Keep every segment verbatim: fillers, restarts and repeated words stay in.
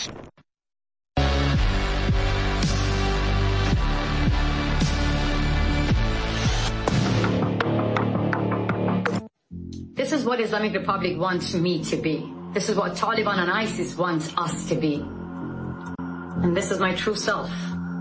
This is what Islamic Republic wants me to be. This is what Taliban and ISIS wants us to be. And this is my true self.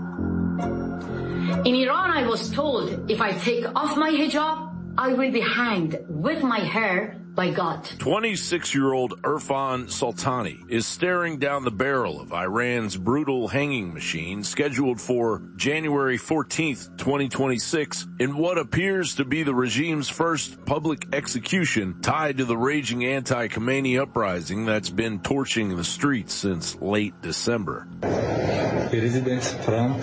In Iran, I was told if I take off my hijab, I will be hanged with my hair by God. twenty-six-year-old Irfan Soltani is staring down the barrel of Iran's brutal hanging machine scheduled for January fourteenth, twenty twenty-six, in what appears to be the regime's first public execution tied to the raging anti-Khomeini uprising that's been torching the streets since late December. President Trump,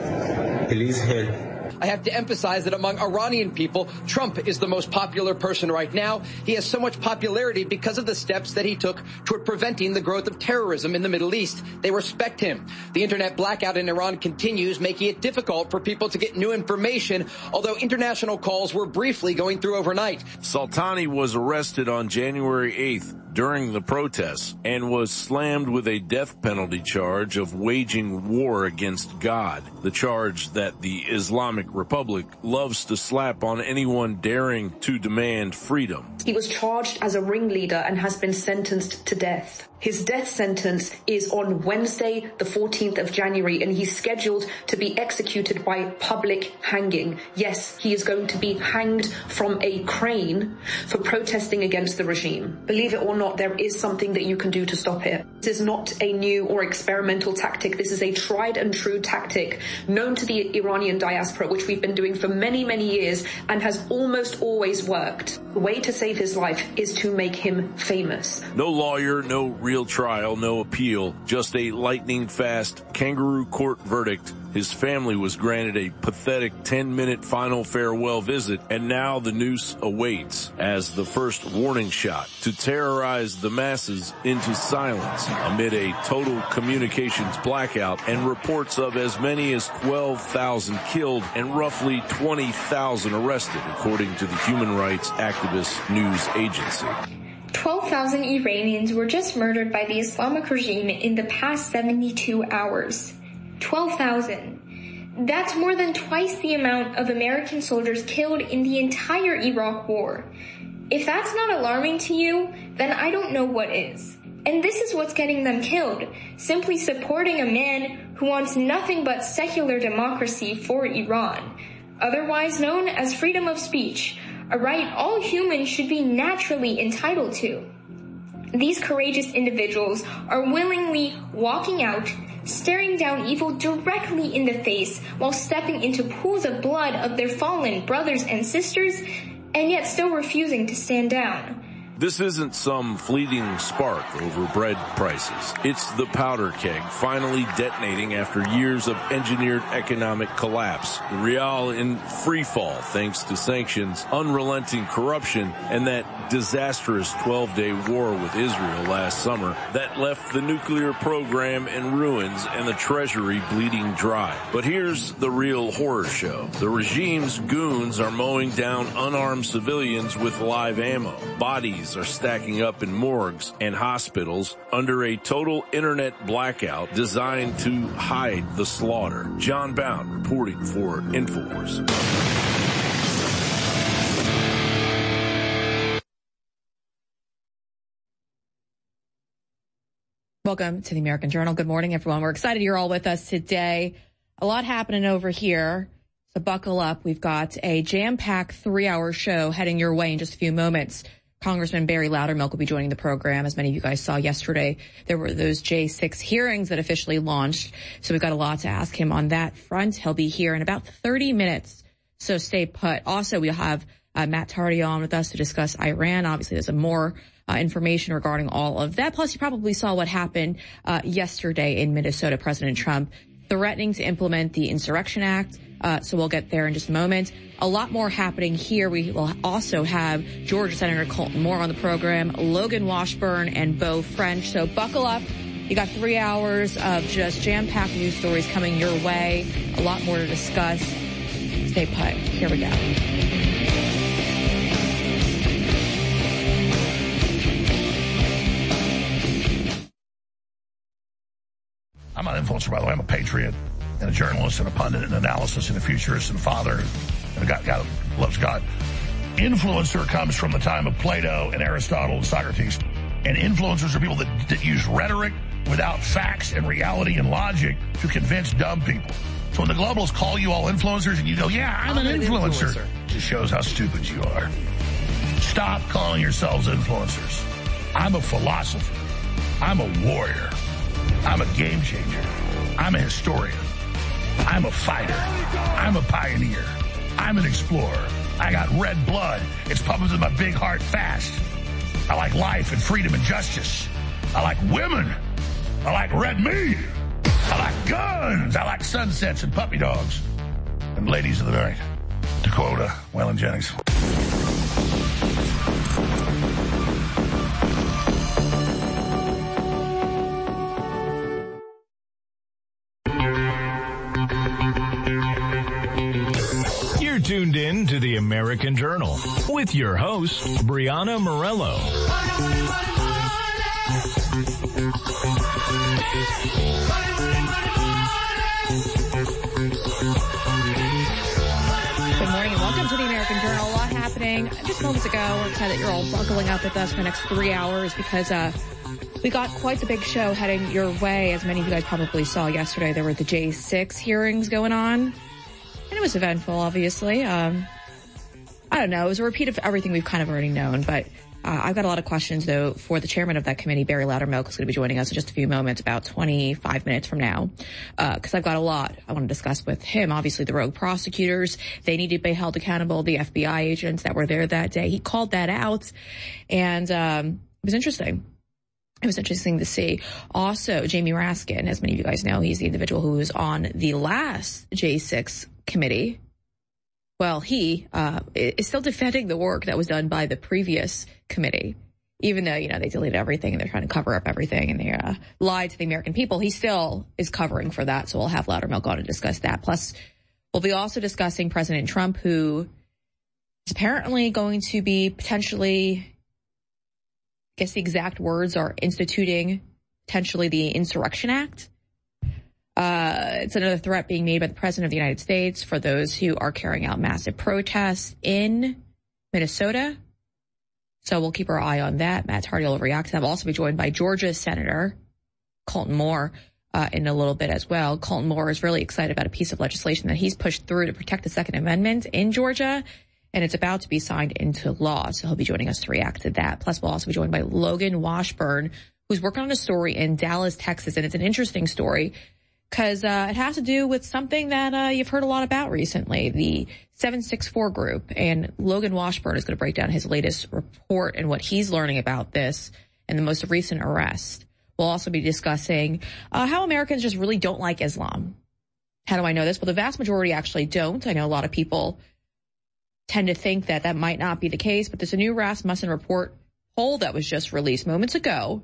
please help. I have to emphasize that among Iranian people, Trump is the most popular person right now. He has so much popularity because of the steps that he took toward preventing the growth of terrorism in the Middle East. They respect him. The internet blackout in Iran continues, making it difficult for people to get new information, although international calls were briefly going through overnight. Soltani was arrested on January eighth during the protests and was slammed with a death penalty charge of waging war against God, the charge that the Islamic Republic loves to slap on anyone daring to demand freedom. He was charged as a ringleader and has been sentenced to death. His death sentence is on Wednesday, the fourteenth of January, and he's scheduled to be executed by public hanging. Yes, he is going to be hanged from a crane for protesting against the regime. Believe it or not, there is something that you can do to stop it. This is not a new or experimental tactic. This is a tried and true tactic known to the Iranian diaspora, which we've been doing for many, many years and has almost always worked. The way to save his life is to make him famous. No lawyer, no real trial, no appeal, just a lightning-fast kangaroo court verdict. His family was granted a pathetic ten-minute final farewell visit, and now the noose awaits as the first warning shot to terrorize the masses into silence amid a total communications blackout and reports of as many as twelve thousand killed and roughly twenty thousand arrested, according to the human rights activist news agency. twelve thousand Iranians were just murdered by the Islamic regime in the past seventy-two hours. twelve thousand. That's more than twice the amount of American soldiers killed in the entire Iraq war. If that's not alarming to you, then I don't know what is. And this is what's getting them killed, simply supporting a man who wants nothing but secular democracy for Iran, otherwise known as freedom of speech, a right all humans should be naturally entitled to. These courageous individuals are willingly walking out, staring down evil directly in the face while stepping into pools of blood of their fallen brothers and sisters, and yet still refusing to stand down. This isn't some fleeting spark over bread prices. It's the powder keg finally detonating after years of engineered economic collapse. The rial in free fall thanks to sanctions, unrelenting corruption, and that disastrous twelve-day war with Israel last summer that left the nuclear program in ruins and the treasury bleeding dry. But here's the real horror show. The regime's goons are mowing down unarmed civilians with live ammo. Bodies are stacking up in morgues and hospitals under a total internet blackout designed to hide the slaughter. John Bound reporting for InfoWars. Welcome to the American Journal. Good morning, everyone. We're excited you're all with us today. A lot happening over here, so buckle up. We've got a jam-packed three-hour show heading your way in just a few moments. Congressman Barry Loudermilk will be joining the program. As many of you guys saw yesterday, there were those J six hearings that officially launched. So we've got a lot to ask him on that front. He'll be here in about thirty minutes, so stay put. Also, we'll have uh, Matt Tardy on with us to discuss Iran. Obviously, there's some more uh, information regarding all of that. Plus, you probably saw what happened uh, yesterday in Minnesota. President Trump threatening to implement the Insurrection Act. Uh, so we'll get there in just a moment. A lot more happening here. We will also have Georgia Senator Colton Moore on the program, Logan Washburn, and Beau French. So buckle up. You got three hours of just jam-packed news stories coming your way. A lot more to discuss. Stay put. Here we go. I'm not an influencer, by the way. I'm a patriot and a journalist and a pundit and analysis and a futurist and a father and a guy, guy that loves God. Influencer comes from the time of Plato and Aristotle and Socrates. And influencers are people that, that use rhetoric without facts and reality and logic to convince dumb people. So when the globalists call you all influencers and you go, yeah, I'm, I'm an, an influencer, influencer, it just shows how stupid you are. Stop calling yourselves influencers. I'm a philosopher. I'm a warrior. I'm a game changer. I'm a historian. I'm a fighter. I'm a pioneer. I'm an explorer. I got red blood. It's pumping in my big heart fast. I like life and freedom and justice. I like women. I like red meat. I like guns. I like sunsets and puppy dogs. And ladies of the night. To quote uh, Waylon Jennings. You're tuned in to the American Journal with your host, Brianna Morello. Good morning and welcome to the American Journal. A lot happening just moments ago. We're excited that you're all buckling up with us for the next three hours because uh, we got quite the big show heading your way. As many of you guys probably saw yesterday, there were the J six hearings going on. And it was eventful, obviously. Um, I don't know. It was a repeat of everything we've kind of already known. But uh, I've got a lot of questions, though, for the chairman of that committee, Barry Loudermilk, who's going to be joining us in just a few moments, about twenty-five minutes from now, because uh, I've got a lot I want to discuss with him. Obviously, the rogue prosecutors, they need to be held accountable. The F B I agents that were there that day, he called that out. And um, it was interesting. It was interesting to see. Also, Jamie Raskin, as many of you guys know, he's the individual who was on the last J six committee. Well, he uh, is still defending the work that was done by the previous committee, even though, you know, they deleted everything and they're trying to cover up everything and they uh, lied to the American people. He still is covering for that. So we'll have Loudermilk on to discuss that. Plus, we'll be also discussing President Trump, who is apparently going to be potentially, I guess the exact words are instituting potentially the Insurrection Act. Uh, it's another threat being made by the President of the United States for those who are carrying out massive protests in Minnesota. So we'll keep our eye on that. Matt Tardy will react. I'll also be joined by Georgia Senator Colton Moore uh, in a little bit as well. Colton Moore is really excited about a piece of legislation that he's pushed through to protect the Second Amendment in Georgia, and it's about to be signed into law. So he'll be joining us to react to that. Plus, we'll also be joined by Logan Washburn, who's working on a story in Dallas, Texas, and it's an interesting story because uh, it has to do with something that uh, you've heard a lot about recently, the seven six four group. And Logan Washburn is going to break down his latest report and what he's learning about this and the most recent arrest. We'll also be discussing uh, how Americans just really don't like Islam. How do I know this? Well, the vast majority actually don't. I know a lot of people tend to think that that might not be the case, but there's a new Rasmussen report poll that was just released moments ago.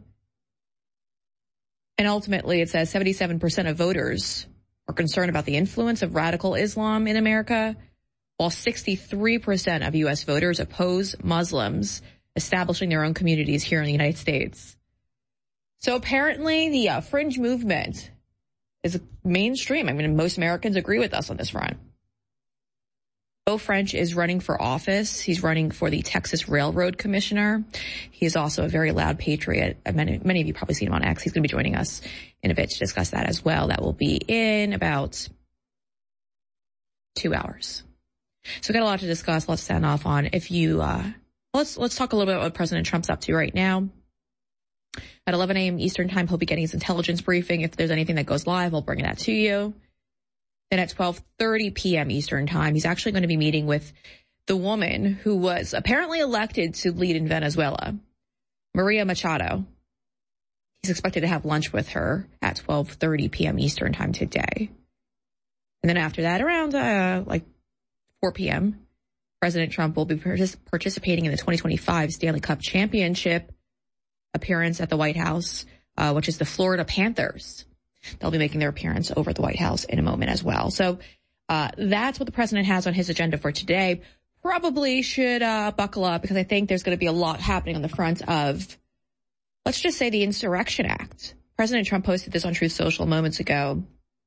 And ultimately, it says seventy-seven percent of voters are concerned about the influence of radical Islam in America, while sixty-three percent of U S voters oppose Muslims establishing their own communities here in the United States. So apparently, the uh, fringe movement is mainstream. I mean, most Americans agree with us on this front. Beau French is running for office. He's running for the Texas Railroad Commissioner. He is also a very loud patriot. Many, many of you probably seen him on X. He's going to be joining us in a bit to discuss that as well. That will be in about two hours. So we've got a lot to discuss, a lot to sound off on. If you, uh, let's, let's talk a little bit about what President Trump's up to right now. At eleven a.m. Eastern time, he'll be getting his intelligence briefing. If there's anything that goes live, I'll bring that to you. Then at twelve thirty p.m. Eastern time, he's actually going to be meeting with the woman who was apparently elected to lead in Venezuela, Maria Machado. He's expected to have lunch with her at twelve thirty p.m. Eastern time today. And then after that, around uh, like four p.m., President Trump will be partic- participating in the twenty twenty-five Stanley Cup Championship appearance at the White House, uh, which is the Florida Panthers. They'll be making their appearance over at the White House in a moment as well. So uh that's what the president has on his agenda for today. Probably should uh buckle up because I think there's going to be a lot happening on the front of, let's just say, the Insurrection Act. President Trump posted this on Truth Social moments ago.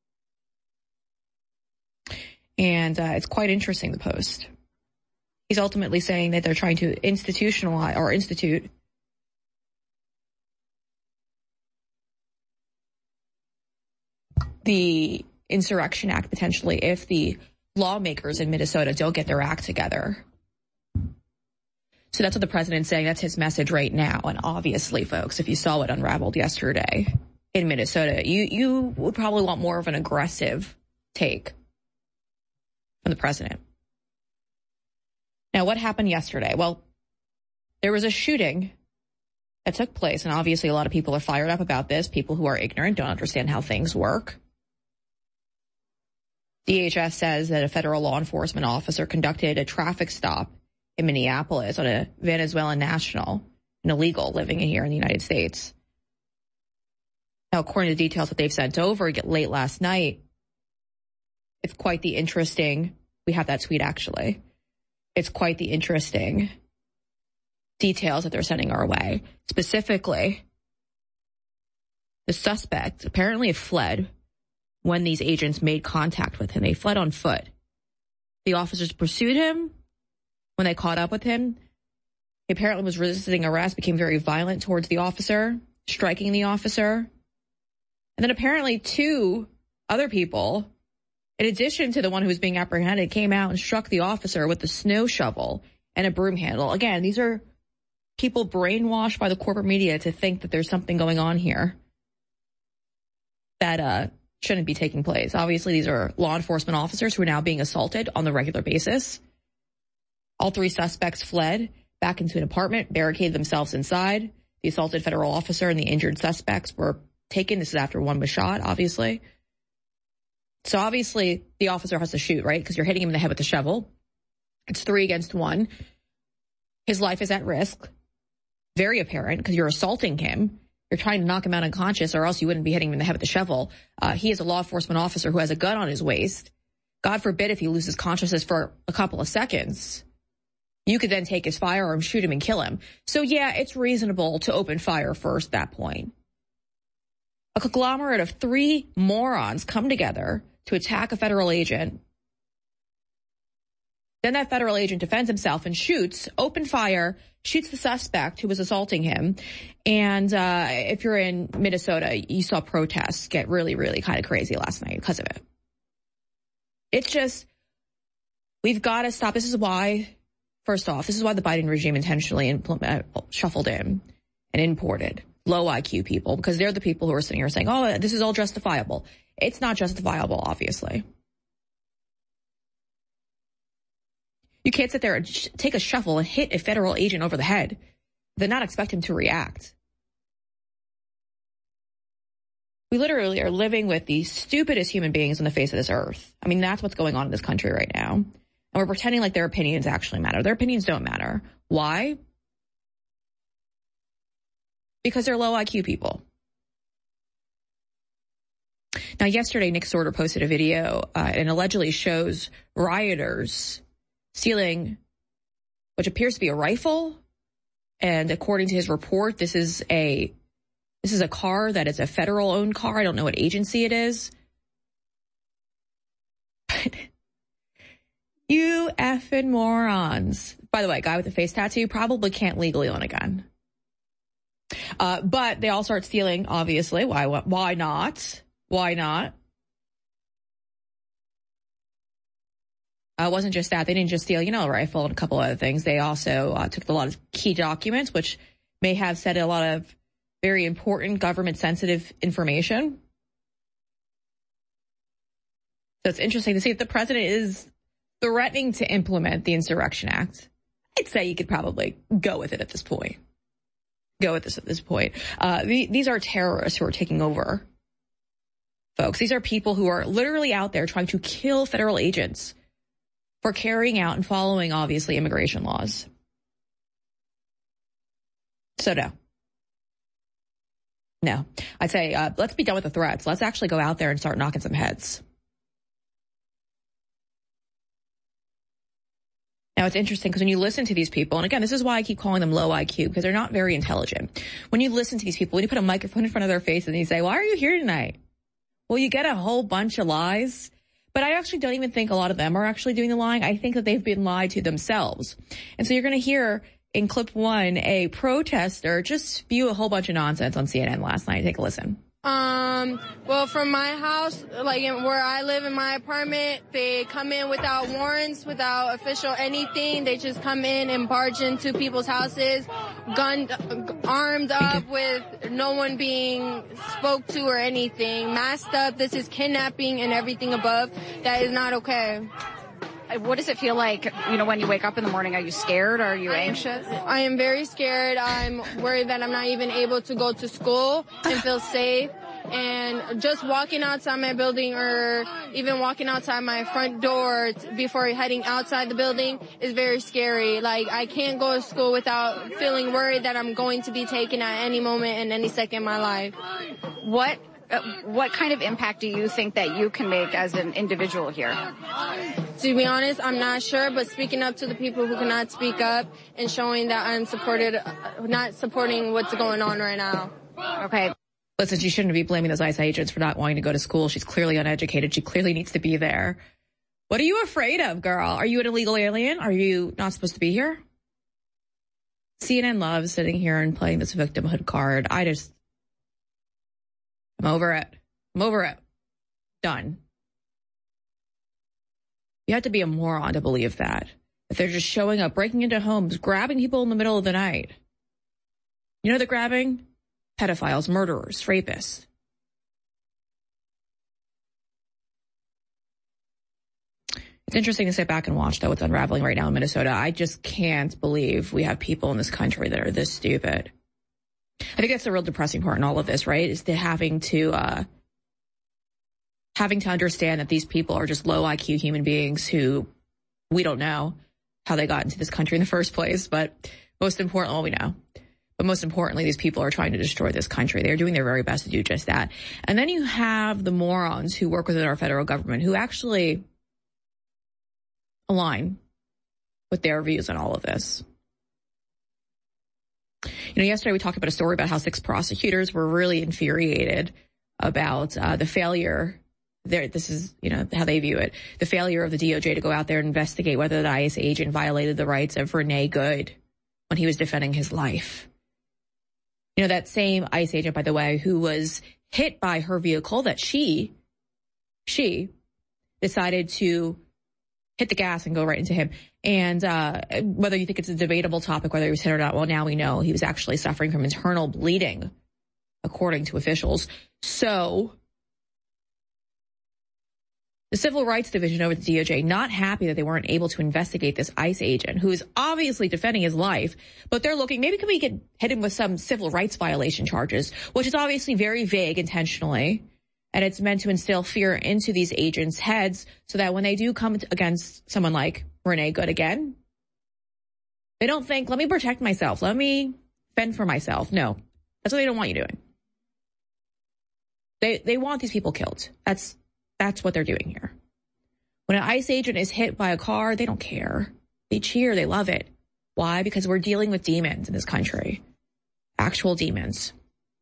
And uh, it's quite interesting, the post. He's ultimately saying that they're trying to institutionalize or institute the Insurrection Act potentially if the lawmakers in Minnesota don't get their act together. So that's what the president's saying. That's his message right now. And obviously, folks, if you saw what unraveled yesterday in Minnesota, you, you would probably want more of an aggressive take from the president. Now, what happened yesterday? Well, there was a shooting that took place, and obviously a lot of people are fired up about this. People who are ignorant don't understand how things work. D H S says that a federal law enforcement officer conducted a traffic stop in Minneapolis on a Venezuelan national, an illegal living here in the United States. Now, according to the details that they've sent over late last night, it's quite the interesting, we have that tweet actually, it's quite the interesting details that they're sending our way. Specifically, the suspect apparently had fled when these agents made contact with him. They fled on foot. The officers pursued him. When they caught up with him, he apparently was resisting arrest, became very violent towards the officer, striking the officer. And then apparently two other people, in addition to the one who was being apprehended, came out and struck the officer with a snow shovel and a broom handle. Again, these are people brainwashed by the corporate media to think that there's something going on here that uh, shouldn't be taking place. Obviously, these are law enforcement officers who are now being assaulted on the regular basis. All three suspects fled back into an apartment, barricaded themselves inside. The assaulted federal officer and the injured suspects were taken. This is after one was shot, obviously. So obviously the officer has to shoot, right? Because you're hitting him in the head with a shovel. It's three against one. His life is at risk. Very apparent because you're assaulting him. You're trying to knock him out unconscious or else you wouldn't be hitting him in the head with a shovel. Uh, he is a law enforcement officer who has a gun on his waist. God forbid if he loses consciousness for a couple of seconds. You could then take his firearm, shoot him, and kill him. So, yeah, it's reasonable to open fire first at that point. A conglomerate of three morons come together to attack a federal agent. Then that federal agent defends himself and shoots, open fire, shoots the suspect who was assaulting him. And uh, if you're in Minnesota, you saw protests get really, really kind of crazy last night because of it. It's just, we've got to stop. This is why... First off, this is why the Biden regime intentionally implement, shuffled in and imported low I Q people, because they're the people who are sitting here saying, oh, this is all justifiable. It's not justifiable, obviously. You can't sit there and sh- take a shovel and hit a federal agent over the head, then not expect him to react. We literally are living with the stupidest human beings on the face of this earth. I mean, that's what's going on in this country right now. And we're pretending like their opinions actually matter. Their opinions don't matter. Why? Because they're low I Q people. Now, yesterday, Nick Sorter posted a video uh, and allegedly shows rioters stealing, which appears to be a rifle. And according to his report, this is a this is a car that is a federal-owned car. I don't know what agency it is. You effing morons. By the way, guy with a face tattoo probably can't legally own a gun. Uh, but they all start stealing, obviously. Why, why not? Why not? Uh, it wasn't just that. They didn't just steal, you know, a rifle and a couple other things. They also uh, took a lot of key documents, which may have said a lot of very important government-sensitive information. So it's interesting to see if the president is threatening to implement the Insurrection Act. I'd say you could probably go with it at this point. Go with this at this point. Uh, the, these are terrorists who are taking over, folks. These are people who are literally out there trying to kill federal agents for carrying out and following, obviously, immigration laws. So no. No. I'd say uh, let's be done with the threats. Let's actually go out there and start knocking some heads. Now, it's interesting because when you listen to these people, and again, this is why I keep calling them low I Q, because they're not very intelligent. When you listen to these people, when you put a microphone in front of their face and you say, why are you here tonight? Well, you get a whole bunch of lies. But I actually don't even think a lot of them are actually doing the lying. I think that they've been lied to themselves. And so you're going to hear in clip one a protester just spew a whole bunch of nonsense on C N N last night. Take a listen. Um, well, from my house, like in, where I live in my apartment, they come in without warrants, without official anything. They just come in and barge into people's houses, gunned, armed up with no one being spoke to or anything, masked up. This is kidnapping and everything above. That is not okay. What does it feel like, you know, when you wake up in the morning? Are you scared? Are you anxious? I am very scared. I'm worried that I'm not even able to go to school and feel safe. And just walking outside my building or even walking outside my front door before heading outside the building is very scary. Like, I can't go to school without feeling worried that I'm going to be taken at any moment and any second in my life. What Uh, what kind of impact do you think that you can make as an individual here? To be honest, I'm not sure, but speaking up to the people who cannot speak up and showing that I'm supported, not supporting what's going on right now. Okay. Listen, she shouldn't be blaming those ICE agents for not wanting to go to school. She's clearly uneducated. She clearly needs to be there. What are you afraid of, girl? Are you an illegal alien? Are you not supposed to be here? C N N loves sitting here and playing this victimhood card. I just... I'm over it. I'm over it. Done. You have to be a moron to believe that. If they're just showing up, breaking into homes, grabbing people in the middle of the night. You know they're grabbing? Pedophiles, murderers, rapists. It's interesting to sit back and watch, though, what's unraveling right now in Minnesota. I just can't believe we have people in this country that are this stupid. I think that's the real depressing part in all of this, right? Is to having to, uh, having to understand that these people are just low I Q human beings who we don't know how they got into this country in the first place. But most importantly, well, we know. But most importantly, these people are trying to destroy this country. They're doing their very best to do just that. And then you have the morons who work within our federal government who actually align with their views on all of this. You know, yesterday we talked about a story about how six prosecutors were really infuriated about uh, the failure there. This is, you know, how they view it. The failure of the D O J to go out there and investigate whether the ICE agent violated the rights of Renee Good when he was defending his life. You know, that same ICE agent, by the way, who was hit by her vehicle that she, she decided to hit the gas and go right into him. And uh whether you think it's a debatable topic, whether he was hit or not, well, now we know he was actually suffering from internal bleeding, according to officials. So the Civil Rights Division over at the D O J, not happy that they weren't able to investigate this ICE agent who is obviously defending his life, but they're looking, maybe can we get hit him with some civil rights violation charges, which is obviously very vague intentionally. And it's meant to instill fear into these agents' heads so that when they do come against someone like Renee Good again, they don't think, let me protect myself. Let me fend for myself. No, that's what they don't want you doing. They they want these people killed. That's that's what they're doing here. When an ICE agent is hit by a car, they don't care. They cheer. They love it. Why? Because we're dealing with demons in this country. Actual demons.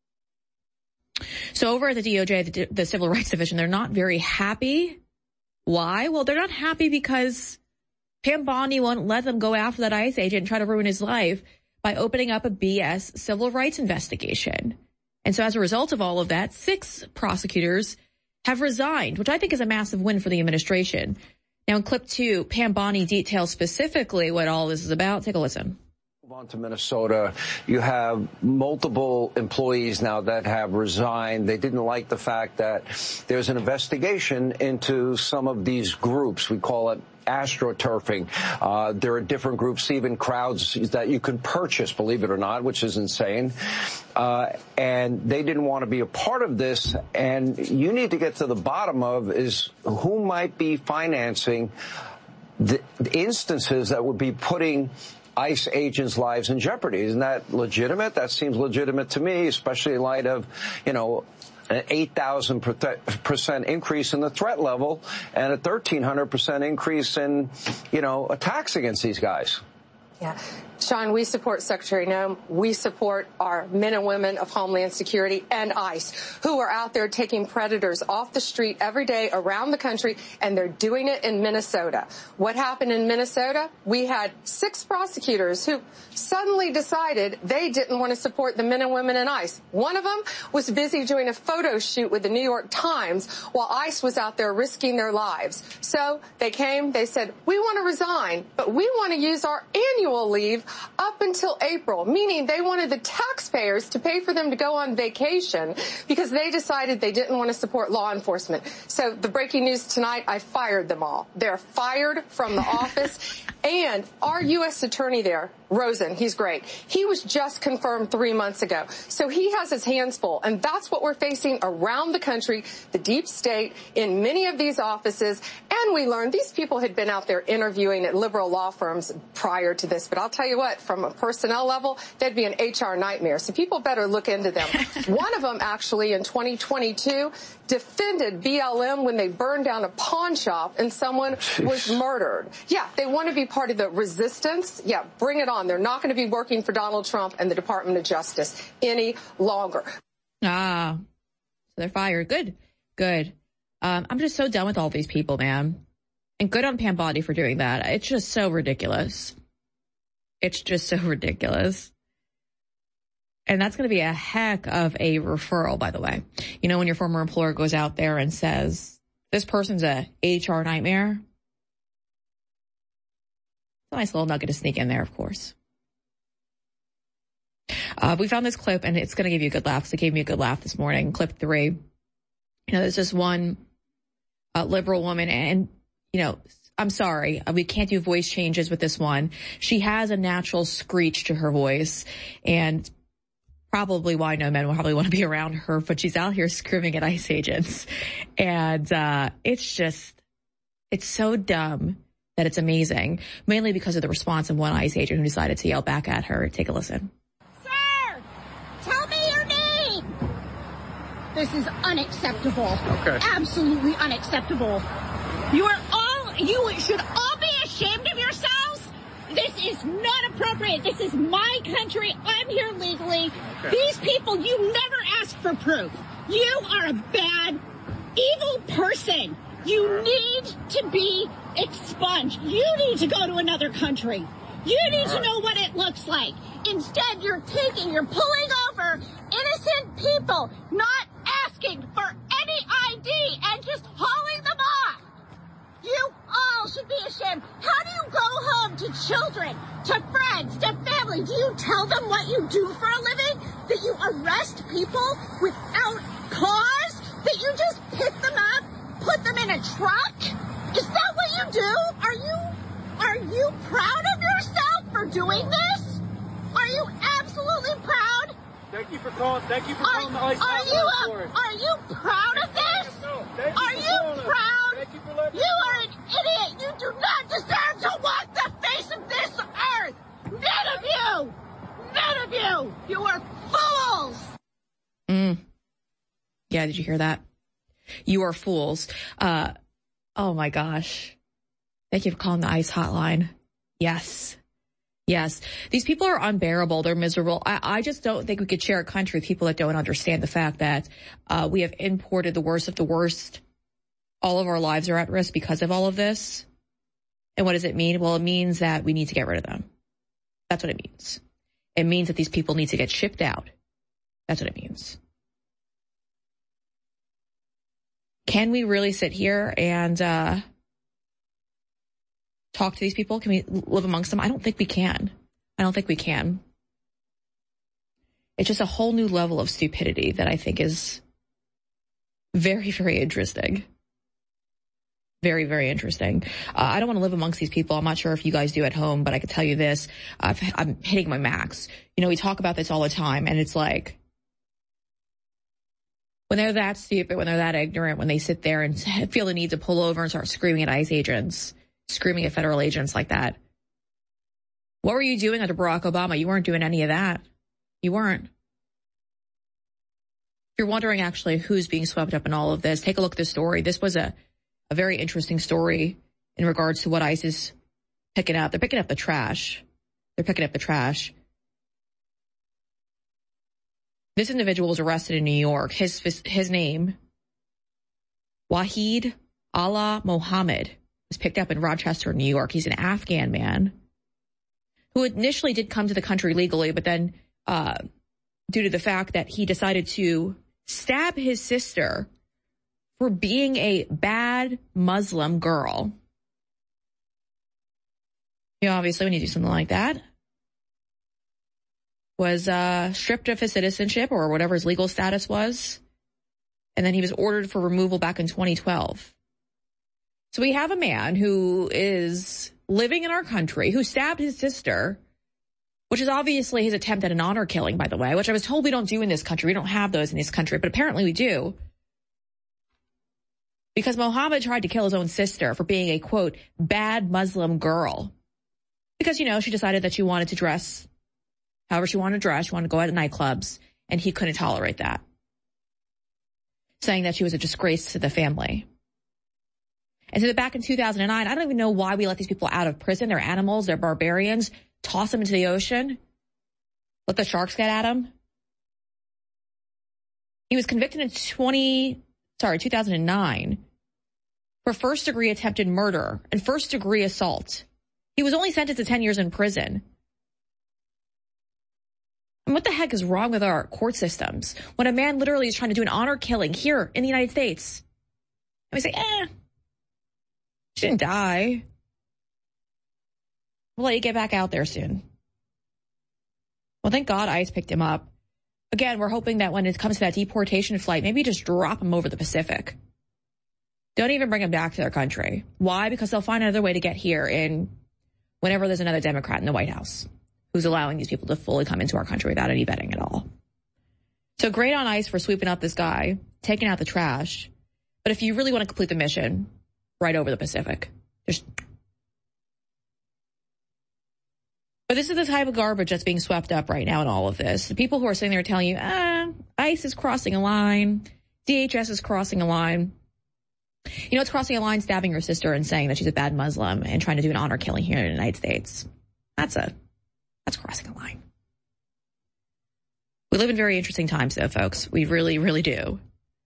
So over at the D O J, the, the Civil Rights Division, they're not very happy. Why? Well, they're not happy because Pam Bondi won't let them go after that ICE agent and try to ruin his life by opening up a B S civil rights investigation. And so as a result of all of that, six prosecutors have resigned, which I think is a massive win for the administration. Now in clip two, Pam Bondi details specifically what all this is about. Take a listen. On to Minnesota, you have multiple employees now that have resigned. They didn't like the fact that there's an investigation into some of these groups. We call it astroturfing. Uh, there are different groups, even crowds that you can purchase, believe it or not, which is insane. Uh, and they didn't want to be a part of this. And you need to get to the bottom of is who might be financing the instances that would be putting ICE agents' lives in jeopardy. Isn't that legitimate? That seems legitimate to me, especially in light of, you know, an eight thousand percent increase in the threat level and a thirteen hundred percent increase in, you know, attacks against these guys. Yeah. Sean, we support Secretary Noem. We support our men and women of Homeland Security and ICE who are out there taking predators off the street every day around the country, and they're doing it in Minnesota. What happened in Minnesota? We had six prosecutors who suddenly decided they didn't want to support the men and women in ICE. One of them was busy doing a photo shoot with the New York Times while ICE was out there risking their lives. So they came, they said, we want to resign, but we want to use our annual leave up until April, meaning they wanted the taxpayers to pay for them to go on vacation because they decided they didn't want to support law enforcement. So the breaking news tonight, I fired them all. They're fired from the office. And our U S attorney there, Rosen, he's great. He was just confirmed three months ago. So he has his hands full. And that's what we're facing around the country, the deep state, in many of these offices. And we learned these people had been out there interviewing at liberal law firms prior to this. But I'll tell you what, from a personnel level, they'd be an H R nightmare. So people better look into them. One of them actually in twenty twenty-two defended B L M when they burned down a pawn shop and someone was murdered. Yeah, they want to be part of the resistance. Yeah, bring it on. They're not going to be working for Donald Trump and the Department of Justice any longer. Ah, so they're fired. Good, good. Um, I'm just so done with all these people, man. And good on Pam Bondi for doing that. It's just so ridiculous. It's just so ridiculous. And that's going to be a heck of a referral, by the way. You know, when your former employer goes out there and says, this person's a H R nightmare. It's a nice little nugget to sneak in there, of course. Uh, we found this clip, and it's going to give you a good laugh, because it gave me a good laugh this morning. Clip three. You know, there's this one uh, liberal woman, and, you know, I'm sorry, we can't do voice changes with this one. She has a natural screech to her voice, and probably why no men will probably want to be around her, but she's out here screaming at ICE agents. And uh it's just, it's so dumb that it's amazing, mainly because of the response of one ICE agent who decided to yell back at her. Take a listen. Sir, tell me your name. This is unacceptable. Okay. Absolutely unacceptable. You are all, you should all be ashamed of yourselves. This is not appropriate. This is my country. I'm here legally. Okay. These people, you never ask for proof. You are a bad, evil person. You need to be expunged. You need to go to another country. You need to know what it looks like. Instead, you're taking, you're pulling over innocent people, not asking for any I D and just hauling them off. You all should be ashamed. How do you go home to children, to friends, to family? Do you tell them what you do for a living? That you arrest people without cause? That you just pick them up, put them in a truck? Is that what you do? Are you, are you proud of yourself for doing this? Are you absolutely proud? Thank you for calling. Thank you for are, calling the ICE are you hotline uh, for us. Are you proud of this? Thank you are for you calling us. proud? Thank you for letting You us are an idiot. You do not deserve to walk the face of this earth. None of you. None of you. You are fools. Mm. Yeah, did you hear that? You are fools. Uh, oh my gosh. Thank you for calling the ICE hotline. Yes. Yes. These people are unbearable. They're miserable. I, I just don't think we could share a country with people that don't understand the fact that uh, we have imported the worst of the worst. All of our lives are at risk because of all of this. And what does it mean? Well, it means that we need to get rid of them. That's what it means. It means that these people need to get shipped out. That's what it means. Can we really sit here and uh talk to these people? Can we live amongst them? I don't think we can. I don't think we can. It's just a whole new level of stupidity that I think is very, very interesting. Very, very interesting. Uh, I don't want to live amongst these people. I'm not sure if you guys do at home, but I can tell you this. I've, I'm hitting my max. You know, we talk about this all the time, and it's like, when they're that stupid, when they're that ignorant, when they sit there and feel the need to pull over and start screaming at ICE agents, screaming at federal agents like that. What were you doing under Barack Obama? You weren't doing any of that. You weren't. If you're wondering actually who's being swept up in all of this, take a look at this story. This was a, a very interesting story in regards to what ICE is picking up. They're picking up the trash. They're picking up the trash. This individual was arrested in New York. His his name, Wahid Allah Mohammed, was picked up in Rochester, New York. He's an Afghan man who initially did come to the country legally, but then uh, due to the fact that he decided to stab his sister for being a bad Muslim girl. You know, obviously when you do something like that, was uh, stripped of his citizenship or whatever his legal status was. And then he was ordered for removal back in twenty twelve. So we have a man who is living in our country, who stabbed his sister, which is obviously his attempt at an honor killing, by the way, which I was told we don't do in this country. We don't have those in this country, but apparently we do. Because Mohammed tried to kill his own sister for being a, quote, bad Muslim girl. Because, you know, she decided that she wanted to dress however she wanted to dress. She wanted to go out to nightclubs, and he couldn't tolerate that, saying that she was a disgrace to the family. And so back in two thousand nine, I don't even know why we let these people out of prison. They're animals. They're barbarians. Toss them into the ocean. Let the sharks get at them. He was convicted in twenty, sorry, two thousand nine for first degree attempted murder and first degree assault. He was only sentenced to ten years in prison. And what the heck is wrong with our court systems when a man literally is trying to do an honor killing here in the United States? And we say, eh, she didn't die. We'll let you get back out there soon. Well, thank God ICE picked him up. Again, we're hoping that when it comes to that deportation flight, maybe just drop him over the Pacific. Don't even bring him back to their country. Why? Because they'll find another way to get here in whenever there's another Democrat in the White House who's allowing these people to fully come into our country without any vetting at all. So great on ICE for sweeping up this guy, taking out the trash. But if you really want to complete the mission, right over the Pacific. Just. But this is the type of garbage that's being swept up right now in all of this. The people who are sitting there telling you, ah, ICE is crossing a line. D H S is crossing a line. You know, it's crossing a line, stabbing your sister and saying that she's a bad Muslim and trying to do an honor killing here in the United States. That's a, that's crossing a line. We live in very interesting times, though, folks. We really, really do.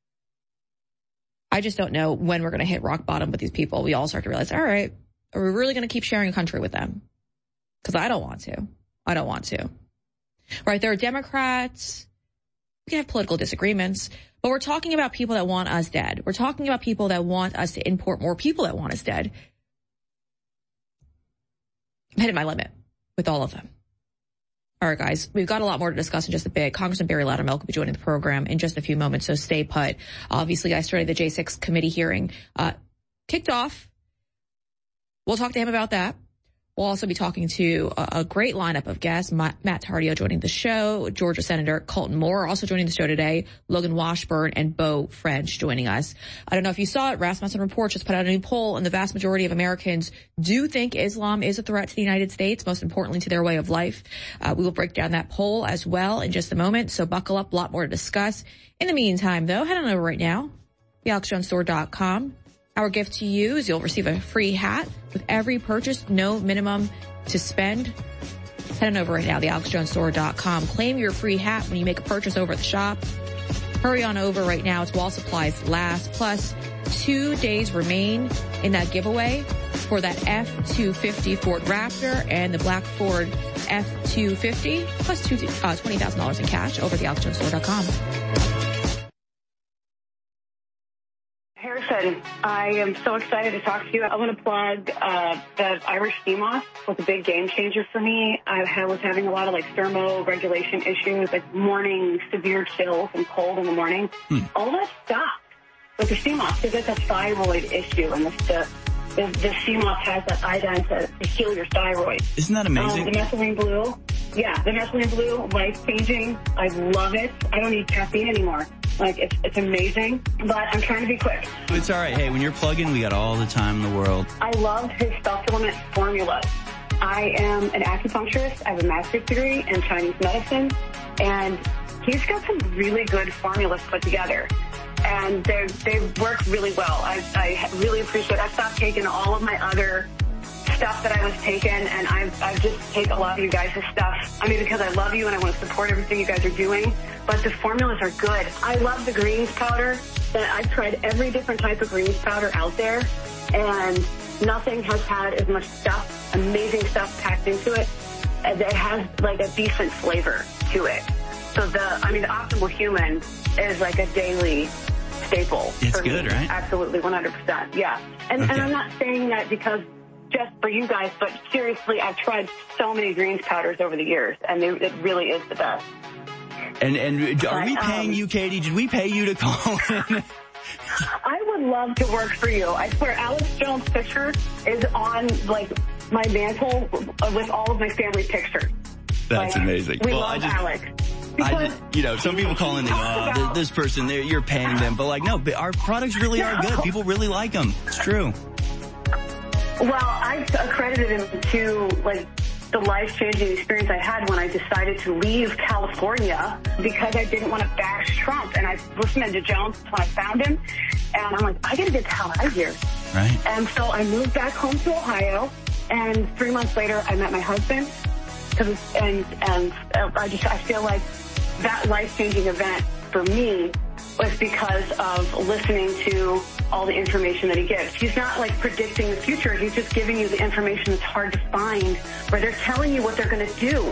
I just don't know when we're going to hit rock bottom with these people. We all start to realize, all right, are we really going to keep sharing a country with them? Because I don't want to. I don't want to. Right, there are Democrats. We can have political disagreements. But we're talking about people that want us dead. We're talking about people that want us to import more people that want us dead. I'm hitting my limit with all of them. All right, guys, we've got a lot more to discuss in just a bit. Congressman Barry Loudermilk will be joining the program in just a few moments, so stay put. Obviously, yesterday, the J six committee hearing uh, kicked off. We'll talk to him about that. We'll also be talking to a, a great lineup of guests. Matt Tardio joining the show, Georgia Senator Colton Moore also joining the show today, Logan Washburn and Beau French joining us. I don't know if you saw it, Rasmussen Report just put out a new poll, and the vast majority of Americans do think Islam is a threat to the United States, most importantly to their way of life. Uh, we will break down that poll as well in just a moment, so buckle up, a lot more to discuss. In the meantime, though, head on over right now, the alex jones store dot com. Our gift to you is you'll receive a free hat with every purchase, no minimum to spend. Head on over right now, the alex jones store dot com. Claim your free hat when you make a purchase over at the shop. Hurry on over right now. It's while supplies last. Plus, two days remain in that giveaway for that F two fifty Ford Raptor and the black Ford F two fifty, plus two, uh, twenty thousand dollars in cash over at the alex jones store dot com. Harrison, I am so excited to talk to you. I want to plug uh, the Irish sea moss was a big game changer for me. I was having a lot of like thermoregulation issues, like morning severe chills and cold in the morning. Hmm. All that stopped with the sea moss because it's a thyroid issue, and the the, the sea moss has that iodine to, to heal your thyroid. Isn't that amazing? Um, the methylene blue, yeah, the methylene blue, life changing. I love it. I don't need caffeine anymore. Like, it's, it's amazing, but I'm trying to be quick. It's all right. Hey, when you're plugging, we got all the time in the world. I love his supplement formula. I am an acupuncturist. I have a master's degree in Chinese medicine, and he's got some really good formulas put together. And they they work really well. I, I really appreciate it. I stopped taking all of my other stuff that I was taking, and I've, I've just take a lot of you guys' stuff. I mean, because I love you and I want to support everything you guys are doing, but the formulas are good. I love the greens powder. I've tried every different type of greens powder out there, and nothing has had as much stuff, amazing stuff packed into it, as it has like a decent flavor to it. So the, I mean, the Optimal Human is like a daily staple. It's for good, me. right? Absolutely, one hundred percent, yeah. And, Okay. and I'm not saying that because just for you guys, but seriously, I've tried so many greens powders over the years, and it, it really is the best. And and are we But, paying um, you, Katie? Did we pay you to call in? I would love to work for you. I swear, Alex Jones' picture is on, like, my mantle with all of my family pictures. That's Like, amazing. We Well, love I just, Alex. I just, you know, some people call in, they go, oh, th- this person, they're- you're paying them. But like, no, but our products really are good. People really like them. It's true. Well, I accredited him to, like, the life-changing experience I had when I decided to leave California because I didn't want to bash Trump. And I listened to Jones when I found him, and I'm like, I got to get the hell out of here. Right. And so I moved back home to Ohio, and three months later, I met my husband. Cause, and and I just I feel like that life-changing event for me was because of listening to all the information that he gives. He's not like predicting the future. He's just giving you the information that's hard to find, where they're telling you what they're going to do.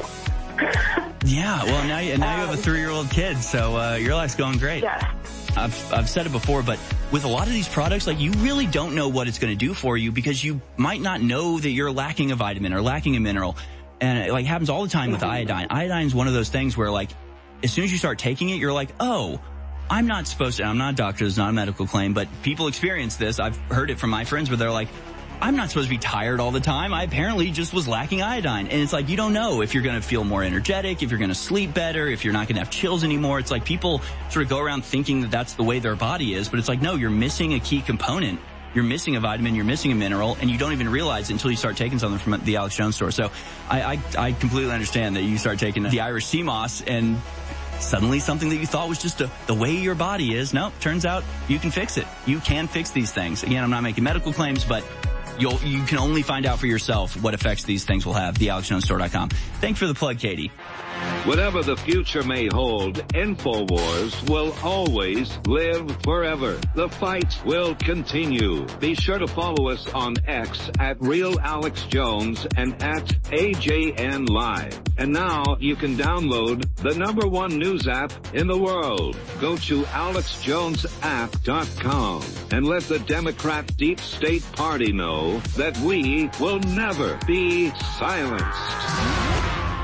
Yeah, well, now you, now you have a three-year-old kid, so uh, your life's going great. Yeah. I've I've said it before, but with a lot of these products, like, you really don't know what it's going to do for you because you might not know that you're lacking a vitamin or lacking a mineral. And it like happens all the time with iodine. Iodine is one of those things where, like, as soon as you start taking it, you're like, oh, I'm not supposed to. I'm not a doctor. It's not a medical claim, but people experience this. I've heard it from my friends where they're like, I'm not supposed to be tired all the time. I apparently just was lacking iodine. And it's like, you don't know if you're going to feel more energetic, if you're going to sleep better, if you're not going to have chills anymore. It's like people sort of go around thinking that that's the way their body is, but it's like, no, you're missing a key component. You're missing a vitamin, you're missing a mineral, and you don't even realize it until you start taking something from the Alex Jones store. So I, I, I completely understand that you start taking the Irish sea moss and suddenly something that you thought was just a, the way your body is. No, turns out you can fix it. You can fix these things. Again, I'm not making medical claims, but you'll, you can only find out for yourself what effects these things will have. the alex jones store dot com. Thanks for the plug, Katie. Whatever the future may hold, InfoWars will always live forever. The fight will continue. Be sure to follow us on X at Real Alex Jones and at A J N Live. And now you can download the number one news app in the world. Go to alex jones app dot com and let the Democrat Deep State Party know that we will never be silenced.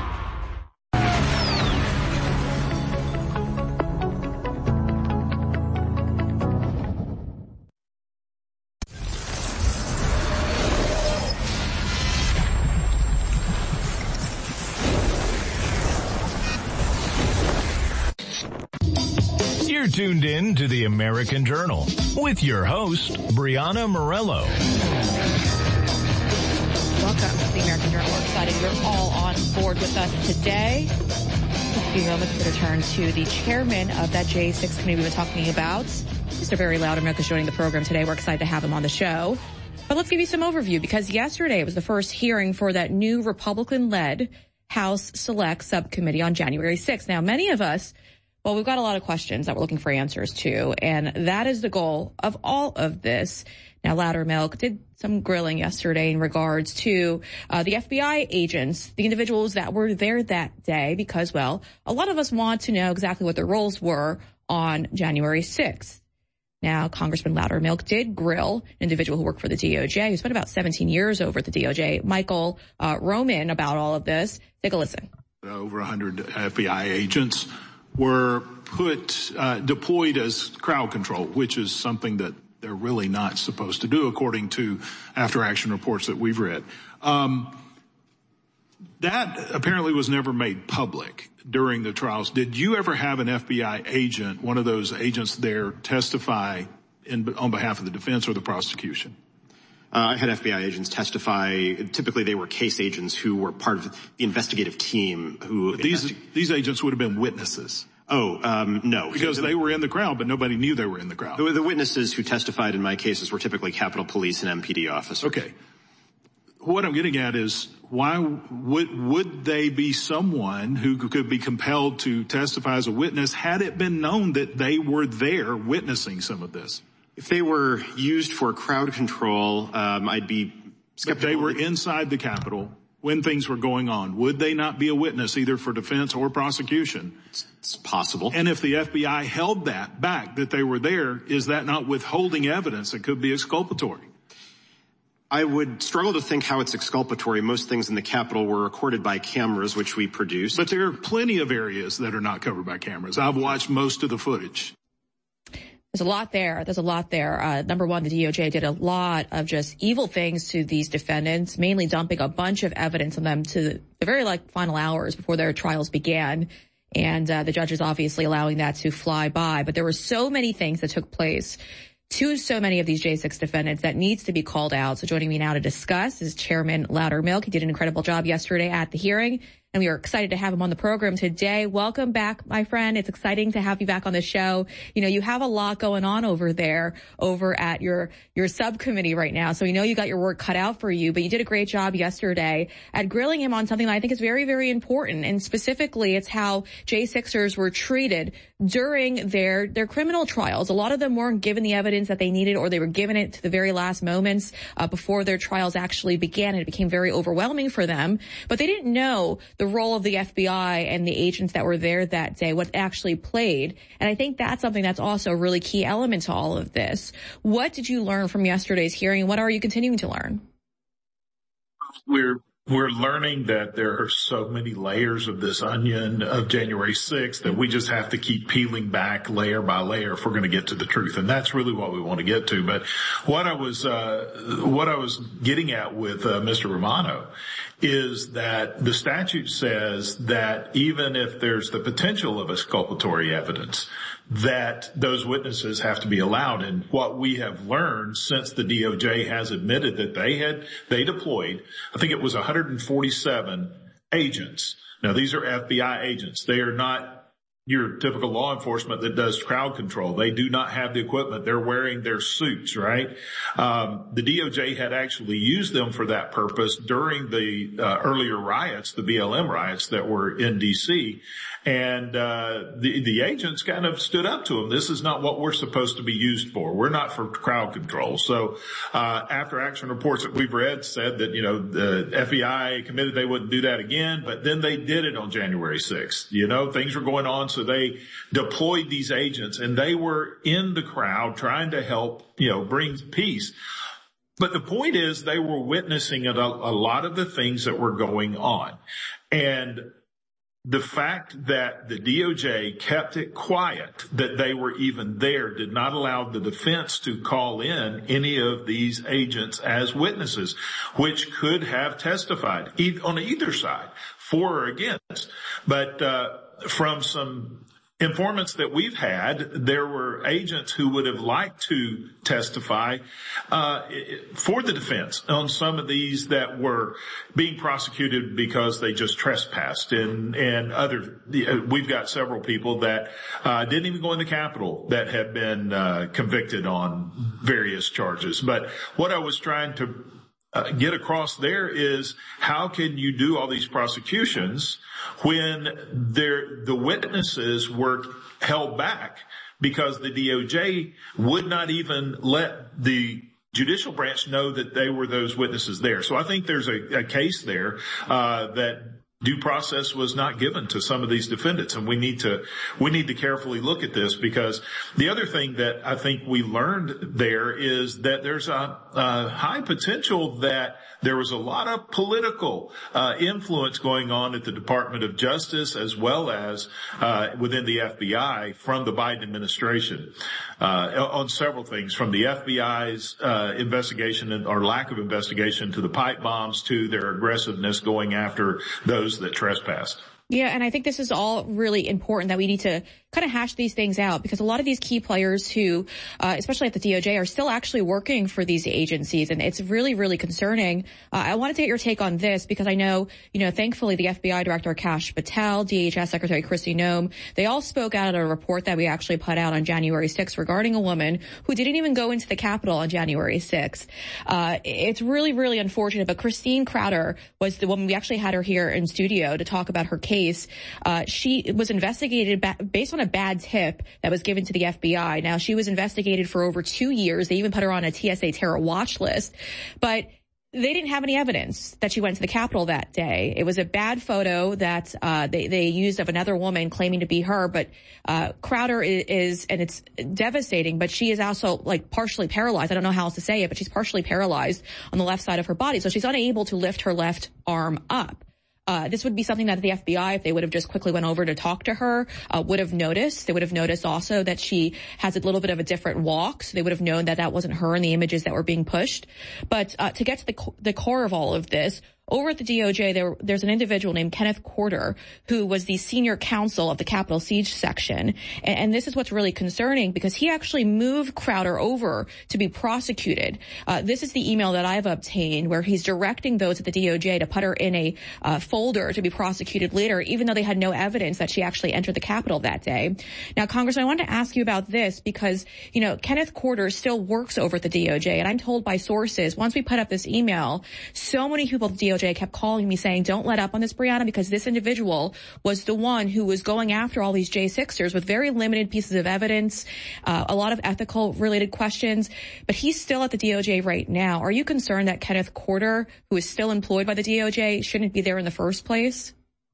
You're tuned in to the American Journal with your host, Brianna Morello. Welcome to the American Journal. We're excited you're all on board with us today. Just a few moments, we're going to turn to the chairman of that J six committee we've been talking about. Mister Barry Loudermilk is joining the program today. We're excited to have him on the show. But let's give you some overview, because yesterday was the first hearing for that new Republican-led House Select Subcommittee on January sixth. Now, many of us, well, we've got a lot of questions that we're looking for answers to, and that is the goal of all of this. Now, Loudermilk did some grilling yesterday in regards to uh, the F B I agents, the individuals that were there that day, because, well, a lot of us want to know exactly what their roles were on January sixth. Now, Congressman Loudermilk did grill an individual who worked for the D O J, who spent about seventeen years over at the D O J, Michael uh, Roman, about all of this. Take a listen. Over one hundred F B I agents were put, uh, deployed as crowd control, which is something that they're really not supposed to do, according to after action reports that we've read. Um, that apparently was never made public during the trials. Did you ever have an F B I agent, one of those agents there, testify in, on behalf of the defense or the prosecution? Uh, I had F B I agents testify. Typically, they were case agents who were part of the investigative team. Who these investi- these agents would have been witnesses. Oh, um, no. Because they were in the crowd, but nobody knew they were in the crowd. The, the witnesses who testified in my cases were typically Capitol Police and M P D officers. Okay. What I'm getting at is, why would, would they be someone who could be compelled to testify as a witness had it been known that they were there witnessing some of this? If they were used for crowd control, um, I'd be skeptical. If they were inside the Capitol when things were going on, would they not be a witness either for defense or prosecution? It's, it's possible. And if the F B I held that back, that they were there, is that not withholding evidence that could be exculpatory? I would struggle to think how it's exculpatory. Most things in the Capitol were recorded by cameras, which we produced. But there are plenty of areas that are not covered by cameras. I've watched most of the footage. There's a lot there. There's a lot there. Uh, number one, the D O J did a lot of just evil things to these defendants, mainly dumping a bunch of evidence on them to the very like final hours before their trials began. And uh, the judges obviously allowing that to fly by. But there were so many things that took place to so many of these J six defendants that needs to be called out. So joining me now to discuss is Chairman Loudermilk. He did an incredible job yesterday at the hearing, and we are excited to have him on the program today. Welcome back, my friend. It's exciting to have you back on the show. You know, you have a lot going on over there, over at your, your subcommittee right now. So we know you got your work cut out for you, but you did a great job yesterday at grilling him on something that I think is very, very important. And specifically, it's how J sixers were treated during their, their criminal trials. A lot of them weren't given the evidence that they needed, or they were given it to the very last moments, uh, before their trials actually began. And it became very overwhelming for them, but they didn't know the role of the F B I and the agents that were there that day, what actually played. And I think that's something that's also a really key element to all of this. What did you learn from yesterday's hearing? What are you continuing to learn? We're We're learning that there are so many layers of this onion of January sixth that we just have to keep peeling back layer by layer if we're going to get to the truth. And that's really what we want to get to. But what I was, uh, what I was getting at with, uh, Mister Romano is that the statute says that even if there's the potential of exculpatory evidence, that those witnesses have to be allowed. And what we have learned since the D O J has admitted that they had, they deployed, I think it was one hundred forty-seven agents. Now these are F B I agents. They are not your typical law enforcement that does crowd control. They do not have the equipment. They're wearing their suits, right? Um, the D O J had actually used them for that purpose during the uh, earlier riots, the B L M riots that were in D C. And uh the, the agents kind of stood up to them. This is not what we're supposed to be used for. We're not for crowd control. So uh after action reports that we've read said that, you know, the F B I committed they wouldn't do that again, but then they did it on January sixth. You know, things were going on, so they deployed these agents, and they were in the crowd trying to help, you know, bring peace. But the point is they were witnessing a, a lot of the things that were going on. And the fact that the D O J kept it quiet, that they were even there, did not allow the defense to call in any of these agents as witnesses, which could have testified on either side, for or against. But uh from some informants that we've had, there were agents who would have liked to testify uh for the defense on some of these that were being prosecuted because they just trespassed, and and other we've got several people that uh didn't even go in the Capitol that have been uh convicted on various charges. But what I was trying to Uh, get across there is, how can you do all these prosecutions when there, the witnesses were held back because the D O J would not even let the judicial branch know that they were those witnesses there? So I think there's a, a case there uh that due process was not given to some of these defendants, and we need to we need to carefully look at this, because the other thing that I think we learned there is that there's a, a high potential that there was a lot of political uh influence going on at the Department of Justice, as well as uh within the F B I, from the Biden administration uh on several things, from the F B I's uh investigation and, or lack of investigation, to the pipe bombs, to their aggressiveness going after those that trespassed. Yeah, and I think this is all really important that we need to kind of hash these things out, because a lot of these key players who, uh, especially at the D O J, are still actually working for these agencies, and it's really, really concerning. Uh, I wanted to get your take on this because I know, you know, thankfully the F B I Director Kash Patel, D H S Secretary Kristi Noem, they all spoke out at a report that we actually put out on January sixth regarding a woman who didn't even go into the Capitol on January sixth. Uh, it's really, really unfortunate, but Christine Crowder was the woman, we actually had her here in studio to talk about her case. Uh, she was investigated ba- based on a bad tip that was given to the F B I. Now, she was investigated for over two years. They even put her on a T S A terror watch list, but they didn't have any evidence that she went to the Capitol that day. It was a bad photo that uh, they, they used of another woman claiming to be her, but uh, Crowder is, is, and it's devastating, but she is also like partially paralyzed. I don't know how else to say it, but she's partially paralyzed on the left side of her body, so she's unable to lift her left arm up. Uh, this would be something that the F B I, if they would have just quickly went over to talk to her, uh, would have noticed. They would have noticed also that she has a little bit of a different walk, so they would have known that that wasn't her in the images that were being pushed. But uh, to get to the, co- the core of all of this, over at the D O J, there, there's an individual named Kenneth Corder, who was the senior counsel of the Capitol Siege section. And, and this is what's really concerning, because he actually moved Crowder over to be prosecuted. Uh, this is the email that I've obtained where he's directing those at the D O J to put her in a uh, folder to be prosecuted later, even though they had no evidence that she actually entered the Capitol that day. Now, Congressman, I wanted to ask you about this because, you know, Kenneth Corder still works over at the D O J. And I'm told by sources, once we put up this email, so many people at the D O J kept calling me saying, don't let up on this, Brianna, because this individual was the one who was going after all these J sixers with very limited pieces of evidence, uh, a lot of ethical related questions, but he's still at the D O J right now. Are you concerned that Kenneth Corder, who is still employed by the D O J, shouldn't be there in the first place?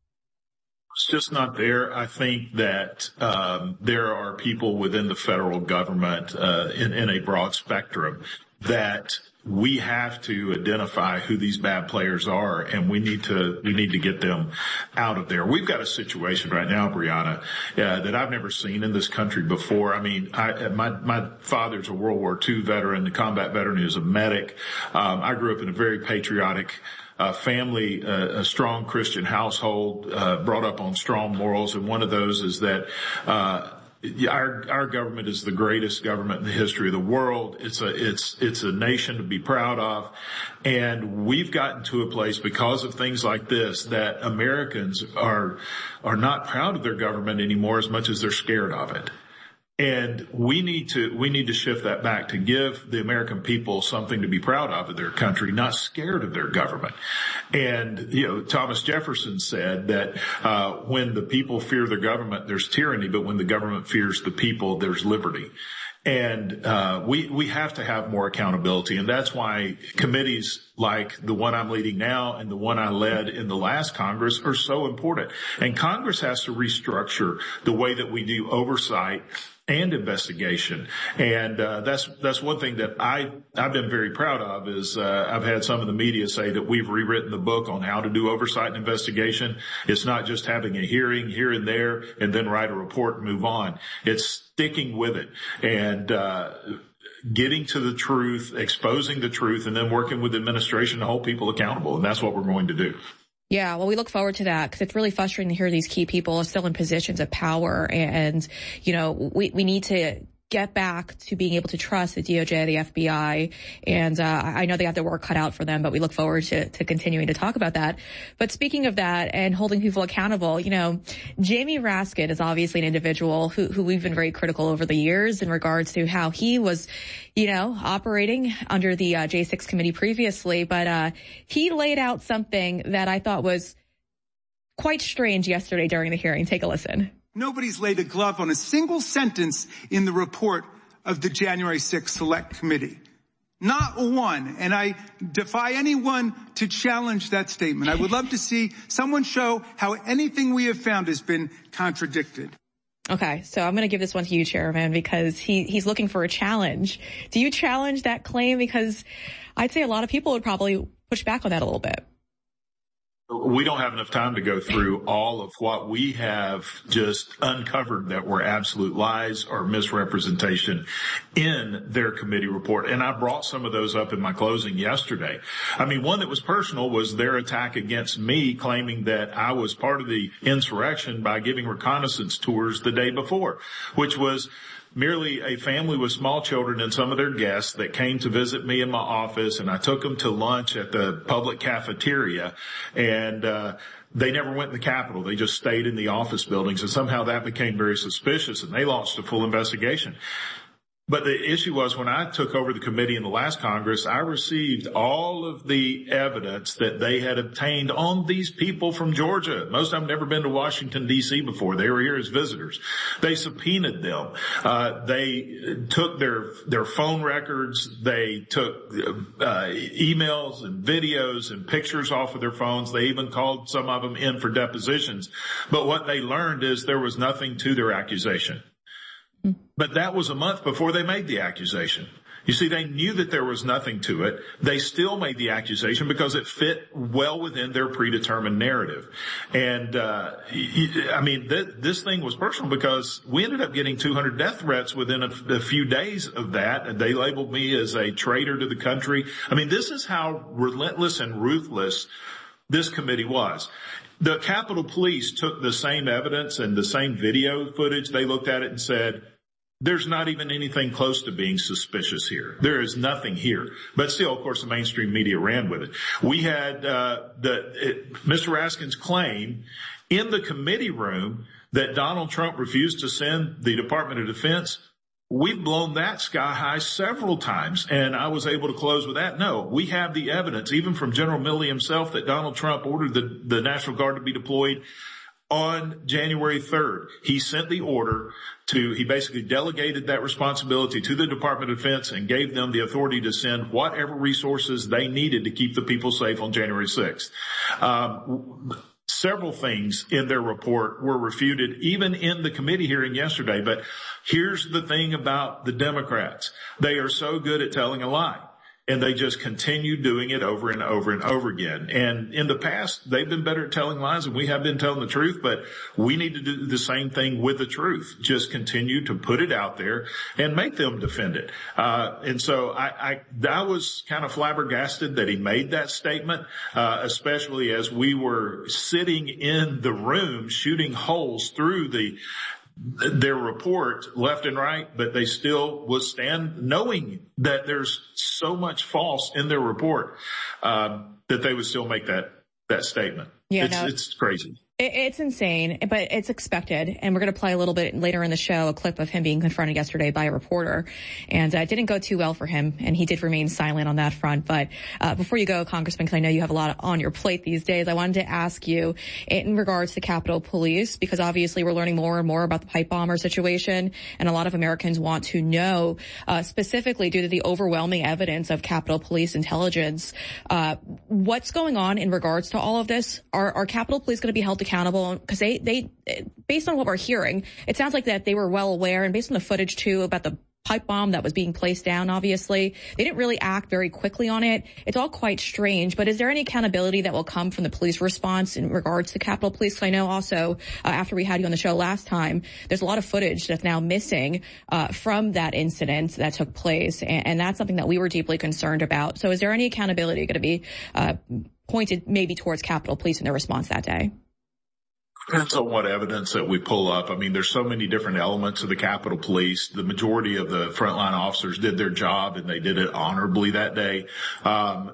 It's just not there. I think that um, there are people within the federal government uh, in, in a broad spectrum that we have to identify who these bad players are, and we need to we need to get them out of there. We've got a situation right now, Brianna, uh, that I've never seen in this country before. I mean, I, my my father's a World War Two veteran, a combat veteran. He was a medic. Um, I grew up in a very patriotic uh, family, uh, a strong Christian household, uh, brought up on strong morals, and one of those is that uh Our, our government is the greatest government in the history of the world. It's a, it's, it's a nation to be proud of. And we've gotten to a place because of things like this that Americans are, are not proud of their government anymore as much as they're scared of it. And we need to, we need to shift that back to give the American people something to be proud of in their country, not scared of their government. And, you know, Thomas Jefferson said that, uh, when the people fear their government, there's tyranny, but when the government fears the people, there's liberty. And, uh, we, we have to have more accountability. And that's why committees like the one I'm leading now and the one I led in the last Congress are so important. And Congress has to restructure the way that we do oversight and investigation. And, uh, that's, that's one thing that I, I've been very proud of is, uh, I've had some of the media say that we've rewritten the book on how to do oversight and investigation. It's not just having a hearing here and there and then write a report and move on. It's sticking with it and, uh, getting to the truth, exposing the truth, and then working with the administration to hold people accountable. And that's what we're going to do. Yeah, well, we look forward to that because it's really frustrating to hear these key people are still in positions of power. And, you know, we, we need to get back to being able to trust the D O J, the F B I. And uh, I know they have their work cut out for them, but we look forward to, to continuing to talk about that. But speaking of that and holding people accountable, you know, Jamie Raskin is obviously an individual who, who we've been very critical over the years in regards to how he was, you know, operating under the uh, J six committee previously. But uh, he laid out something that I thought was quite strange yesterday during the hearing. Take a listen. Nobody's laid a glove on a single sentence in the report of the January sixth Select Committee. Not one. And I defy anyone to challenge that statement. I would love to see someone show how anything we have found has been contradicted. Okay, so I'm going to give this one to you, Chairman, because he, he's looking for a challenge. Do you challenge that claim? Because I'd say a lot of people would probably push back on that a little bit. We don't have enough time to go through all of what we have just uncovered that were absolute lies or misrepresentation in their committee report. And I brought some of those up in my closing yesterday. I mean, one that was personal was their attack against me, claiming that I was part of the insurrection by giving reconnaissance tours the day before, which was merely a family with small children and some of their guests that came to visit me in my office, and I took them to lunch at the public cafeteria, and uh they never went in the Capitol. They just stayed in the office buildings, and somehow that became very suspicious, and they launched a full investigation. But the issue was, when I took over the committee in the last Congress, I received all of the evidence that they had obtained on these people from Georgia. Most of them never been to Washington, D C before. They were here as visitors. They subpoenaed them. Uh, they took their, their phone records. They took uh, emails and videos and pictures off of their phones. They even called some of them in for depositions. But what they learned is there was nothing to their accusation. But that was a month before they made the accusation. You see, they knew that there was nothing to it. They still made the accusation because it fit well within their predetermined narrative. And, uh, I mean, th- this thing was personal because we ended up getting two hundred death threats within a, a few days of that. And they labeled me as a traitor to the country. I mean, this is how relentless and ruthless this committee was. The Capitol Police took the same evidence and the same video footage. They looked at it and said, there's not even anything close to being suspicious here. There is nothing here. But still, of course, the mainstream media ran with it. We had uh the it, Mister Raskin's claim in the committee room that Donald Trump refused to send the Department of Defense. We've blown that sky high several times, and I was able to close with that. No, we have the evidence, even from General Milley himself, that Donald Trump ordered the, the National Guard to be deployed on January third. He sent the order to, he basically delegated that responsibility to the Department of Defense and gave them the authority to send whatever resources they needed to keep the people safe on January sixth. Um, Several things in their report were refuted, even in the committee hearing yesterday. But here's the thing about the Democrats. They are so good at telling a lie, and they just continue doing it over and over and over again. And in the past, they've been better at telling lies, and we have been telling the truth, but we need to do the same thing with the truth. Just continue to put it out there and make them defend it. Uh, and so I, I, I was kind of flabbergasted that he made that statement, uh, especially as we were sitting in the room shooting holes through the their report left and right, but they still withstand, knowing that there's so much false in their report, um, that they would still make that, that statement. Yeah, it's, no, it's crazy. It's insane, but it's expected. And we're going to play a little bit later in the show a clip of him being confronted yesterday by a reporter. And uh, it didn't go too well for him, and he did remain silent on that front. But uh, before you go, Congressman, because I know you have a lot on your plate these days, I wanted to ask you in regards to Capitol Police, because obviously we're learning more and more about the pipe bomber situation, and a lot of Americans want to know, uh, specifically due to the overwhelming evidence of Capitol Police intelligence, uh, what's going on in regards to all of this? Are, are Capitol Police going to be held accountable? Because they, they, based on what we're hearing, it sounds like that they were well aware, and based on the footage too about the pipe bomb that was being placed down, obviously, they didn't really act very quickly on it. It's all quite strange, but is there any accountability that will come from the police response in regards to Capitol Police? Because I know also, uh, after we had you on the show last time, there's a lot of footage that's now missing, uh, from that incident that took place, and, and that's something that we were deeply concerned about. So is there any accountability going to be, uh, pointed maybe towards Capitol Police in their response that day? Depends on what evidence that we pull up. I mean, there's so many different elements of the Capitol Police. The majority of the frontline officers did their job, and they did it honorably that day. Um,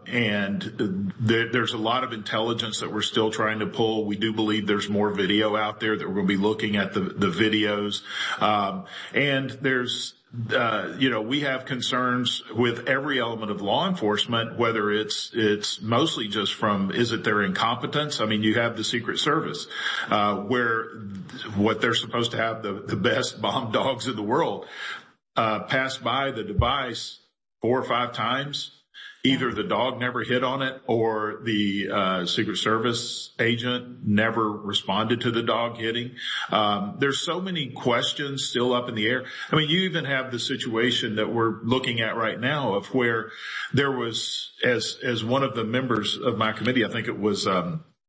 and there, there's a lot of intelligence that we're still trying to pull. We do believe there's more video out there that we're going to be looking at the, the videos. Um, and there's Uh, you know, we have concerns with every element of law enforcement, whether it's, it's mostly just from, is it their incompetence? I mean, you have the Secret Service, uh, where what they're supposed to have the, the best bomb dogs in the world, uh, passed by the device four or five times. Either the dog never hit on it, or the uh Secret Service agent never responded to the dog hitting. Um There's so many questions still up in the air. I mean, you even have the situation that we're looking at right now of where there was, as as one of the members of my committee, I think it was um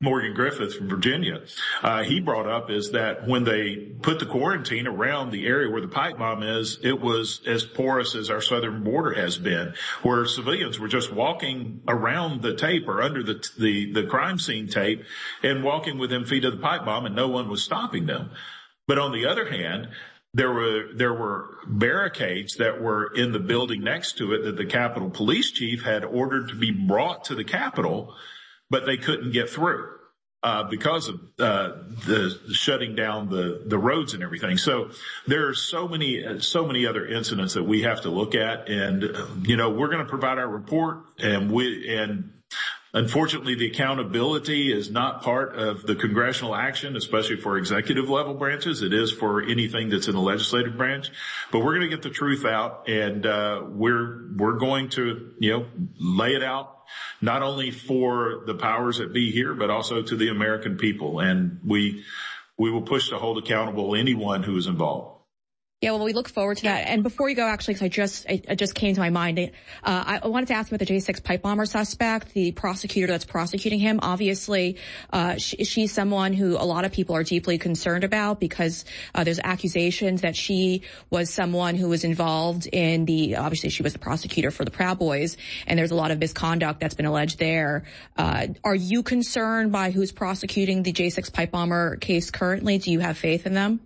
Morgan Griffith from Virginia, uh, he brought up is that when they put the quarantine around the area where the pipe bomb is, it was as porous as our southern border has been, where civilians were just walking around the tape or under the, the, the crime scene tape and walking within feet of the pipe bomb, and no one was stopping them. But on the other hand, There were, there were barricades that were in the building next to it that the Capitol Police Chief had ordered to be brought to the Capitol, but they couldn't get through, uh, because of, uh, the shutting down the, the roads and everything. So there are so many, so many other incidents that we have to look at. And, you know, we're going to provide our report, and we, and unfortunately, the accountability is not part of the congressional action, especially for executive level branches. It is for anything that's in the legislative branch. But we're going to get the truth out, and uh we're we're going to, you know, lay it out not only for the powers that be here, but also to the American people. And we we will push to hold accountable anyone who is involved. Yeah, well, we look forward to that. And before you go, actually, because I just, I, it just came to my mind, uh, I, I wanted to ask about the J six pipe bomber suspect, the prosecutor that's prosecuting him. Obviously, uh, she, she's someone who a lot of people are deeply concerned about because uh, there's accusations that she was someone who was involved in the, obviously she was the prosecutor for the Proud Boys, and there's a lot of misconduct that's been alleged there. Uh, are you concerned by who's prosecuting the J six pipe bomber case currently? Do you have faith in them?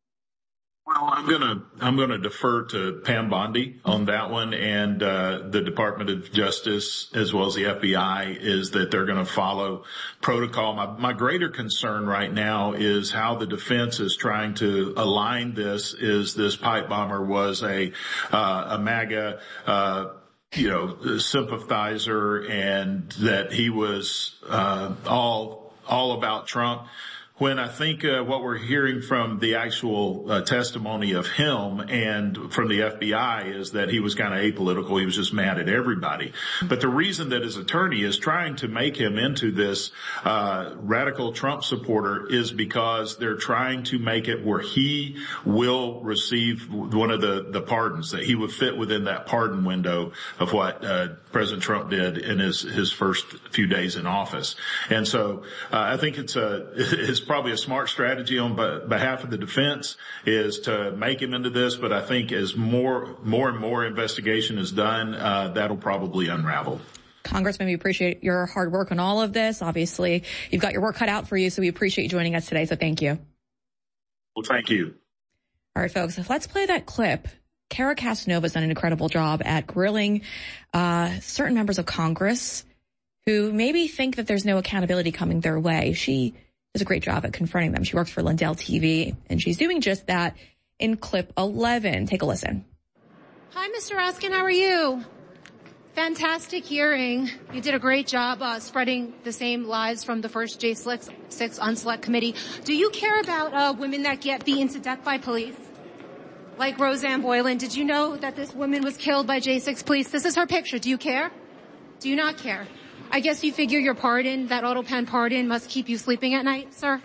Well, I'm gonna I'm gonna defer to Pam Bondi on that one, and uh the Department of Justice as well as the F B I is that they're going to follow protocol. My, my greater concern right now is how the defense is trying to align this. Is this pipe bomber was a uh, a MAGA uh you know sympathizer, and that he was uh all all about Trump? When I think uh, what we're hearing from the actual uh, testimony of him and from the F B I is that he was kind of apolitical. He was just mad at everybody. But the reason that his attorney is trying to make him into this uh radical Trump supporter is because they're trying to make it where he will receive one of the, the pardons, that he would fit within that pardon window of what uh President Trump did in his, his first few days in office. And so uh, I think it's a it's probably a smart strategy on behalf of the defense is to make him into this. But I think as more more and more investigation is done, uh, that'll probably unravel. Congressman, we appreciate your hard work on all of this. Obviously, you've got your work cut out for you, so we appreciate you joining us today. So thank you. Well, thank you. All right, folks, let's play that clip. Cara Casanova's done an incredible job at grilling uh certain members of Congress who maybe think that there's no accountability coming their way. She does a great job at confronting them. She works for Lindell T V, and she's doing just that in clip eleven. Take a listen. Hi, Mister Raskin. How are you? Fantastic hearing. You did a great job uh, spreading the same lies from the first J six Unselect Committee. Do you care about uh, women that get beaten to death by police? Like Roseanne Boylan. Did you know that this woman was killed by J six police? This is her picture. Do you care? Do you not care? I guess you figure your pardon, that auto pen pardon, must keep you sleeping at night, sir?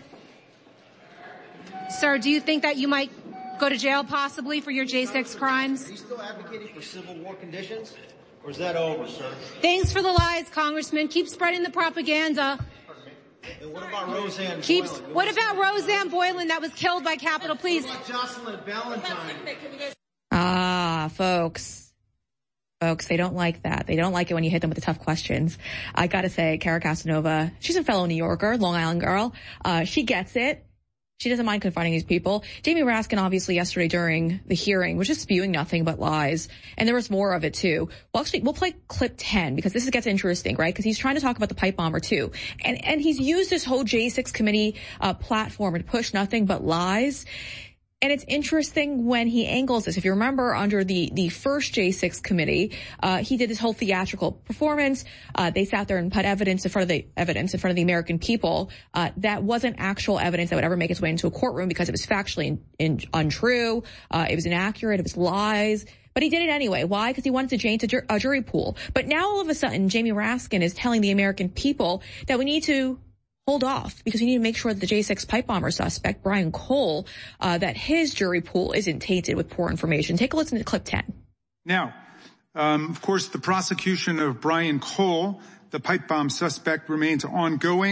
Sir, do you think that you might go to jail possibly for your J six crimes? Are you still advocating for civil war conditions? Or is that over, sir? Thanks for the lies, Congressman. Keep spreading the propaganda. And what about Roseanne Keep, Boylan? What about Roseanne Boylan that was killed by Capitol Police? What about Jocelyn Valentine? Ah, folks. Folks, they don't like that. They don't like it when you hit them with the tough questions. I gotta say, Cara Casanova, she's a fellow New Yorker, Long Island girl. Uh, she gets it. She doesn't mind confronting these people. Jamie Raskin, obviously, yesterday during the hearing was just spewing nothing but lies. And there was more of it, too. Well, actually, we'll play clip ten because this gets interesting, right? Because he's trying to talk about the pipe bomber, too. And, and he's used this whole J six committee uh, platform to push nothing but lies. And it's interesting when he angles this. If you remember, under the, the first J six committee, uh, he did this whole theatrical performance. Uh, they sat there and put evidence in front of the evidence in front of the American people. Uh, that wasn't actual evidence that would ever make its way into a courtroom because it was factually in, in, untrue. Uh, it was inaccurate. It was lies. But he did it anyway. Why? Because he wanted to change a, jur- a jury pool. But now all of a sudden, Jamie Raskin is telling the American people that we need to hold off because we need to make sure that the J six pipe bomber suspect, Brian Cole, uh, that his jury pool isn't tainted with poor information. Take a listen to clip ten. Now, um, of course, the prosecution of Brian Cole, the pipe bomb suspect, remains ongoing.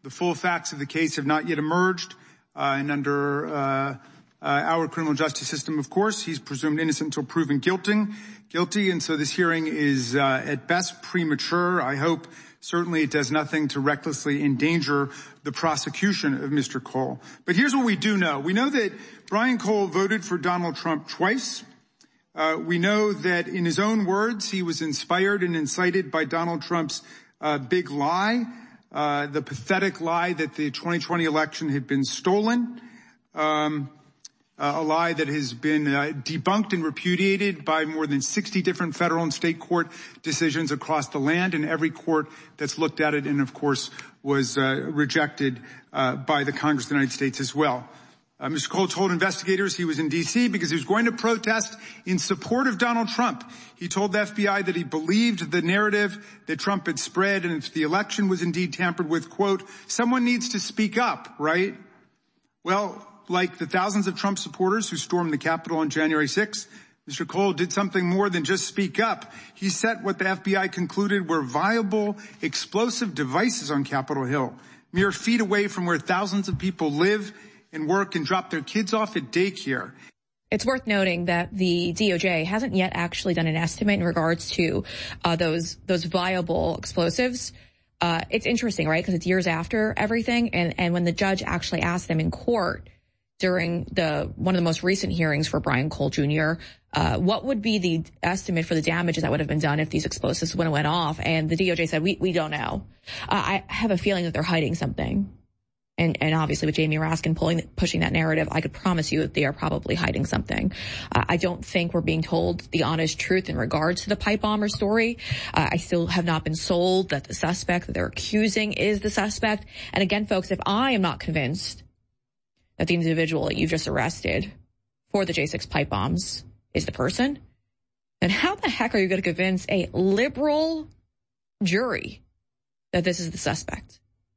The full facts of the case have not yet emerged, uh, and under uh, uh, our criminal justice system, of course, he's presumed innocent until proven guilty. Guilty, and so this hearing is uh, at best premature. I hope certainly it does nothing to recklessly endanger the prosecution of Mister Cole. But here's what we do know. We know that Brian Cole voted for Donald Trump twice. Uh, we know that in his own words, he was inspired and incited by Donald Trump's uh, big lie, uh, the pathetic lie that the twenty twenty election had been stolen, um, uh, a lie that has been uh, debunked and repudiated by more than sixty different federal and state court decisions across the land, and every court that's looked at it, and of course was uh, rejected uh, by the Congress of the United States as well. Uh, Mister Cole told investigators he was in D C because he was going to protest in support of Donald Trump. He told the F B I that he believed the narrative that Trump had spread, and if the election was indeed tampered with, quote, someone needs to speak up, right? Well, like the thousands of Trump supporters who stormed the Capitol on January sixth, Mister Cole did something more than just speak up. He set what the F B I concluded were viable explosive devices on Capitol Hill, mere feet away from where thousands of people live and work and drop their kids off at daycare. It's worth noting that the D O J hasn't yet actually done an estimate in regards to uh, those those viable explosives. Uh, it's interesting, right? Because it's years after everything, and and when the judge actually asked them in court during the one of the most recent hearings for Brian Cole Junior, uh, what would be the estimate for the damages that would have been done if these explosives went went off? And the D O J said, we we don't know. Uh, I have a feeling that they're hiding something. And, and obviously with Jamie Raskin pulling, pushing that narrative, I could promise you that they are probably hiding something. Uh, I don't think we're being told the honest truth in regards to the pipe bomber story. Uh, I still have not been sold that the suspect that they're accusing is the suspect. And again, folks, if I am not convinced that the individual that you just arrested for the J six pipe bombs is the person, then how the heck are you going to convince a liberal jury that this is the suspect?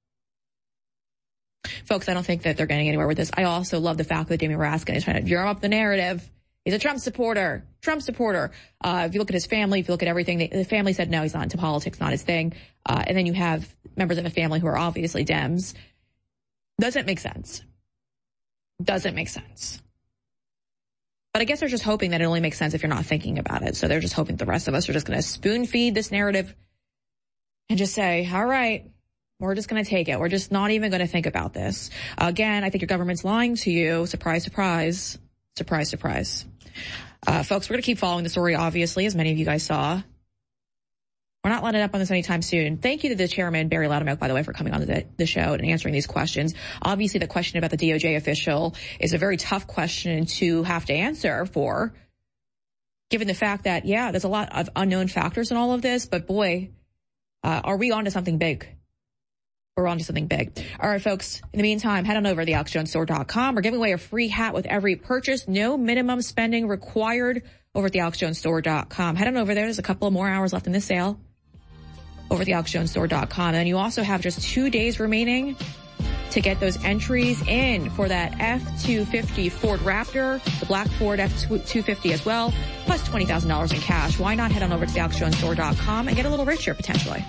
Folks, I don't think that they're getting anywhere with this. I also love the fact that Jamie Raskin is trying to drum up the narrative. He's a Trump supporter, Trump supporter. Uh, if you look at his family, if you look at everything, the, the family said no, he's not into politics, not his thing. Uh, and then you have members of the family who are obviously Dems. Doesn't make sense. Doesn't make sense. But I guess they're just hoping that it only makes sense if you're not thinking about it. So they're just hoping the rest of us are just going to spoon feed this narrative and just say, all right, we're just going to take it. We're just not even going to think about this. Again, I think your government's lying to you. Surprise, surprise. Surprise, surprise. Uh, folks, we're going to keep following the story, obviously, as many of you guys saw. We're not letting up on this anytime soon. Thank you to the chairman, Barry Loudermilk, by the way, for coming on the, the show and answering these questions. Obviously, the question about the D O J official is a very tough question to have to answer for, given the fact that, yeah, there's a lot of unknown factors in all of this, but boy, uh, are we on to something big? We're on to something big. All right, folks. In the meantime, head on over to the alex jones store dot com. We're giving away a free hat with every purchase. No minimum spending required over at the alex jones store dot com. Head on over there. There's a couple of more hours left in this sale over at the alex jones store dot com. And you also have just two days remaining to get those entries in for that F two fifty Ford Raptor, the black Ford F two fifty as well, plus twenty thousand dollars in cash. Why not head on over to the alex jones store dot com and get a little richer potentially?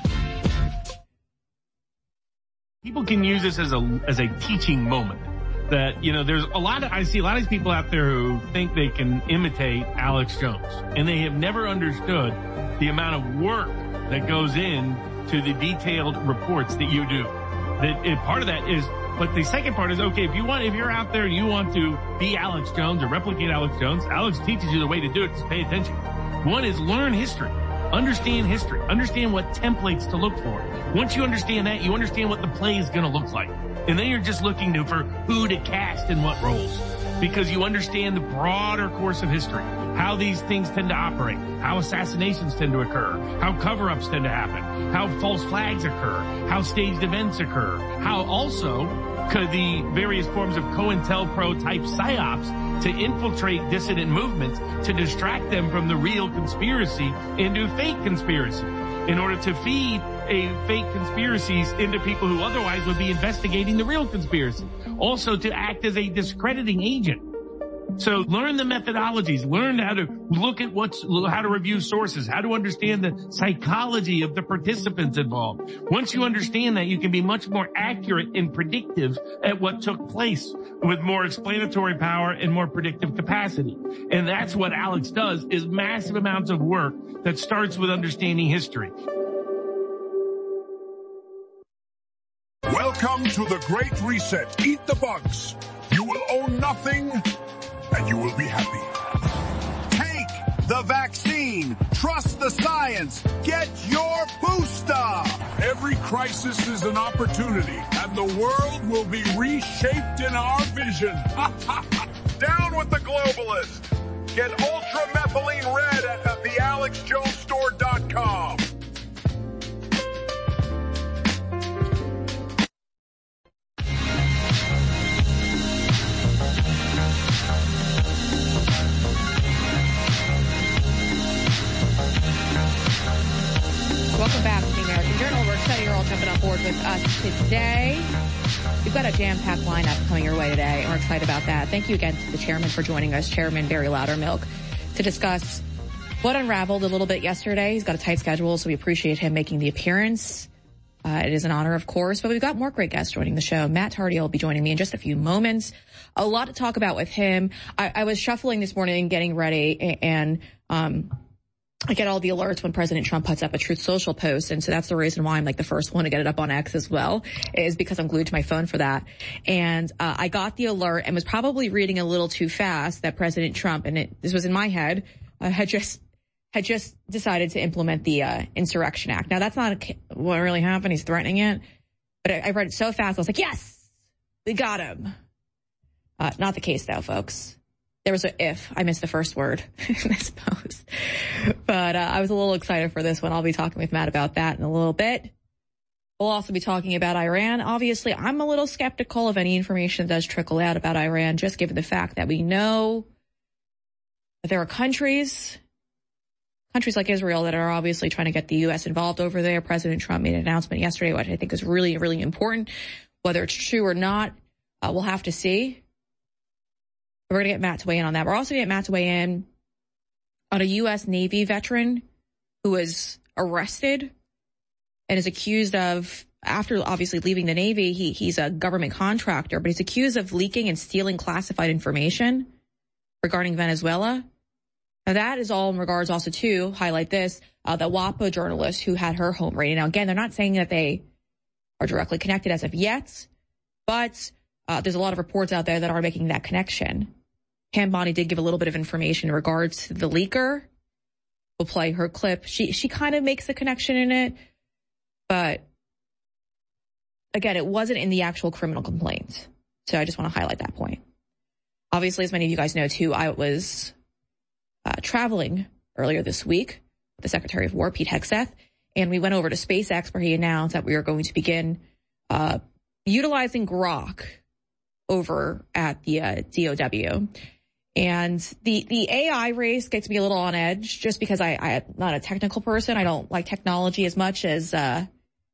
People can use this as a as a teaching moment. That, you know, there's a lot of, I see a lot of these people out there who think they can imitate Alex Jones, and they have never understood the amount of work that goes in to the detailed reports that you do. That it, part of that is, but the second part is, okay, if you want, if you're out there and you want to be Alex Jones or replicate Alex Jones, Alex teaches you the way to do it. Just pay attention. One is learn history. Understand history. Understand what templates to look for. Once you understand that, you understand what the play is going to look like. And then you're just looking to, for who to cast in what roles. Because you understand the broader course of history. How these things tend to operate. How assassinations tend to occur. How cover-ups tend to happen. How false flags occur. How staged events occur. How also could the various forms of COINTELPRO type psyops to infiltrate dissident movements to distract them from the real conspiracy into fake conspiracy in order to feed a fake conspiracies into people who otherwise would be investigating the real conspiracy. Also to act as a discrediting agent So learn the methodologies, learn how to look at what's, how to review sources, how to understand the psychology of the participants involved. Once you understand that, you can be much more accurate and predictive at what took place with more explanatory power and more predictive capacity. And that's what Alex does, is massive amounts of work that starts with understanding history. Welcome to the Great Reset. Eat the bugs. You will own nothing, and you will be happy. Take the vaccine. Trust the science. Get your booster. Every crisis is an opportunity, and the world will be reshaped in our vision. Down with the globalists. Get ultramethylene red at the alex jones store dot com. Welcome back to the American Journal. We're excited you're all jumping on board with us today. We've got a jam-packed lineup coming your way today, and we're excited about that. Thank you again to the chairman for joining us, Chairman Barry Loudermilk, to discuss what unraveled a little bit yesterday. He's got a tight schedule, so we appreciate him making the appearance. Uh, it is an honor, of course, but we've got more great guests joining the show. Matt Tardio will be joining me in just a few moments. A lot to talk about with him. I, I was shuffling this morning and getting ready, and um I get all the alerts when President Trump puts up a Truth Social post, and so that's the reason why I'm like the first one to get it up on X as well, is because I'm glued to my phone for that. And uh, I got the alert and was probably reading a little too fast that President Trump, and it, this was in my head, uh, had just had just decided to implement the uh, Insurrection Act. Now that's not a, what really happened. He's threatening it, but I, I read it so fast I was like, yes, we got him. Uh, not the case though, folks. There was a if. I missed the first word in this post. But uh, I was a little excited for this one. I'll be talking with Matt about that in a little bit. We'll also be talking about Iran. Obviously, I'm a little skeptical of any information that does trickle out about Iran, just given the fact that we know that there are countries, countries like Israel, that are obviously trying to get the U S involved over there. President Trump made an announcement yesterday, which I think is really, really important. Whether it's true or not, uh, we'll have to see. We're going to get Matt to weigh in on that. We're also going to get Matt to weigh in on a U S Navy veteran who was arrested and is accused of, after obviously leaving the Navy, he, he's a government contractor, but he's accused of leaking and stealing classified information regarding Venezuela. Now that is all in regards also to, highlight this, uh, the WAPO journalist who had her home raided. Now again, they're not saying that they are directly connected as of yet, but uh, there's a lot of reports out there that are making that connection. Pam Bondi did give a little bit of information in regards to the leaker. We'll play her clip. She she kind of makes a connection in it, but again, it wasn't in the actual criminal complaint. So I just want to highlight that point. Obviously, as many of you guys know too, I was uh, traveling earlier this week with the Secretary of War, Pete Hegseth, and we went over to SpaceX where he announced that we are going to begin uh, utilizing Grok over at the uh, D O W. And the, the A I race gets me a little on edge just because I, I'm not a technical person. I don't like technology as much as, uh,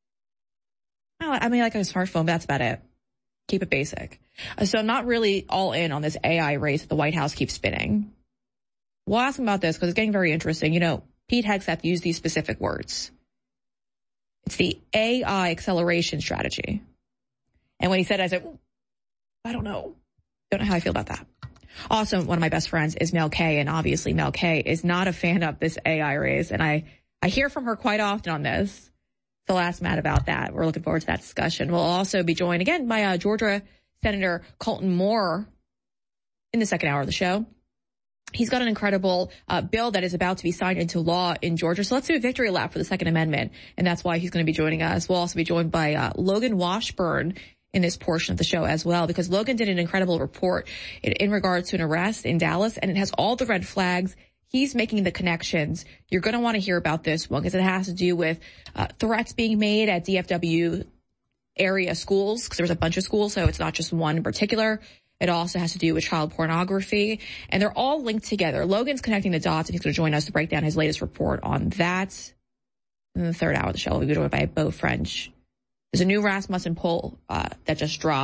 I mean, like a smartphone, but that's about it. Keep it basic. So I'm not really all in on this A I race that the White House keeps spinning. We'll ask him about this because it's getting very interesting. You know, Pete Hegseth used these specific words. It's the A I acceleration strategy. And when he said it, I said, I don't know. Don't know how I feel about that. Also, one of my best friends is Mel K, and obviously Mel K is not a fan of this A I race, and I, I hear from her quite often on this. So I'll ask Matt about that. We're looking forward to that discussion. We'll also be joined again by uh, Georgia Senator Colton Moore in the second hour of the show. He's got an incredible uh, bill that is about to be signed into law in Georgia. So let's do a victory lap for the Second Amendment, and that's why he's going to be joining us. We'll also be joined by uh, Logan Washburn in this portion of the show as well, because Logan did an incredible report in, in regards to an arrest in Dallas, and it has all the red flags. He's making the connections. You're going to want to hear about this one because it has to do with uh, threats being made at D F W area schools, because there's a bunch of schools, so it's not just one in particular. It also has to do with child pornography, and they're all linked together. Logan's connecting the dots, and he's going to join us to break down his latest report on that. In the third hour of the show, we'll be joined by Beau French. There's a new Rasmussen poll uh, that just dropped.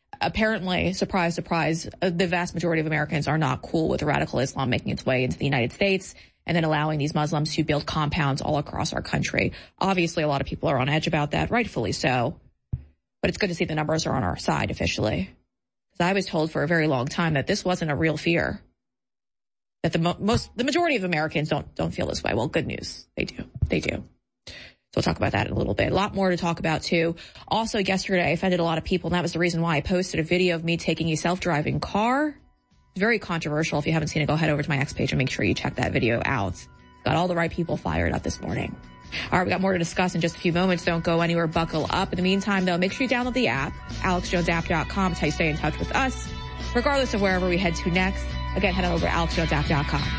apparently, surprise, surprise, the vast majority of Americans are not cool with radical Islam making its way into the United States and then allowing these Muslims to build compounds all across our country. Obviously, a lot of people are on edge about that, rightfully so. But it's good to see the numbers are on our side officially. Because I was told for a very long time that this wasn't a real fear. That the mo- most, the majority of Americans don't, don't feel this way. Well, good news. They do. They do. So we'll talk about that in a little bit. A lot more to talk about too. Also, yesterday I offended a lot of people, and that was the reason why I posted a video of me taking a self-driving car. It's very controversial. If you haven't seen it, go head over to my X page and make sure you check that video out. Got all the right people fired up this morning. All right, we got more to discuss in just a few moments. Don't go anywhere. Buckle up. In the meantime, though, make sure you download the app, alex jones app dot com. It's how you stay in touch with us, regardless of wherever we head to next. Again, head on over to alex jones app dot com.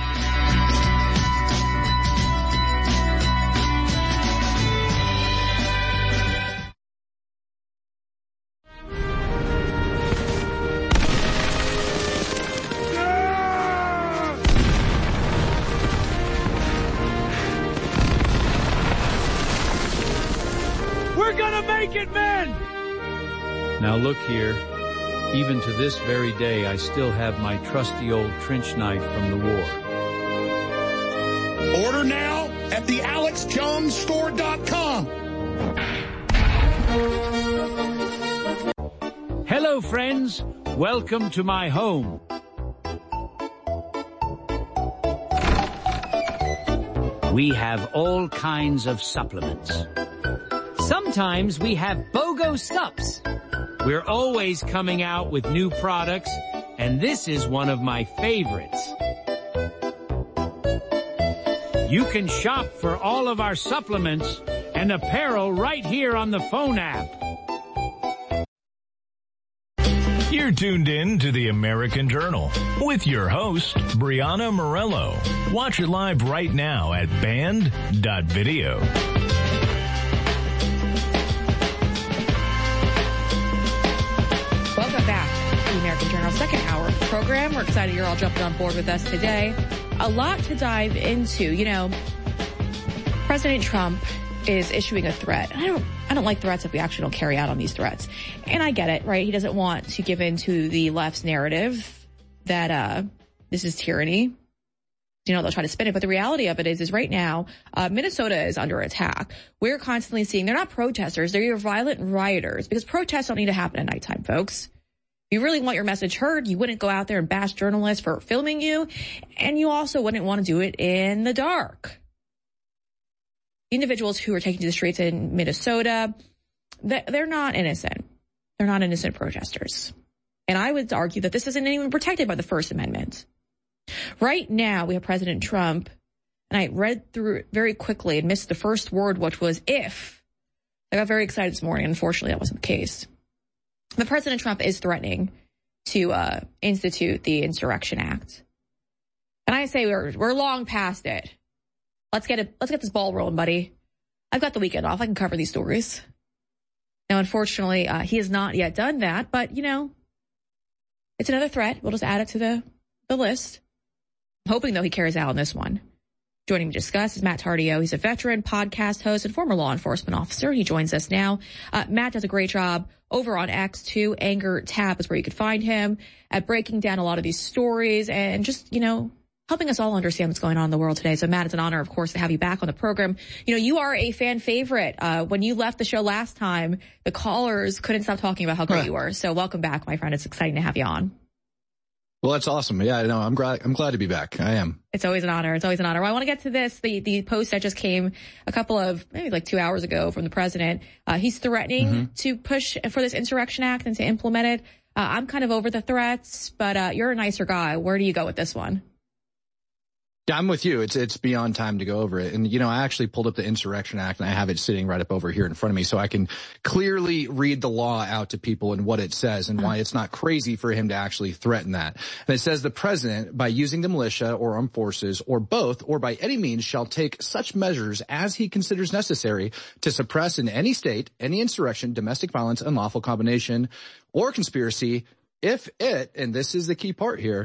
Now look here, even to this very day, I still have my trusty old trench knife from the war. Order now at the alex jones store dot com. Hello, friends. Welcome to my home. We have all kinds of supplements. Sometimes we have BOGO Sups. We're always coming out with new products, and this is one of my favorites. You can shop for all of our supplements and apparel right here on the phone app. You're tuned in to the American Journal with your host, Brianna Morello. Watch it live right now at band dot video. Welcome back to the American Journal, second hour of the program. We're excited you're all jumping on board with us today. A lot to dive into. You know, President Trump is issuing a threat. And I don't, I don't like threats if we actually don't carry out on these threats. And I get it, right? He doesn't want to give in to the left's narrative that, uh, this is tyranny. You know, they'll try to spin it. But the reality of it is, is right now, uh, Minnesota is under attack. We're constantly seeing, they're not protesters, they're your violent rioters, because protests don't need to happen at nighttime, folks. If you really want your message heard, you wouldn't go out there and bash journalists for filming you. And you also wouldn't want to do it in the dark. Individuals who are taking to the streets in Minnesota, they're not innocent. They're not innocent protesters. And I would argue that this isn't even protected by the First Amendment. Right now, we have President Trump, and I read through it very quickly and missed the first word, which was if. I got very excited this morning. Unfortunately, that wasn't the case. But President Trump is threatening to uh, institute the Insurrection Act. And I say we're we're long past it. Let's get it. Let's get this ball rolling, buddy. I've got the weekend off. I can cover these stories. Now, unfortunately, uh, he has not yet done that. But, you know, it's another threat. We'll just add it to the, the list. I'm hoping, though, he carries out on this one. Joining me to discuss is Matt Tardeo. He's a veteran, podcast host, and former law enforcement officer. He joins us now. Uh, Matt does a great job over on X, too. Anger Tap is where you could find him at breaking down a lot of these stories and just, you know, helping us all understand what's going on in the world today. So, Matt, it's an honor, of course, to have you back on the program. You know, you are a fan favorite. Uh, when you left the show last time, the callers couldn't stop talking about how great you were. So welcome back, my friend. It's exciting to have you on. Well, that's awesome. Yeah, no, I'm glad, I'm glad to be back. I am. It's always an honor. It's always an honor. Well, I want to get to this. The, the post that just came a couple of, maybe like two hours ago from the president. Uh, he's threatening mm-hmm. to push for this Insurrection Act and to implement it. Uh, I'm kind of over the threats, but, uh, you're a nicer guy. Where do you go with this one? Yeah, I'm with you. It's it's beyond time to go over it. And, you know, I actually pulled up the Insurrection Act, and I have it sitting right up over here in front of me so I can clearly read the law out to people and what it says and why it's not crazy for him to actually threaten that. And it says the president, by using the militia or armed forces or both or by any means, shall take such measures as he considers necessary to suppress in any state any insurrection, domestic violence, unlawful combination, or conspiracy if it, and this is the key part here,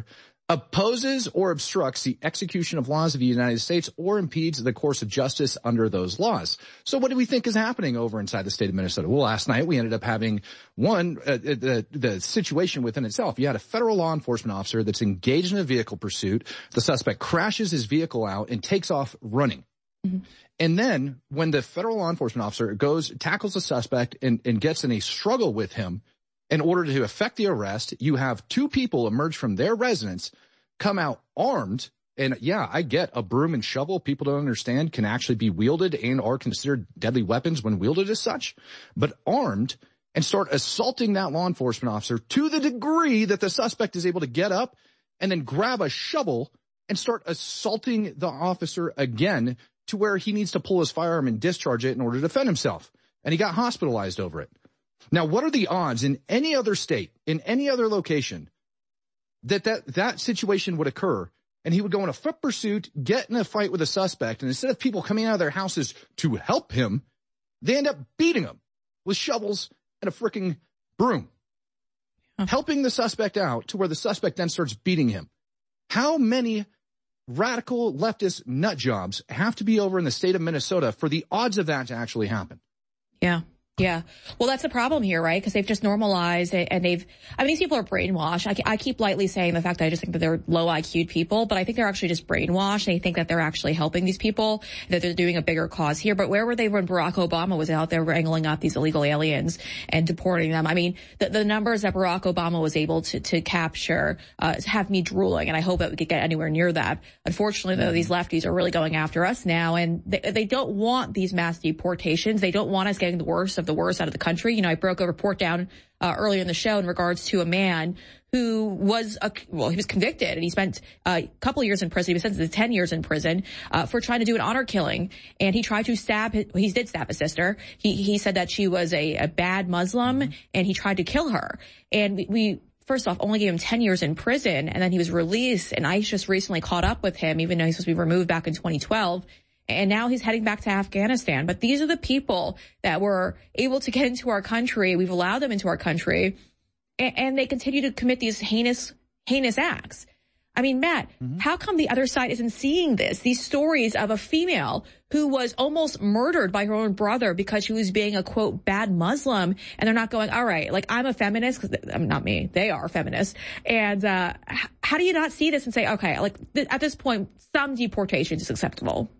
opposes or obstructs the execution of laws of the United States or impedes the course of justice under those laws. So what do we think is happening over inside the state of Minnesota? Well, last night we ended up having one, uh, the, the situation within itself. You had a federal law enforcement officer that's engaged in a vehicle pursuit. The suspect crashes his vehicle out and takes off running. Mm-hmm. And then when the federal law enforcement officer goes, tackles the suspect and, and gets in a struggle with him, in order to effect the arrest, you have two people emerge from their residence, come out armed, and yeah, I get a broom and shovel, people don't understand, can actually be wielded and are considered deadly weapons when wielded as such, but armed, and start assaulting that law enforcement officer to the degree that the suspect is able to get up and then grab a shovel and start assaulting the officer again to where he needs to pull his firearm and discharge it in order to defend himself. And he got hospitalized over it. Now, what are the odds in any other state, in any other location, that that, that situation would occur and he would go in a foot pursuit, get in a fight with a suspect, and instead of people coming out of their houses to help him, they end up beating him with shovels and a freaking broom, huh. helping the suspect out to where the suspect then starts beating him. How many radical leftist nut jobs have to be over in the state of Minnesota for the odds of that to actually happen? Yeah. Yeah. Well, that's the problem here, right? Because they've just normalized it and they've, I mean, these people are brainwashed. I, I keep lightly saying the fact that I just think that they're low I Q'd people, but I think they're actually just brainwashed. They think that they're actually helping these people, that they're doing a bigger cause here. But where were they when Barack Obama was out there wrangling up these illegal aliens and deporting them? I mean, the, the numbers that Barack Obama was able to, to capture, uh, have me drooling, and I hope that we could get anywhere near that. Unfortunately, though, these lefties are really going after us now, and they, they don't want these mass deportations. They don't want us getting the worst of the worst out of the country. You know, I broke a report down uh, earlier in the show in regards to a man who was, a, well, he was convicted and he spent uh, a couple of years in prison. He was sentenced to ten years in prison uh, for trying to do an honor killing. And he tried to stab, his, he did stab his sister. He, he said that she was a, a bad Muslim and he tried to kill her. And we, we first off, only gave him ten years in prison, and then he was released. And ICE just recently caught up with him, even though he's supposed to be removed back in twenty twelve. And now he's heading back to Afghanistan. But these are the people that were able to get into our country. We've allowed them into our country, and, and they continue to commit these heinous, heinous acts. I mean, Matt, mm-hmm. how come the other side isn't seeing this? These stories of a female who was almost murdered by her own brother because she was being a, quote, bad Muslim, and they're not going, all right, like, I'm a feminist, because I'm not me, they are feminists. And uh how do you not see this and say, okay, like, th- at this point, some deportation is acceptable?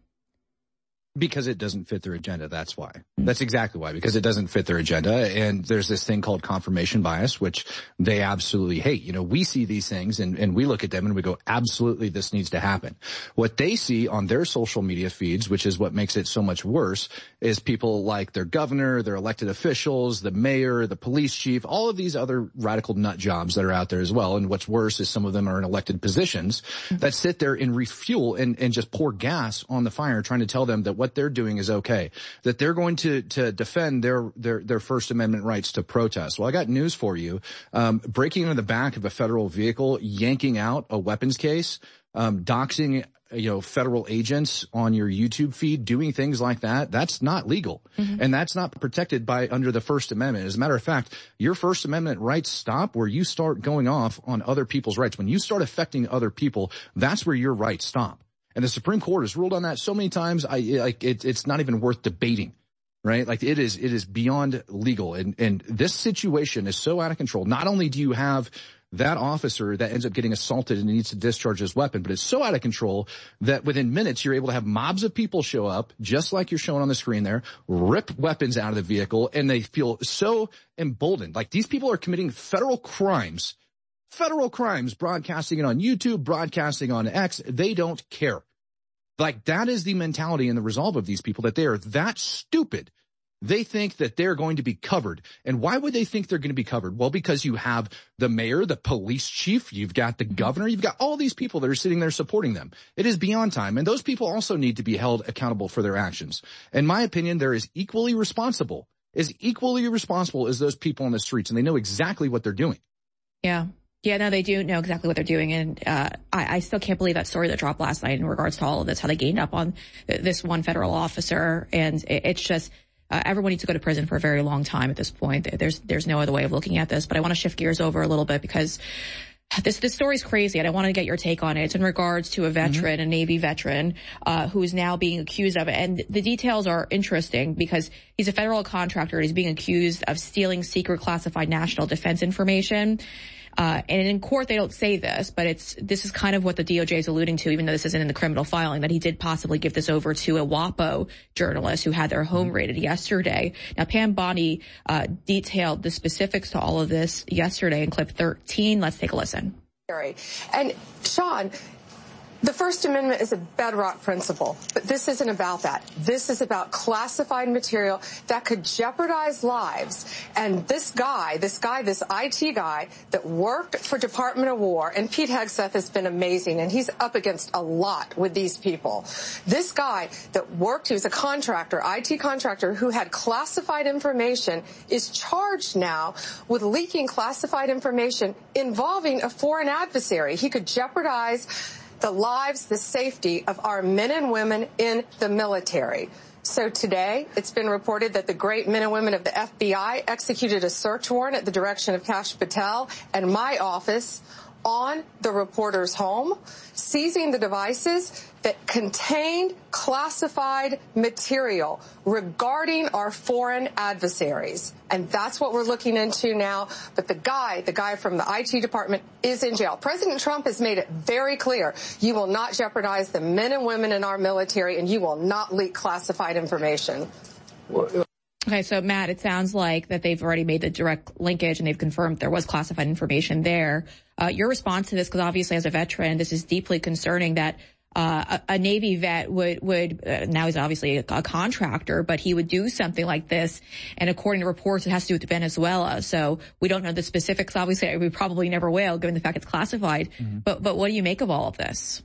Because it doesn't fit their agenda. That's why. That's exactly why. Because it doesn't fit their agenda. And there's this thing called confirmation bias, which they absolutely hate. You know, we see these things and, and we look at them and we go, absolutely, this needs to happen. What they see on their social media feeds, which is what makes it so much worse, is people like their governor, their elected officials, the mayor, the police chief, all of these other radical nut jobs that are out there as well. And what's worse is some of them are in elected positions that sit there and refuel and, and just pour gas on the fire, trying to tell them that what they're doing is okay, that they're going to, to defend their, their, their First Amendment rights to protest. Well, I got news for you. Um, breaking into the back of a federal vehicle, yanking out a weapons case, um, doxing, you know, federal agents on your YouTube feed, doing things like that, that's not legal. Mm-hmm. And that's not protected by under the First Amendment. As a matter of fact, your First Amendment rights stop where you start going off on other people's rights. When you start affecting other people, that's where your rights stop. And the Supreme Court has ruled on that so many times, I like it, it's not even worth debating, right? Like it is, it is beyond legal. And, and this situation is so out of control. Not only do you have that officer that ends up getting assaulted and needs to discharge his weapon, but it's so out of control that within minutes you're able to have mobs of people show up, just like you're showing on the screen there, rip weapons out of the vehicle, and they feel so emboldened. Like these people are committing federal crimes. Federal crimes, broadcasting it on YouTube, broadcasting on X, they don't care. Like that is the mentality and the resolve of these people, that they are that stupid. They think that they're going to be covered. And why would they think they're going to be covered? Well, because you have the mayor, the police chief, you've got the governor, you've got all these people that are sitting there supporting them. It is beyond time. And those people also need to be held accountable for their actions. In my opinion, they're as equally responsible, as equally responsible as those people on the streets. And they know exactly what they're doing. Yeah. Yeah, no, they do know exactly what they're doing. And uh I, I still can't believe that story that dropped last night in regards to all of this, how they gained up on this one federal officer. And it, it's just, uh, everyone needs to go to prison for a very long time at this point. There's, there's no other way of looking at this. But I want to shift gears over a little bit because This this story's crazy, and I want to get your take on it. It's in regards to a veteran, mm-hmm. a Navy veteran, uh, who is now being accused of it. And the details are interesting because he's a federal contractor and he's being accused of stealing secret classified national defense information. Uh, and in court, they don't say this, but it's, this is kind of what the D O J is alluding to, even though this isn't in the criminal filing, that he did possibly give this over to a WAPO journalist who had their home raided yesterday. Now, Pam Bondi, uh, detailed the specifics to all of this yesterday in clip thirteen. Let's take a listen. And Sean, the First Amendment is a bedrock principle, but this isn't about that. This is about classified material that could jeopardize lives. And this guy, this guy, this I T guy that worked for Department of War, and Pete Hegseth has been amazing, and he's up against a lot with these people. This guy that worked, he was a contractor, I T contractor, who had classified information, is charged now with leaking classified information involving a foreign adversary. He could jeopardize the lives, the safety of our men and women in the military. So today, it's been reported that the great men and women of the F B I executed a search warrant at the direction of Kash Patel and my office on the reporter's home, seizing the devices that contained classified material regarding our foreign adversaries. And that's what we're looking into now. But the guy, the guy from the I T department is in jail. President Trump has made it very clear. You will not jeopardize the men and women in our military, and you will not leak classified information. Okay, so Matt, it sounds like that they've already made the direct linkage and they've confirmed there was classified information there. Uh, your response to this, because obviously as a veteran, this is deeply concerning that uh, a, a Navy vet would, would uh, now he's obviously a, a contractor, but he would do something like this. And according to reports, it has to do with Venezuela. So we don't know the specifics. Obviously, we probably never will, given the fact it's classified. Mm-hmm. But but what do you make of all of this?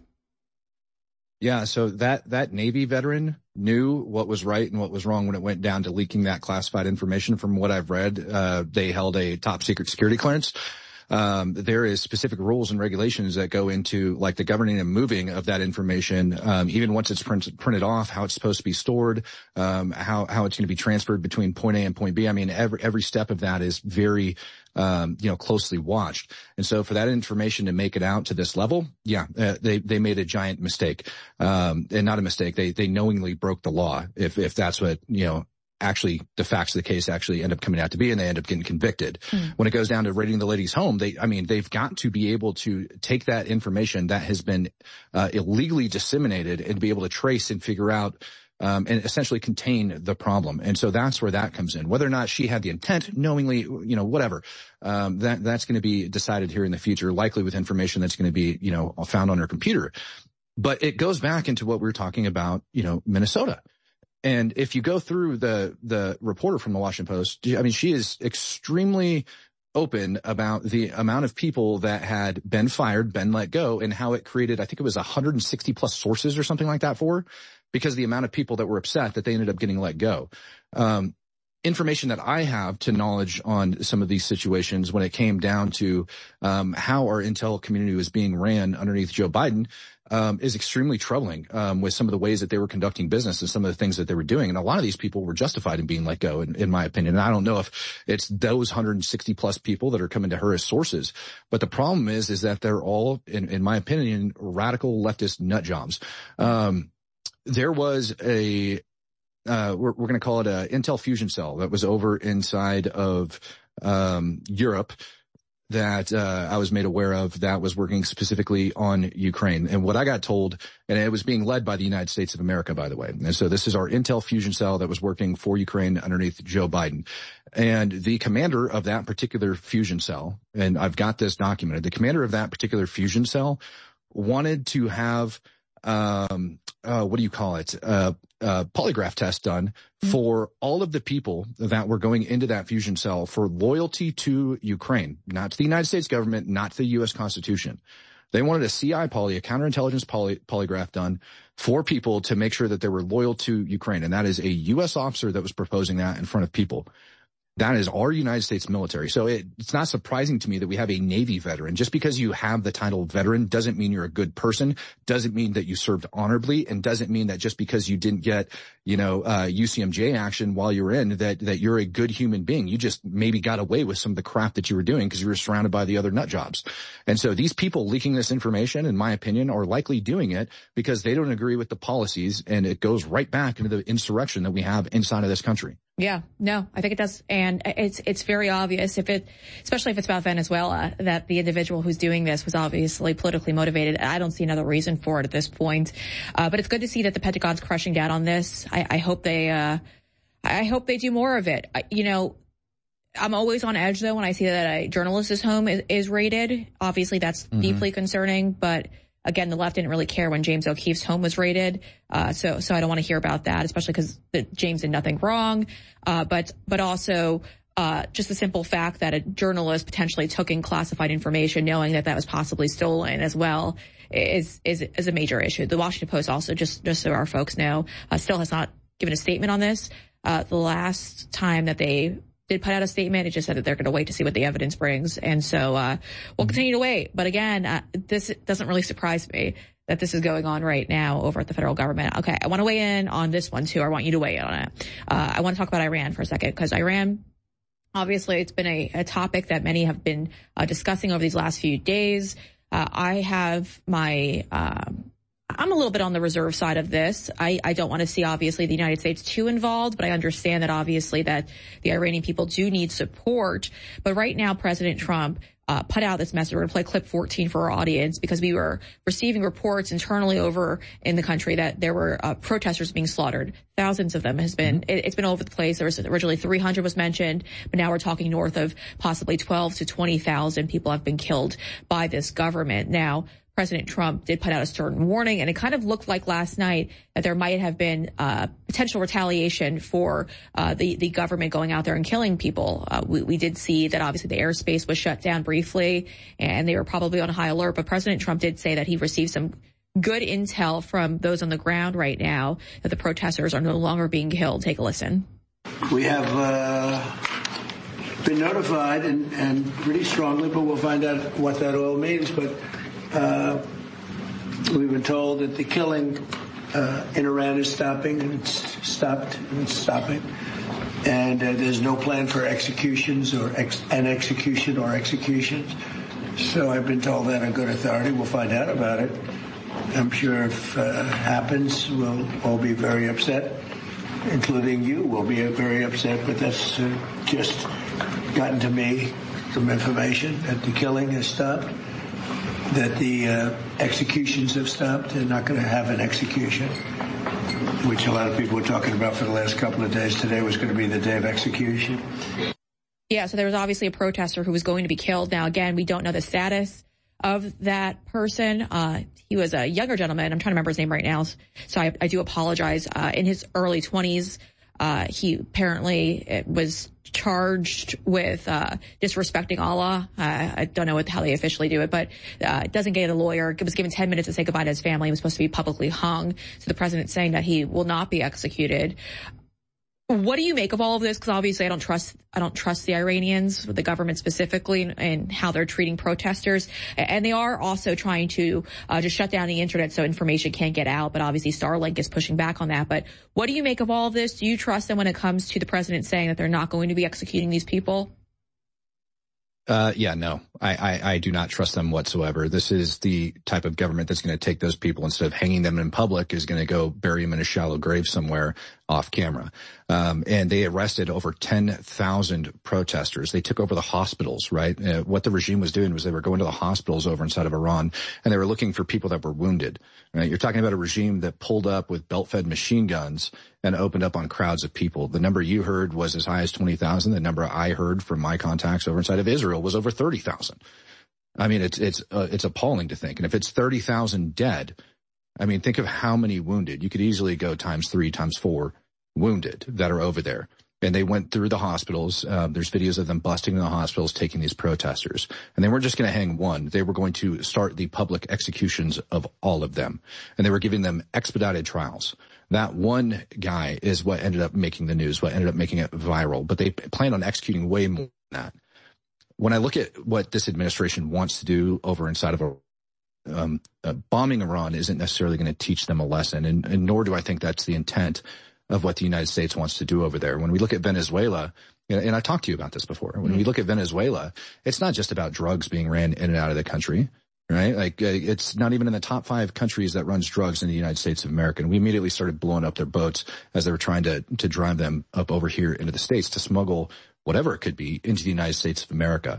Yeah, so that, that Navy veteran knew what was right and what was wrong when it went down to leaking that classified information. From what I've read, uh, they held a top secret security clearance. Um, there is specific rules and regulations that go into like the governing and moving of that information, um, even once it's print, printed off, how it's supposed to be stored, um, how, how it's going to be transferred between point A and point B. I mean, every, every step of that is very, um, you know, closely watched. And so for that information to make it out to this level, yeah, uh, they, they made a giant mistake. Um, and not a mistake. They, they knowingly broke the law. If, if that's what, you know, actually the facts of the case actually end up coming out to be, and they end up getting convicted. Mm. When it goes down to raiding the lady's home, they, I mean, they've got to be able to take that information that has been, uh, illegally disseminated and be able to trace and figure out, um, and essentially contain the problem. And so that's where that comes in. Whether or not she had the intent, knowingly, you know, whatever, um, that, that's going to be decided here in the future, likely with information that's going to be, you know, found on her computer. But it goes back into what we were talking about, you know, Minnesota. And if you go through the, the reporter from the Washington Post, I mean, she is extremely open about the amount of people that had been fired, been let go, and how it created, I think it was one hundred sixty plus sources or something like that for her, because the amount of people that were upset that they ended up getting let go. Um, information that I have to knowledge on some of these situations when it came down to, um, how our intel community was being ran underneath Joe Biden, um, is extremely troubling, um, with some of the ways that they were conducting business and some of the things that they were doing. And a lot of these people were justified in being let go, in, in my opinion. And I don't know if it's those one hundred sixty plus people that are coming to her as sources. But the problem is, is that they're all, in, in my opinion, radical leftist nut jobs. Um, there was a, Uh, we're, we're going to call it a Intel Fusion Cell that was over inside of, um, Europe that, uh, I was made aware of that was working specifically on Ukraine. And what I got told, and it was being led by the United States of America, by the way. And so this is our Intel Fusion Cell that was working for Ukraine underneath Joe Biden. And the commander of that particular fusion cell, and I've got this documented, the commander of that particular fusion cell wanted to have, um, uh, what do you call it? Uh, uh, polygraph test done mm-hmm. for all of the people that were going into that fusion cell for loyalty to Ukraine, not to the United States government, not to the U S Constitution. They wanted a C I poly, a counterintelligence poly, polygraph done for people to make sure that they were loyal to Ukraine. And that is a U S officer that was proposing that in front of people. That is our United States military. So it, it's not surprising to me that we have a Navy veteran. Just because you have the title veteran doesn't mean you're a good person, doesn't mean that you served honorably, and doesn't mean that just because you didn't get, you know, uh, U C M J action while you were in, that, that you're a good human being. You just maybe got away with some of the crap that you were doing because you were surrounded by the other nut jobs. And so these people leaking this information, in my opinion, are likely doing it because they don't agree with the policies, and it goes right back into the insurrection that we have inside of this country. Yeah, no, I think it does. And it's, it's very obvious if it, especially if it's about Venezuela, that the individual who's doing this was obviously politically motivated. I don't see another reason for it at this point. Uh, but it's good to see that the Pentagon's crushing down on this. I, I hope they, uh, I hope they do more of it. I, you know, I'm always on edge though when I see that a journalist's home is, is raided. Obviously that's mm-hmm. deeply concerning, but again, the left didn't really care when James O'Keefe's home was raided. Uh, so, so I don't want to hear about that, especially because James did nothing wrong. Uh, but, but also, uh, just the simple fact that a journalist potentially took in classified information knowing that that was possibly stolen as well is, is, is a major issue. The Washington Post also, just, just so our folks know, uh, still has not given a statement on this. Uh, the last time that they did put out a statement, it just said that they're going to wait to see what the evidence brings. And so, uh, we'll continue to wait. But again, uh, this doesn't really surprise me that this is going on right now over at the federal government. Okay. I want to weigh in on this one too. I want you to weigh in on it. Uh, I want to talk about Iran for a second because Iran, obviously it's been a, a topic that many have been uh, discussing over these last few days. Uh, I have my, um, I'm a little bit on the reserve side of this. I, I don't want to see, obviously, the United States too involved, but I understand that, obviously, that the Iranian people do need support. But right now, President Trump uh, put out this message. We're going to play clip fourteen for our audience because we were receiving reports internally over in the country that there were uh, protesters being slaughtered. Thousands of them has been, mm-hmm. it, it's been all over the place. There was originally three hundred was mentioned, but now we're talking north of possibly twelve to twenty thousand people have been killed by this government. Now, President Trump did put out a certain warning, and it kind of looked like last night that there might have been uh potential retaliation for uh the the government going out there and killing people. Uh, we, we did see that obviously the airspace was shut down briefly, and they were probably on high alert. But President Trump did say that he received some good intel from those on the ground right now that the protesters are no longer being killed. Take a listen. We have uh been notified and, and pretty strongly, but we'll find out what that all means. But Uh, we've been told that the killing uh, in Iran is stopping, and it's stopped, and it's stopping. And uh, there's no plan for executions or ex- an execution or executions. So I've been told that on good authority. We'll find out about it. I'm sure if uh, it happens, we'll all be very upset, including you will be very upset. But that's uh, just gotten to me, some information that the killing has stopped, that the uh, executions have stopped. They're not going to have an execution, which a lot of people were talking about for the last couple of days. Today was going to be the day of execution. Yeah, so there was obviously a protester who was going to be killed. Now, again, we don't know the status of that person. Uh, he was a younger gentleman. I'm trying to remember his name right now, so I, I do apologize. Uh, in his early twenties, uh, he apparently was charged with uh disrespecting Allah. Uh, I don't know what, how they officially do it, but uh doesn't get a lawyer. It was given ten minutes to say goodbye to his family. He was supposed to be publicly hung. So the president's saying that he will not be executed. What do you make of all of this? Because obviously I don't trust, I don't trust the Iranians, the government specifically, and how they're treating protesters. And they are also trying to uh, just shut down the internet so information can't get out. But obviously Starlink is pushing back on that. But what do you make of all of this? Do you trust them when it comes to the president saying that they're not going to be executing these people? Uh, yeah, no, I, I, I do not trust them whatsoever. This is the type of government that's going to take those people, instead of hanging them in public, is going to go bury them in a shallow grave somewhere off camera. Um, and they arrested over ten thousand protesters. They took over the hospitals, right? Uh, what the regime was doing was they were going to the hospitals over inside of Iran, and they were looking for people that were wounded, right? You're talking about a regime that pulled up with belt-fed machine guns and opened up on crowds of people. The number you heard was as high as twenty thousand. The number I heard from my contacts over inside of Israel was over thirty thousand. I mean, it's, it's, uh, it's appalling to think. And if it's thirty thousand dead, I mean, think of how many wounded. You could easily go times three, times four wounded that are over there. And they went through the hospitals. Uh, there's videos of them busting in the hospitals, taking these protesters. And they weren't just going to hang one. They were going to start the public executions of all of them. And they were giving them expedited trials. That one guy is what ended up making the news, what ended up making it viral. But they plan on executing way more than that. When I look at what this administration wants to do over inside of a um, uh, bombing Iran isn't necessarily going to teach them a lesson, and, and nor do I think that's the intent of what the United States wants to do over there. When we look at Venezuela, and I talked to you about this before, when mm-hmm. we look at Venezuela, it's not just about drugs being ran in and out of the country, right? Like, uh, it's not even in the top five countries that runs drugs in the United States of America. And we immediately started blowing up their boats as they were trying to, to drive them up over here into the States to smuggle whatever it could be into the United States of America.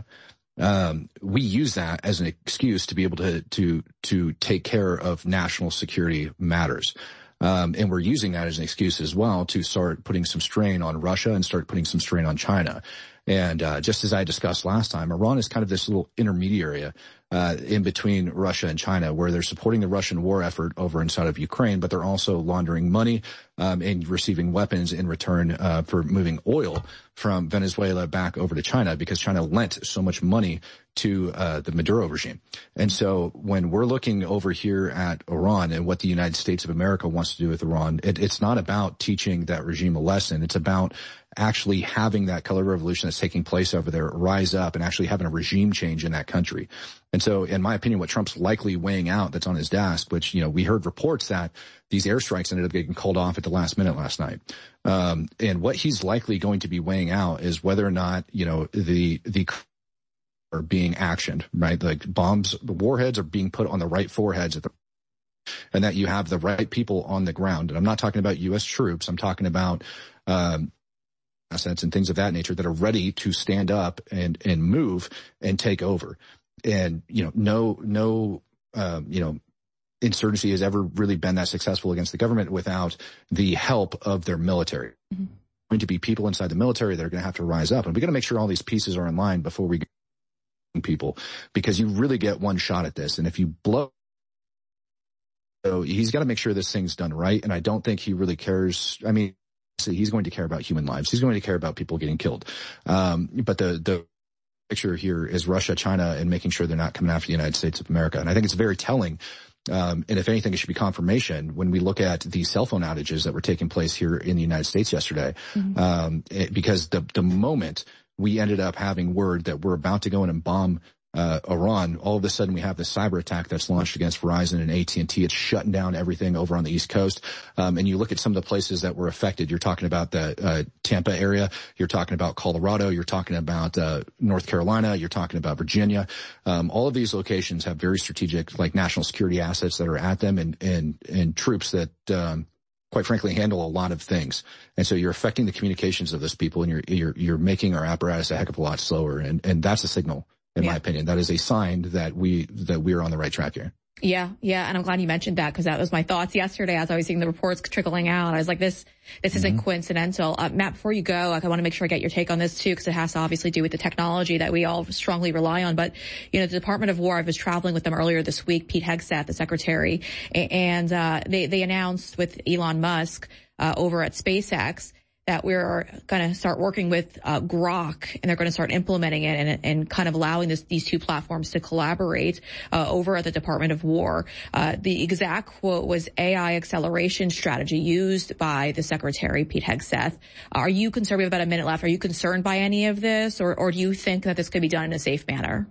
Um, we use that as an excuse to be able to, to, to take care of national security matters. Um, and we're using that as an excuse as well to start putting some strain on Russia and start putting some strain on China. And, uh, just as I discussed last time, Iran is kind of this little intermediary, uh, in between Russia and China, where they're supporting the Russian war effort over inside of Ukraine, but they're also laundering money, um, and receiving weapons in return, uh, for moving oil from Venezuela back over to China, because China lent so much money to, uh, the Maduro regime. And so when we're looking over here at Iran and what the United States of America wants to do with Iran, it, it's not about teaching that regime a lesson. It's about actually having that color revolution that's taking place over there rise up and actually having a regime change in that country. And so, in my opinion, what Trump's likely weighing out that's on his desk, which, you know, we heard reports that these airstrikes ended up getting called off at the last minute last night. Um, and what he's likely going to be weighing out is whether or not, you know, the, the are being actioned, right? Like bombs, the warheads are being put on the right foreheads at the, and that you have the right people on the ground. And I'm not talking about U S troops. I'm talking about, um, assets and things of that nature that are ready to stand up and, and move and take over. And, you know, no, no, um, you know, insurgency has ever really been that successful against the government without the help of their military. Mm-hmm. Going to be people inside the military that are going to have to rise up. And we got to make sure all these pieces are in line before we get people, because you really get one shot at this. And if you blow, so he's got to make sure this thing's done right. And I don't think he really cares. I mean, he's going to care about human lives. He's going to care about people getting killed. Um, but the, the picture here is Russia, China, and making sure they're not coming after the United States of America. And I think it's very telling. Um, and if anything, it should be confirmation when we look at the cell phone outages that were taking place here in the United States yesterday. Mm-hmm. Um, it, because the, the moment we ended up having word that we're about to go in and bomb Uh, Iran, all of a sudden we have this cyber attack that's launched against Verizon and A T and T. It's shutting down everything over on the East Coast. Um, and you look at some of the places that were affected. You're talking about the uh, Tampa area. You're talking about Colorado. You're talking about uh, North Carolina. You're talking about Virginia. Um, all of these locations have very strategic, like national security assets that are at them, and and and troops that, um, quite frankly, handle a lot of things. And so you're affecting the communications of those people, and you're you're you're making our apparatus a heck of a lot slower. And and that's a signal. In yeah. my opinion, that is a sign that we that we're on the right track here. Yeah, yeah, and I'm glad you mentioned that, because that was my thoughts yesterday as I was seeing the reports trickling out. I was like, this this mm-hmm. isn't coincidental. Uh, Matt, before you go, like, I want to make sure I get your take on this too, because it has to obviously do with the technology that we all strongly rely on. But you know, the Department of War, I was traveling with them earlier this week, Pete Hegseth, the secretary, and uh, they they announced with Elon Musk uh, over at SpaceX that we're going to start working with uh, Grok, and they're going to start implementing it and, and kind of allowing this, these two platforms to collaborate uh, over at the Department of War. Uh, the exact quote was A I acceleration strategy used by the Secretary, Pete Hegseth. Are you concerned? We have about a minute left. Are you concerned by any of this, or, or do you think that this could be done in a safe manner?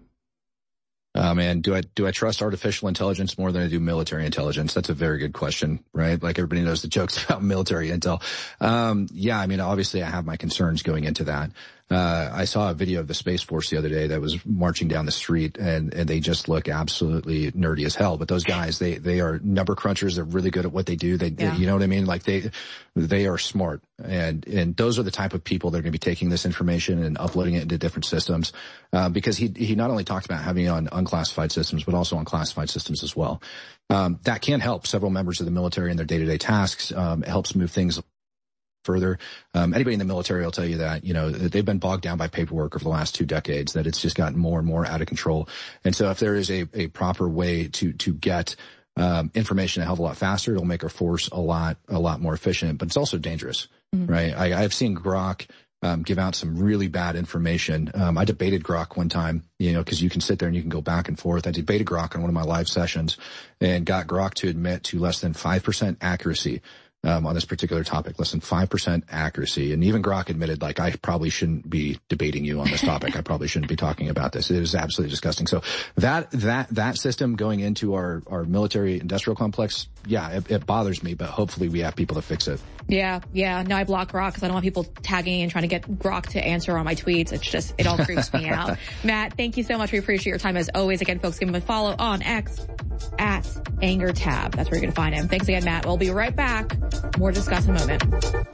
Oh man, do I, do I trust artificial intelligence more than I do military intelligence? That's a very good question, right? Like, everybody knows the jokes about military intel. Um, yeah, I mean, obviously I have my concerns going into that. Uh, I saw a video of the Space Force the other day that was marching down the street, and, and they just look absolutely nerdy as hell. But those guys, they, they are number crunchers. They're really good at what they do. They, yeah. they you know what I mean? Like, they, they are smart. And, and those are the type of people that are going to be taking this information and uploading it into different systems. Uh, because he, he not only talked about having it on unclassified systems, but also on classified systems as well. Um, that can help several members of the military in their day-to-day tasks. Um, it helps move things further. Um, anybody in the military will tell you that, you know, they've been bogged down by paperwork over the last two decades, that it's just gotten more and more out of control. And so if there is a, a proper way to, to get, um, information a hell of a lot faster, it'll make our force a lot, a lot more efficient, but it's also dangerous, mm-hmm. right? I, I've seen Grok, um, give out some really bad information. Um, I debated Grok one time, you know, cause you can sit there and you can go back and forth. I debated Grok on one of my live sessions and got Grok to admit to less than five percent accuracy um, on this particular topic. Listen, five percent accuracy. And even Grok admitted, like, I probably shouldn't be debating you on this topic. I probably shouldn't be talking about this. It is absolutely disgusting. So that, that, that system going into our, our military industrial complex, yeah, it, it bothers me, but hopefully we have people to fix it. Yeah, yeah. No, I block Grok because I don't want people tagging and trying to get Grok to answer on my tweets. It's just, it all creeps me out. Matt, thank you so much. We appreciate your time as always. Again, folks, give him a follow on X at AngerTab. That's where you're going to find him. Thanks again, Matt. We'll be right back. More to discuss in a moment.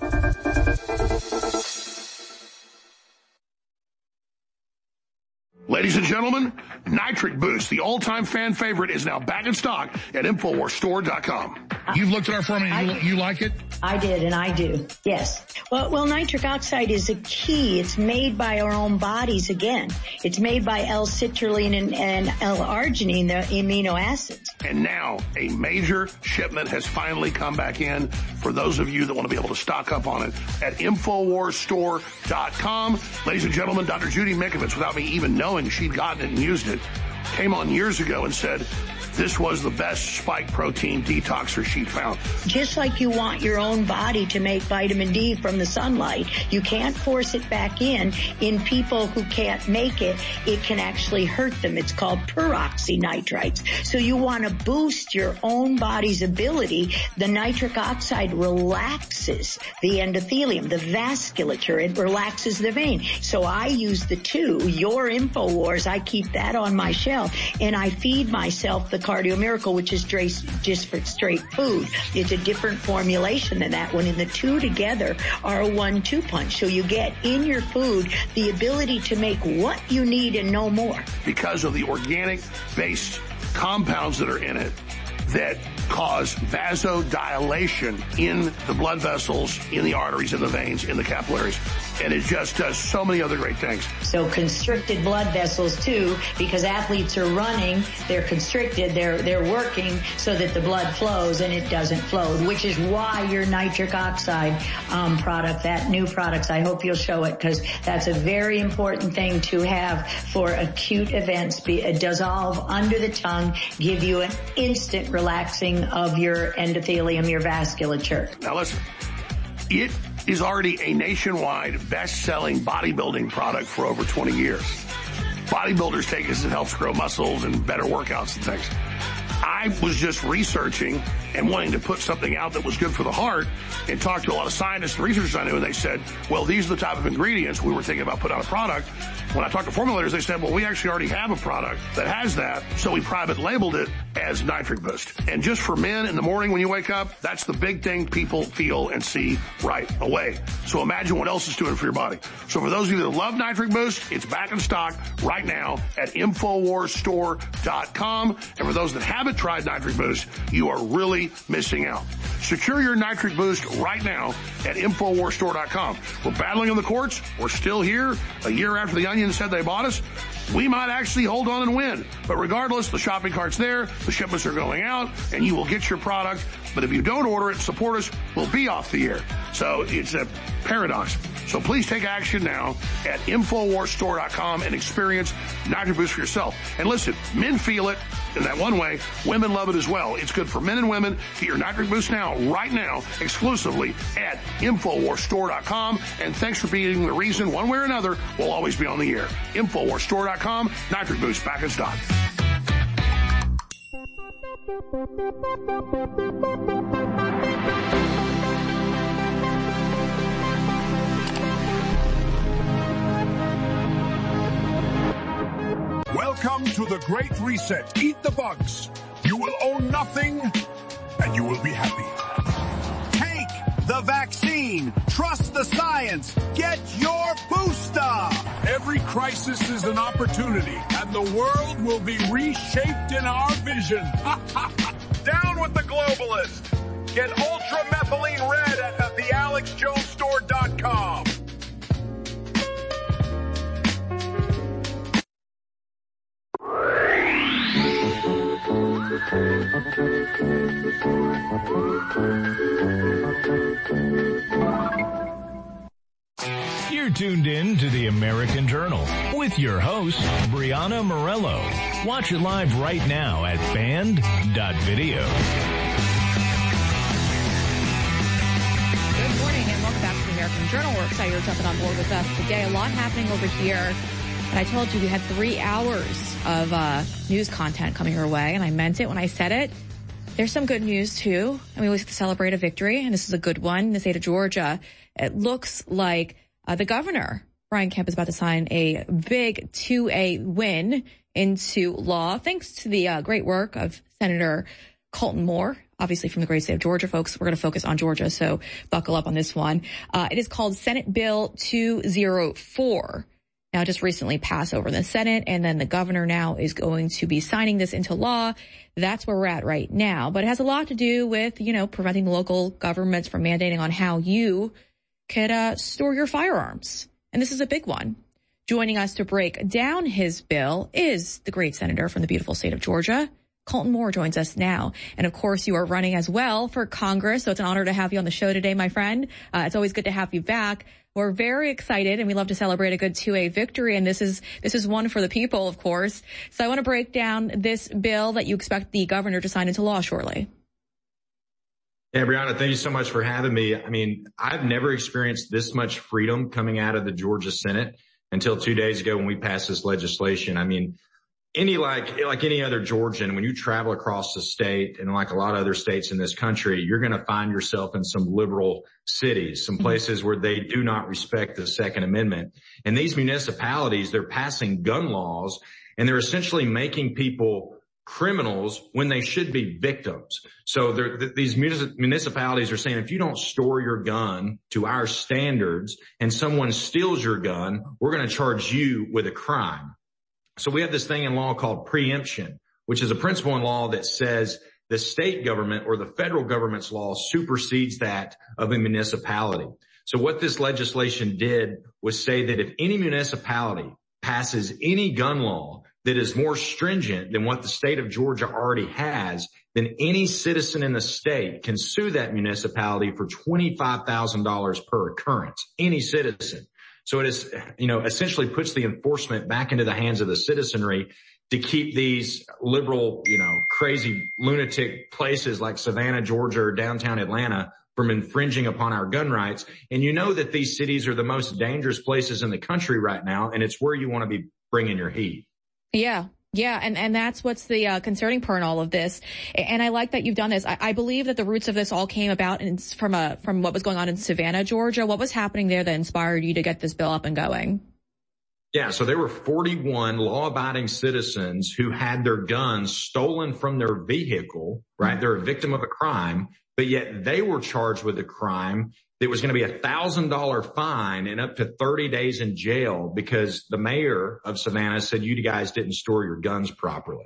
Ladies and gentlemen, Nitric Boost, the all-time fan favorite, is now back in stock at Infowars Store dot com. You've looked at our formula. You, you like it? I did, and I do. Yes. Well, well, nitric oxide is a key. It's made by our own bodies again. It's made by L-citrulline and, and L-arginine, the amino acids. And now a major shipment has finally come back in for those of you that want to be able to stock up on it at Infowars Store dot com. Ladies and gentlemen, Doctor Judy Mikovits, without me even knowing she'd gotten it and used it, came on years ago and said this was the best spike protein detoxer she'd found. Just like you want your own body to make vitamin D from the sunlight, you can't force it back in. In people who can't make it, it can actually hurt them. It's called peroxynitrites. So you want to boost your own body's ability. The nitric oxide relaxes the endothelium, the vasculature. It relaxes the vein. So I use the two, your InfoWars, I keep that on my shelf, and I feed myself the Cardio Miracle, which is just for straight food. It's a different formulation than that one, and the two together are a one two punch. So you get in your food the ability to make what you need and no more. Because of the organic-based compounds that are in it that cause vasodilation in the blood vessels, in the arteries, in the veins, in the capillaries. And it just does so many other great things. So constricted blood vessels too, because athletes are running, they're constricted, they're they're working so that the blood flows and it doesn't flow, which is why your nitric oxide um, product, that new products, I hope you'll show it, because that's a very important thing to have for acute events. Be, uh, dissolve under the tongue, give you an instant relaxing of your endothelium, your vasculature. Now listen, it is already a nationwide best-selling bodybuilding product for over twenty years. Bodybuilders take it as it helps grow muscles and better workouts and things. I was just researching and wanting to put something out that was good for the heart and talked to a lot of scientists and researchers I knew, and they said, well, these are the type of ingredients we were thinking about putting out a product. When I talked to formulators, they said, well, we actually already have a product that has that, so we private labeled it as Nitric Boost. And just for men in the morning when you wake up, that's the big thing people feel and see right away. So imagine what else it's doing for your body. So for those of you that love Nitric Boost, it's back in stock right now at Infowars Store dot com. And for those that haven't tried Nitric Boost, you are really missing out. Secure your Nitric Boost right now at Infowars Store dot com. We're battling in the courts. We're still here a year after the Onion said they bought us. We might actually hold on and win. But regardless, the shopping cart's there, the shipments are going out, and you will get your product. But if you don't order it, support us, we'll be off the air. So it's a paradox. So please take action now at Infowars Store dot com and experience Nitric Boost for yourself. And listen, men feel it in that one way. Women love it as well. It's good for men and women. Get your Nitric Boost now, right now, exclusively at Infowars Store dot com. And thanks for being the reason, one way or another, we'll always be on the air. Infowars Store dot com, Nitric Boost back in stock. Welcome to the Great Reset. Eat the bugs. You will own nothing, and you will be happy. Take the vaccine. Trust the science. Get your booster. Every crisis is an opportunity, and the world will be reshaped in our vision. Down with the globalists. Get ultramethylene red at the Alex Jones Store dot com. You're tuned in to the American Journal with your host, Brianna Morello. Watch it live right now at band dot video. Journal. We're excited you're jumping on board with us today. A lot happening over here. And I told you we had three hours of uh, news content coming your way, and I meant it when I said it. There's some good news, too. And we always have to celebrate a victory, and this is a good one in the state of Georgia. It looks like uh, the governor, Brian Kemp, is about to sign a big two A win into law, thanks to the uh, great work of Senator Colton Moore, obviously from the great state of Georgia, folks. We're going to focus on Georgia, so buckle up on this one. Uh, it is called Senate Bill two oh four. Now, just recently passed over in the Senate, and then the governor now is going to be signing this into law. That's where we're at right now. But it has a lot to do with, you know, preventing the local governments from mandating on how you could uh, store your firearms. And this is a big one. Joining us to break down his bill is the great senator from the beautiful state of Georgia. Colton Moore joins us now. And of course, you are running as well for Congress. So it's an honor to have you on the show today, my friend. Uh, it's always good to have you back. We're very excited, and we love to celebrate a good two A victory. And this is, this is one for the people, of course. So I want to break down this bill that you expect the governor to sign into law shortly. Yeah, Brianna, thank you so much for having me. I mean, I've never experienced this much freedom coming out of the Georgia Senate until two days ago when we passed this legislation. I mean, Any like, like any other Georgian, when you travel across the state and like a lot of other states in this country, you're going to find yourself in some liberal cities, some places where they do not respect the Second Amendment. And these municipalities, they're passing gun laws, and they're essentially making people criminals when they should be victims. So th- these municipalities are saying, if you don't store your gun to our standards and someone steals your gun, we're going to charge you with a crime. So we have this thing in law called preemption, which is a principle in law that says the state government or the federal government's law supersedes that of a municipality. So what this legislation did was say that if any municipality passes any gun law that is more stringent than what the state of Georgia already has, then any citizen in the state can sue that municipality for twenty-five thousand dollars per occurrence, any citizen. So it is, you know, essentially puts the enforcement back into the hands of the citizenry to keep these liberal, you know, crazy lunatic places like Savannah, Georgia, or downtown Atlanta from infringing upon our gun rights. And you know that these cities are the most dangerous places in the country right now, and it's where you want to be bringing your heat. Yeah. Yeah, and, and that's what's the uh, concerning part in all of this. And I like that you've done this. I, I believe that the roots of this all came about in, from a from what was going on in Savannah, Georgia. What was happening there that inspired you to get this bill up and going? Yeah, so there were forty-one law-abiding citizens who had their guns stolen from their vehicle, right? They're a victim of a crime, but yet they were charged with a crime that was going to be a one thousand dollars fine and up to thirty days in jail because the mayor of Savannah said you guys didn't store your guns properly.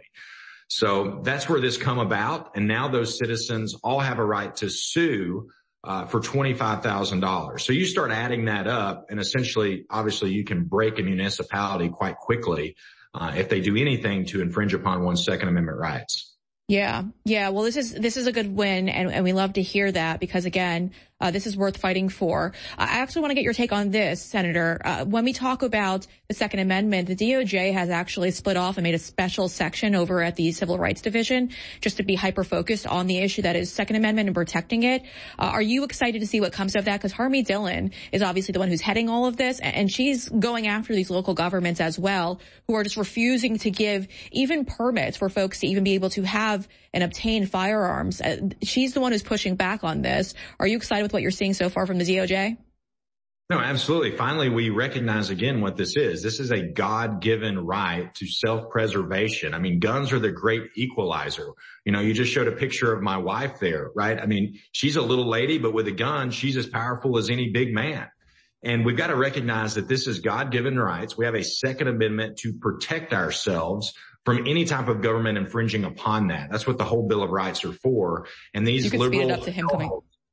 So that's where this come about. And now those citizens all have a right to sue uh, for twenty-five thousand dollars. So you start adding that up, and essentially, obviously, you can break a municipality quite quickly uh, if they do anything to infringe upon one's Second Amendment rights. Yeah. Yeah. Well, this is, this is a good win, and, and we love to hear that because, again, uh, this is worth fighting for. I actually want to get your take on this, Senator. Uh, when we talk about the Second Amendment, the D O J has actually split off and made a special section over at the Civil Rights Division just to be hyper-focused on the issue that is Second Amendment and protecting it. Uh, are you excited to see what comes of that? Because Harmeet Dillon is obviously the one who's heading all of this, and she's going after these local governments as well, who are just refusing to give even permits for folks to even be able to have and obtain firearms. Uh, she's the one who's pushing back on this. Are you excited with what you're seeing so far from the D O J? No, absolutely. Finally, we recognize again what this is. This is a God-given right to self-preservation. I mean, guns are the great equalizer. You know, you just showed a picture of my wife there, right? I mean, she's a little lady, but with a gun, she's as powerful as any big man. And we've got to recognize that this is God-given rights. We have a Second Amendment to protect ourselves from any type of government infringing upon that. That's what the whole Bill of Rights are for. And these you can liberal, speed it up to him coming.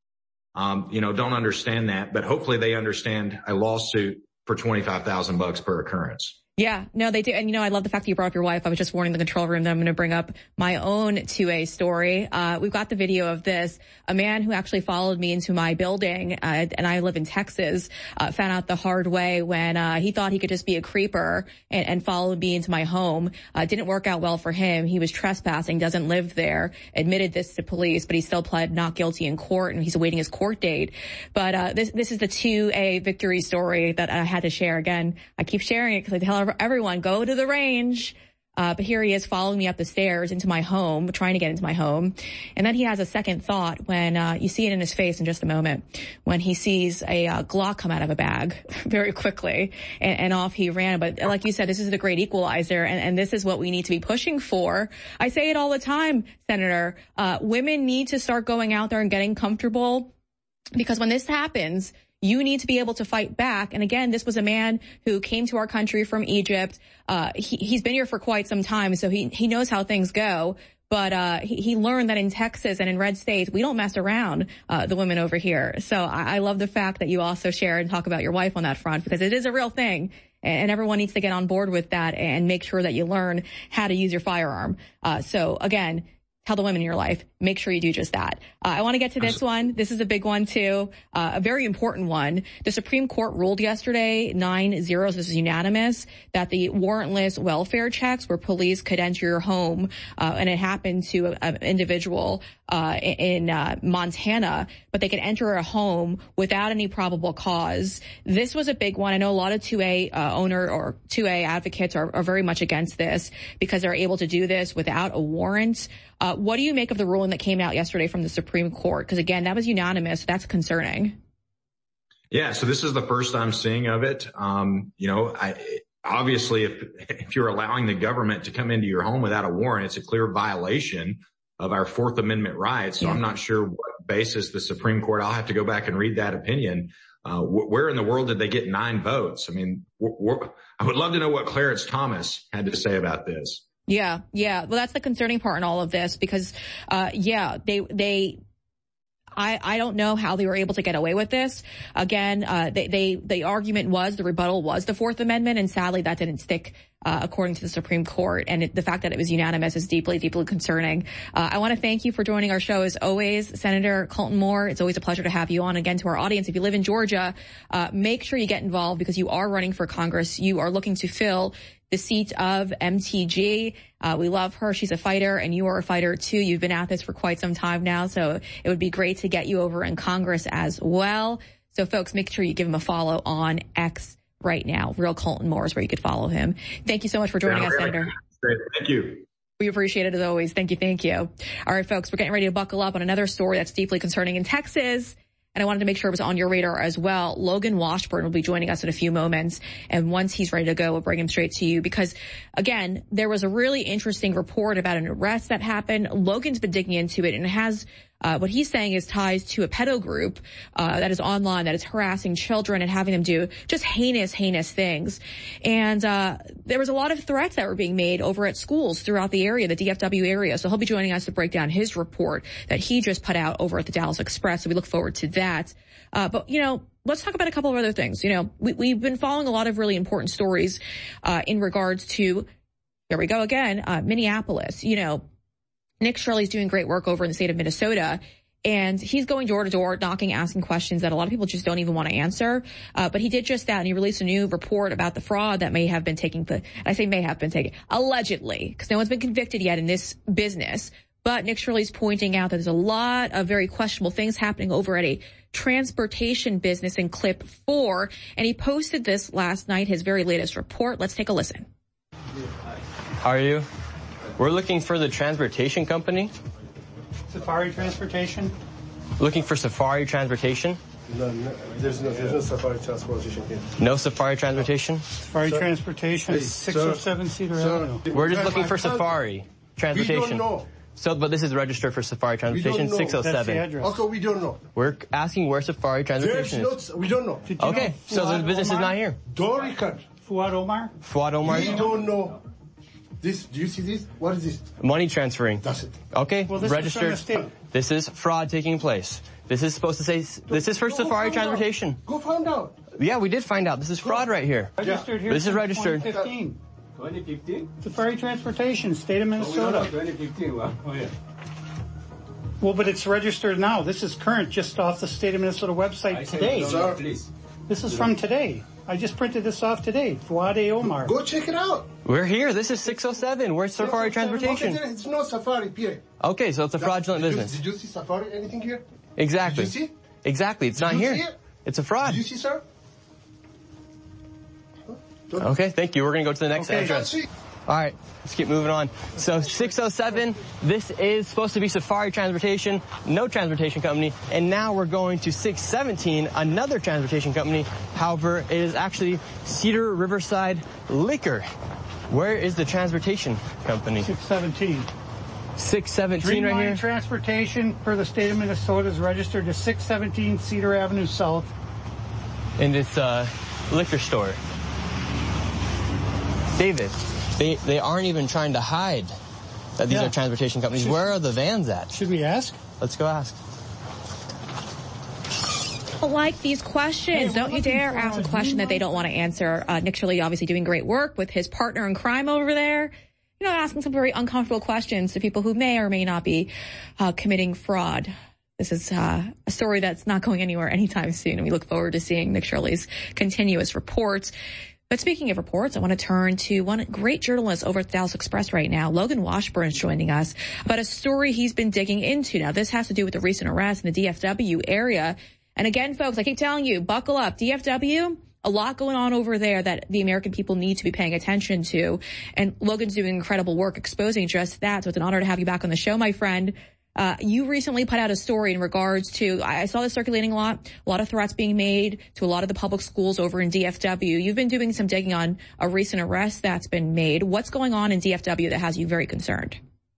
Um, you know, don't understand that, but hopefully they understand a lawsuit for twenty-five thousand bucks per occurrence. Yeah, no, they do. And, you know, I love the fact that you brought up your wife. I was just warning the control room that I'm going to bring up my own two A story. Uh, we've got the video of this. A man who actually followed me into my building, uh, and I live in Texas, uh, found out the hard way when uh, he thought he could just be a creeper and, and follow me into my home. Uh, didn't work out well for him. He was trespassing, doesn't live there, admitted this to police, but he still pled not guilty in court, and he's awaiting his court date. But uh, this, this is the two A victory story that I had to share. Again, I keep sharing it because I tell everyone, go to the range. Uh, but here he is following me up the stairs into my home, trying to get into my home. And then he has a second thought when, uh, you see it in his face in just a moment, when he sees a uh, Glock come out of a bag very quickly, and, and off he ran. But like you said, this is the great equalizer, and, and this is what we need to be pushing for. I say it all the time, Senator, uh, women need to start going out there and getting comfortable, because when this happens, you need to be able to fight back. And again, this was a man who came to our country from Egypt. Uh, he, he's been here for quite some time, so he, he knows how things go. But, uh, he, he learned that in Texas and in red states, we don't mess around, uh, the women over here. So I, I love the fact that you also share and talk about your wife on that front, because it is a real thing. And everyone needs to get on board with that and make sure that you learn how to use your firearm. Uh, so again, tell the women in your life, make sure you do just that. Uh, I want to get to this one. This is a big one, too, uh, a very important one. The Supreme Court ruled yesterday, nine zeros, this is unanimous, that the warrantless welfare checks where police could enter your home, uh, and it happened to an individual uh, in uh, Montana, but they could enter a home without any probable cause. This was a big one. I know a lot of two A uh, owner or two A advocates are, are very much against this because they're able to do this without a warrant. Uh, what do you make of the ruling that came out yesterday from the Supreme Court? Because, again, that was unanimous. That's concerning. Yeah, so this is the first I'm seeing of it. Um, you know, I, obviously, if, if you're allowing the government to come into your home without a warrant, it's a clear violation of our Fourth Amendment rights. So yeah. I'm not sure what basis the Supreme Court, I'll have to go back and read that opinion. Uh, wh- where in the world did they get nine votes? I mean, wh- wh- I would love to know what Clarence Thomas had to say about this. Yeah, yeah. Well, that's the concerning part in all of this because, uh, yeah, they, they, I, I don't know how they were able to get away with this. Again, uh, they, they, the argument was, the rebuttal was the Fourth Amendment, and sadly that didn't stick, uh, according to the Supreme Court. And it, the fact that it was unanimous is deeply, deeply concerning. Uh, I want to thank you for joining our show as always, Senator Colton Moore. It's always a pleasure to have you on. Again, to our audience, if you live in Georgia, uh, make sure you get involved because you are running for Congress. You are looking to fill the seat of M T G. Uh, we love her. She's a fighter, and you are a fighter too. You've been at this for quite some time now, so it would be great to get you over in Congress as well. So folks, make sure you give him a follow on X right now. Real Colton Moore is where you could follow him. Thank you so much for joining yeah, us, Senator. Great. Thank you. We appreciate it as always. Thank you. Thank you. All right, folks, we're getting ready to buckle up on another story that's deeply concerning in Texas. And I wanted to make sure it was on your radar as well. Logan Washburn will be joining us in a few moments. And once he's ready to go, we'll bring him straight to you. Because, again, there was a really interesting report about an arrest that happened. Logan's been digging into it and has uh, what he's saying is ties to a pedo group uh, that is online, that is harassing children and having them do just heinous, heinous things. And uh, there was a lot of threats that were being made over at schools throughout the area, the D F W area. So he'll be joining us to break down his report that he just put out over at the Dallas Express. So we look forward to that. Uh, but, you know, let's talk about a couple of other things. You know, we, we've been following a lot of really important stories uh, in regards to, here we go again, uh, Minneapolis. You know, Nick Shirley's doing great work over in the state of Minnesota, and he's going door to door, knocking, asking questions that a lot of people just don't even want to answer. Uh, but he did just that, and he released a new report about the fraud that may have been taking place. I say may have been taken, allegedly, because no one's been convicted yet in this business. But Nick Shirley's pointing out that there's a lot of very questionable things happening over at a transportation business in Clip four, and he posted this last night, his very latest report. Let's take a listen. How are you? We're looking for the transportation company. Safari Transportation? Looking for Safari Transportation? No, no, there's no, there's no Safari Transportation here. No Safari Transportation? Safari sir, Transportation, please, six oh seven Cedar Avenue. We're just looking for Safari Transportation. We don't know. So, but this is registered for Safari Transportation, six oh seven. That's the address. Also, we don't know. We're asking where Safari Transportation there's is. No, we don't know. Okay, know so the business Omar? is not here. Don't record. Fuad Omar? Fuad Omar? We don't know. This, do you see this? What is this? Money transferring. That's it. Okay, well, this registered. Is from the state. This is fraud taking place. This is supposed to say, this is for Go Safari find out. Transportation. Go find out. Yeah, we did find out. This is fraud right here. Registered here This is since registered. twenty fifteen. twenty fifteen? Safari Transportation, state of Minnesota. twenty fifteen, wow. Oh, yeah. Well, but it's registered now. This is current, just off the state of Minnesota website today. Sir, please. This is from today. I just printed this off today. Fuade Omar. Go check it out. We're here. This is six oh seven. We're Safari Transportation. Okay, it's no Safari, period. Okay, so it's a fraudulent did you, business. Did you see Safari, anything here? Exactly. Did you see? Exactly. It's Did not you here. see it? It's a fraud. Did you see, sir? Okay, thank you. We're going to go to the next Okay. address. All right, let's keep moving on. So six oh seven, this is supposed to be Safari Transportation, no transportation company. And now we're going to six seventeen, another transportation company. However, it is actually Cedar Riverside Liquor. Where is the transportation company? six seventeen. six seventeen right Dreamline here? Transportation for the state of Minnesota is registered to six seventeen Cedar Avenue South. And it's a liquor store. David, they, they aren't even trying to hide that these Yeah. are transportation companies. Should- Where are the vans at? Should we ask? Let's go ask. People like these questions. Hey, don't we're you dare looking for ask a a question that they Dreamline. don't want to answer. Uh, Nick Shirley obviously doing great work with his partner in crime over there. You know, asking some very uncomfortable questions to people who may or may not be uh, committing fraud. This is uh, a story that's not going anywhere anytime soon, and we look forward to seeing Nick Shirley's continuous reports. But speaking of reports, I want to turn to one great journalist over at the Dallas Express right now. Logan Washburn is joining us about a story he's been digging into. Now, this has to do with the recent arrest in the D F W area. And again, folks, I keep telling you, buckle up. D F W, a lot going on over there that the American people need to be paying attention to. And Logan's doing incredible work exposing just that. So it's an honor to have you back on the show, my friend. Uh, you recently put out a story in regards to, I saw this circulating a lot, a lot of threats being made to a lot of the public schools over in D F W. You've been doing some digging on a recent arrest that's been made. What's going on in D F W that has you very concerned?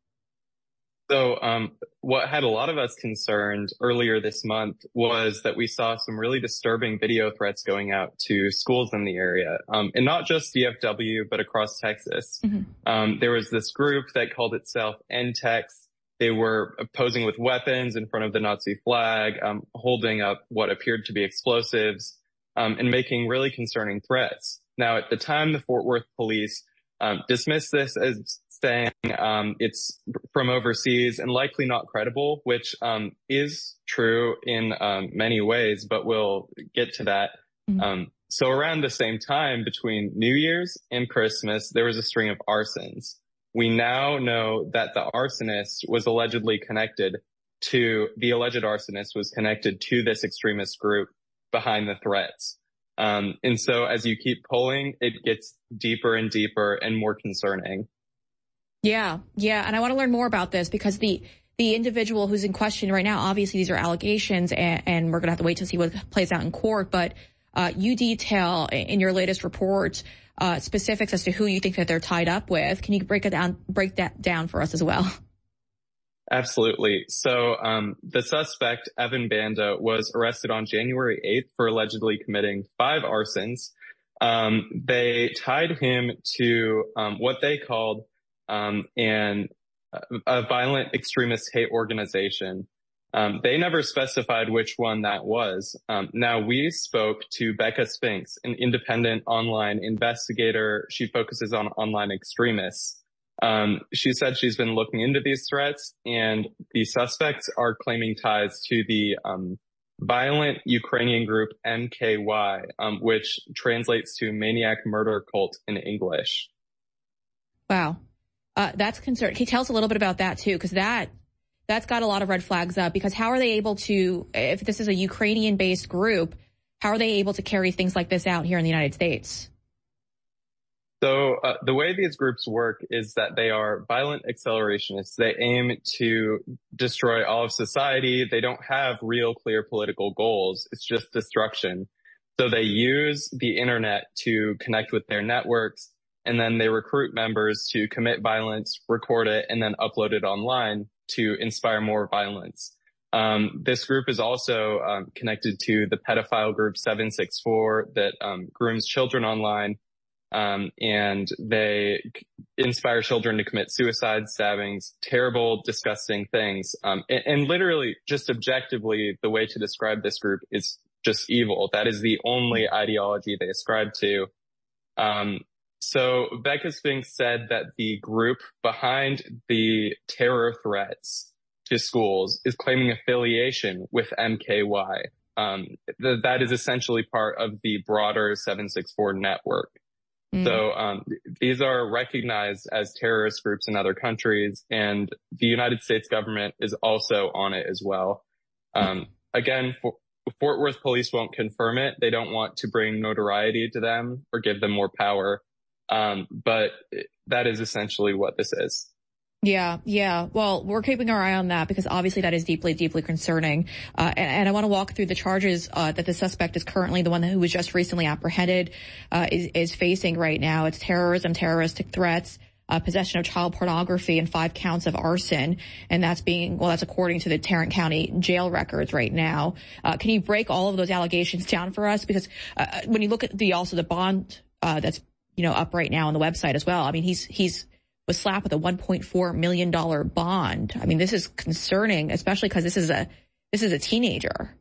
So um, what had a lot of us concerned earlier this month was that we saw some really disturbing video threats going out to schools in the area, um, and not just D F W, but across Texas. Mm-hmm. Um, there was this group that called itself N-Tex. They were posing with weapons in front of the Nazi flag, um, holding up what appeared to be explosives, um, and making really concerning threats. Now, at the time, the Fort Worth police um, dismissed this as saying um, it's from overseas and likely not credible, which um, is true in um, many ways, but we'll get to that. Mm-hmm. Um, so around the same time, between New Year's and Christmas, there was a string of arsons. We now know that the arsonist was allegedly connected to, the alleged arsonist was connected to this extremist group behind the threats. Um, and so as you keep pulling, it gets deeper and deeper and more concerning. Yeah, yeah. And I want to learn more about this because the, the individual who's in question right now, obviously these are allegations and, and we're going to have to wait to see what plays out in court. But, uh, you detail in your latest report Uh, specifics as to who you think that they're tied up with. Can you break it down, break that down for us as well? Absolutely. So, um, the suspect, Evan Banda, was arrested on January eighth for allegedly committing five arsons. Um, they tied him to, um, what they called, um, an, a violent extremist hate organization. Um, they never specified which one that was. Um, now we spoke to Becca Spinks, an independent online investigator. She focuses on online extremists. Um, she said she's been looking into these threats and the suspects are claiming ties to the, um, violent Ukrainian group M K Y, um, which translates to maniac murder cult in English. Wow. Uh, that's concerning. Can you tell us a little bit about that too? Cause that, That's got a lot of red flags up because how are they able to, if this is a Ukrainian based group, how are they able to carry things like this out here in the United States? So uh, the way these groups work is that they are violent accelerationists. They aim to destroy all of society. They don't have real clear political goals. It's just destruction. So they use the internet to connect with their networks, and then they recruit members to commit violence, record it, and then upload it online to inspire more violence. Um, this group is also um, connected to the pedophile group seven six four that um, grooms children online. Um, and they inspire children to commit suicide, stabbings, terrible, disgusting things. Um, and, and literally, just objectively, the way to describe this group is just evil. That is the only ideology they ascribe to. Um, so Becca Spinks said that the group behind the terror threats to schools is claiming affiliation with M K Y. Um, th- that is essentially part of the broader seven six four network. Mm. So, um, these are recognized as terrorist groups in other countries, and the United States government is also on it as well. Um, again, for, Fort Worth police won't confirm it. They don't want to bring notoriety to them or give them more power. Um, but that is essentially what this is. Yeah, yeah. Well, we're keeping our eye on that because obviously that is deeply, deeply concerning. Uh, and, and I want to walk through the charges uh, that the suspect is currently, the one who was just recently apprehended, uh, is, is facing right now. It's terrorism, terroristic threats, uh, possession of child pornography, and five counts of arson. And that's being, well, that's according to the Tarrant County jail records right now. Uh, can you break all of those allegations down for us? Because uh, when you look at the, also the bond uh, that's, you know, up right now on the website as well, I mean, he's, he's, was slapped with a one point four million dollars bond. I mean, this is concerning, especially because this is a this is a teenager.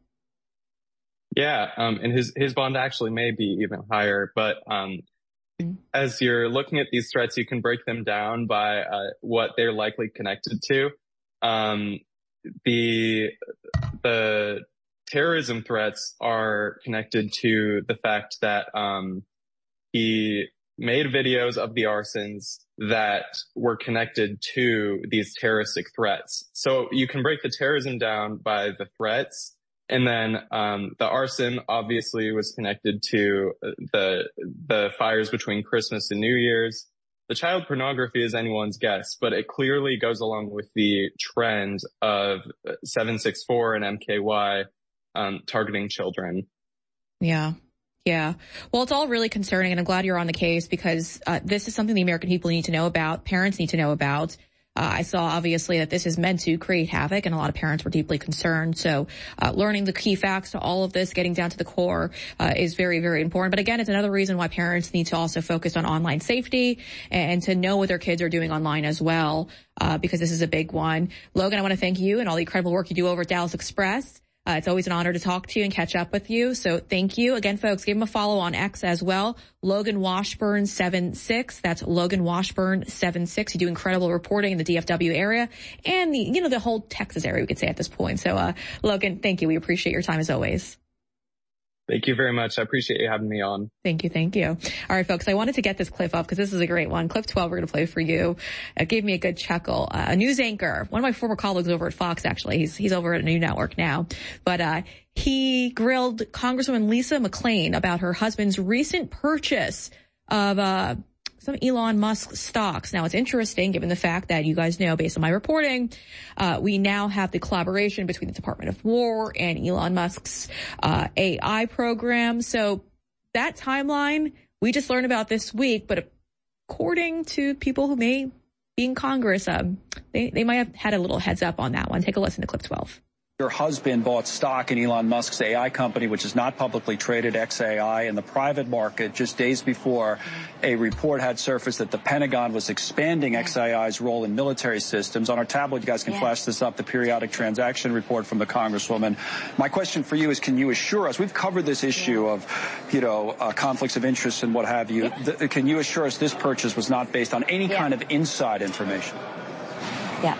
Yeah, um, and his his bond actually may be even higher. But um, mm-hmm. as you're looking at these threats, you can break them down by uh, what they're likely connected to. Um, the the terrorism threats are connected to the fact that um, he made videos of the arsons that were connected to these terroristic threats. So you can break the terrorism down by the threats. And then, um, the arson obviously was connected to the, the fires between Christmas and New Year's. The child pornography is anyone's guess, but it clearly goes along with the trend of seven six four and M K Y, um, targeting children. Yeah. Yeah. Well, it's all really concerning, and I'm glad you're on the case because uh, this is something the American people need to know about, parents need to know about. Uh, I saw, obviously, that this is meant to create havoc, and a lot of parents were deeply concerned. So uh, learning the key facts to all of this, getting down to the core, uh, is very, very important. But again, it's another reason why parents need to also focus on online safety and to know what their kids are doing online as well, uh, because this is a big one. Logan, I want to thank you and all the incredible work you do over at Dallas Express. Uh, it's always an honor to talk to you and catch up with you. So thank you. Again, folks, give him a follow on X as well. Logan Washburn seven six. That's Logan Washburn seven six. You do incredible reporting in the D F W area and the, you know, the whole Texas area, we could say at this point. So, uh, Logan, thank you. We appreciate your time as always. Thank you very much. I appreciate you having me on. Thank you. Thank you. All right, folks, I wanted to get this clip up because this is a great one. Clip twelve we're going to play for you. It gave me a good chuckle. Uh, a news anchor, one of my former colleagues over at Fox, actually. He's, he's over at a new network now. But, uh, he grilled Congresswoman Lisa McClain about her husband's recent purchase of, uh, some Elon Musk stocks. Now, it's interesting given the fact that you guys know, based on my reporting, uh, we now have the collaboration between the Department of War and Elon Musk's uh, A I program. So that timeline, we just learned about this week, but according to people who may be in Congress, um, they, they might have had a little heads up on that one. Take a listen to clip twelve. Your husband bought stock in Elon Musk's A I company, which is not publicly traded, X A I, in the private market just days before a report had surfaced that the Pentagon was expanding X A I's role in military systems. On our tablet, you guys can yeah. flash this up, the periodic transaction report from the Congresswoman. My question for you is, can you assure us, we've covered this issue yeah. of, you know, uh, conflicts of interest and what have you. Yeah. Th- can you assure us this purchase was not based on any yeah. kind of inside information? Yeah.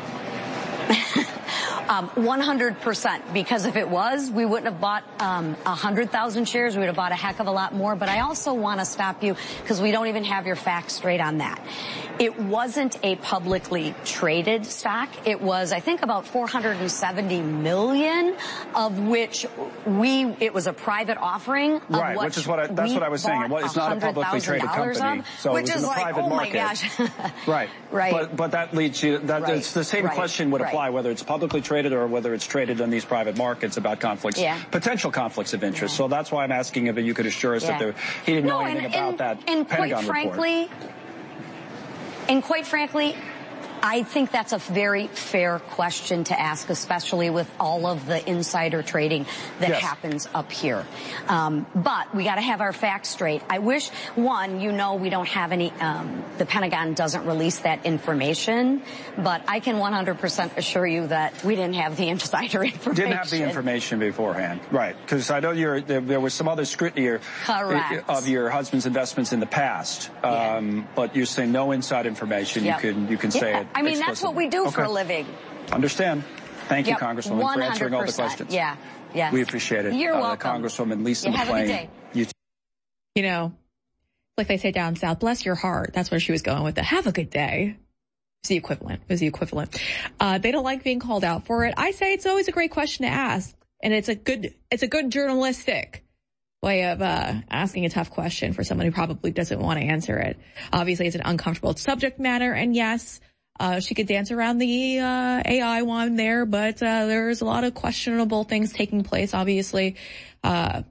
Um, one hundred percent, because if it was, we wouldn't have bought um, one hundred thousand shares. We would have bought a heck of a lot more. But I also want to stop you because we don't even have your facts straight on that. It wasn't a publicly traded stock. It was, I think, about four hundred seventy million, of which we, it was a private offering. Of right, which is what I, that's what I was saying. It's not a publicly traded company. Of, so which it was is in the like, private oh market. my gosh. right. Right. But, but that leads you, that right. it's the same right. question would apply, right. whether it's publicly traded or whether it's traded in these private markets about conflicts, yeah. potential conflicts of interest. Yeah. So that's why I'm asking if you could assure us yeah. that there, he didn't no, know anything and, about and, that and Pentagon quite frankly, report. And quite frankly, I think that's a very fair question to ask, especially with all of the insider trading that yes. happens up here. Um, but we got to have our facts straight. I wish, one, you know, we don't have any, um, the Pentagon doesn't release that information, but I can one hundred percent assure you that we didn't have the insider information. Didn't have the information beforehand. Right. Because I know you're, there, there was some other scrutiny Correct. of your husband's investments in the past. Yeah. Um, but you're saying no inside information. Yep. You can, you can yeah. say it. I mean, that's what we do okay. for a living. Understand. Thank you, yep. Congresswoman, one hundred percent. for answering all the questions. Yeah. Yeah. We appreciate it. You're uh, welcome. Congresswoman Lisa yeah, McClain. Have a good day. You, you know, like they say down south, bless your heart. That's where she was going with the have a good day. It's the equivalent. It was the equivalent. Uh, they don't like being called out for it. I say it's always a great question to ask. And it's a good, it's a good journalistic way of, uh, asking a tough question for someone who probably doesn't want to answer it. Obviously, it's an uncomfortable subject matter. And yes, uh, she could dance around the, uh, A I one there, but, uh, there's a lot of questionable things taking place, obviously. Uh,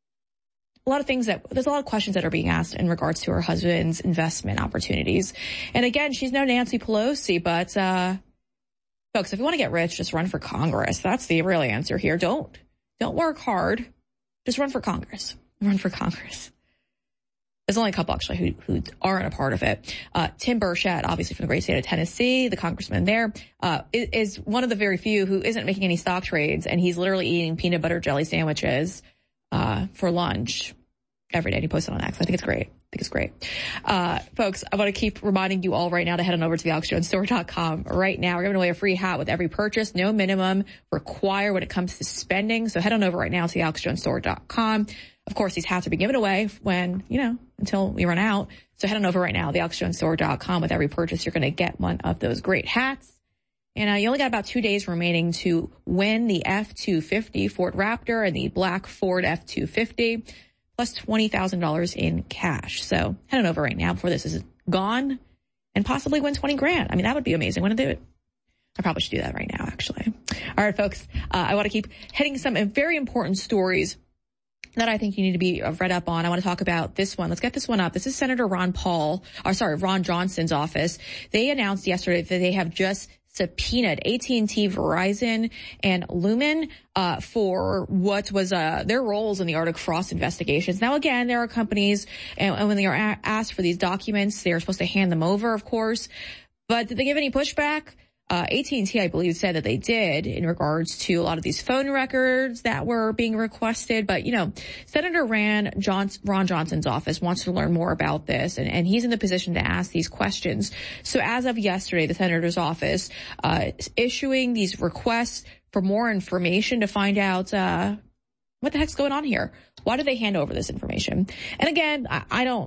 a lot of things that, there's a lot of questions that are being asked in regards to her husband's investment opportunities. And again, she's no Nancy Pelosi, but, uh, folks, if you want to get rich, just run for Congress. That's the real answer here. Don't, don't work hard. Just run for Congress. Run for Congress. There's only a couple actually who, who aren't a part of it. Uh, Tim Burchett, obviously from the great state of Tennessee, the congressman there, uh, is, is one of the very few who isn't making any stock trades, and he's literally eating peanut butter jelly sandwiches, uh, for lunch every day. And he posts it on X. I think it's great. I think it's great. Uh, folks, I want to keep reminding you all right now to head on over to the alex jones store dot com right now. We're giving away a free hat with every purchase. No minimum required when it comes to spending. So head on over right now to the alex jones store dot com. Of course, these hats are being given away when, you know, until we run out. So head on over right now, the alex jones store dot com. With every purchase, you're going to get one of those great hats. And uh, you only got about two days remaining to win the F two fifty Ford Raptor and the black Ford F two fifty, plus twenty thousand dollars in cash. So head on over right now before this is gone and possibly win twenty grand. I mean, that would be amazing. Want to do it? I probably should do that right now, actually. All right, folks, uh, I want to keep hitting some very important stories that I think you need to be read up on. I want to talk about this one. Let's get this one up. This is Senator Ron Paul, or sorry, Ron Johnson's office. They announced yesterday that they have just subpoenaed A T and T, Verizon, and Lumen uh for what was uh their roles in the Arctic Frost investigations. Now, again, there are companies, and, and when they are a- asked for these documents, they are supposed to hand them over, of course. But did they give any pushback? Uh, A T and T, I believe, said that they did in regards to a lot of these phone records that were being requested. But, you know, Senator Ron, Johns- Ron Johnson's office wants to learn more about this, and, and he's in the position to ask these questions. So as of yesterday, the senator's office uh is issuing these requests for more information to find out uh what the heck's going on here. Why did they hand over this information? And again, I, I don't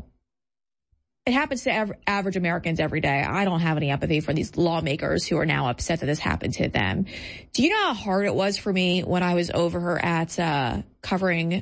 It happens to av- average Americans every day. I don't have any empathy for these lawmakers who are now upset that this happened to them. Do you know how hard it was for me when I was over her at uh covering,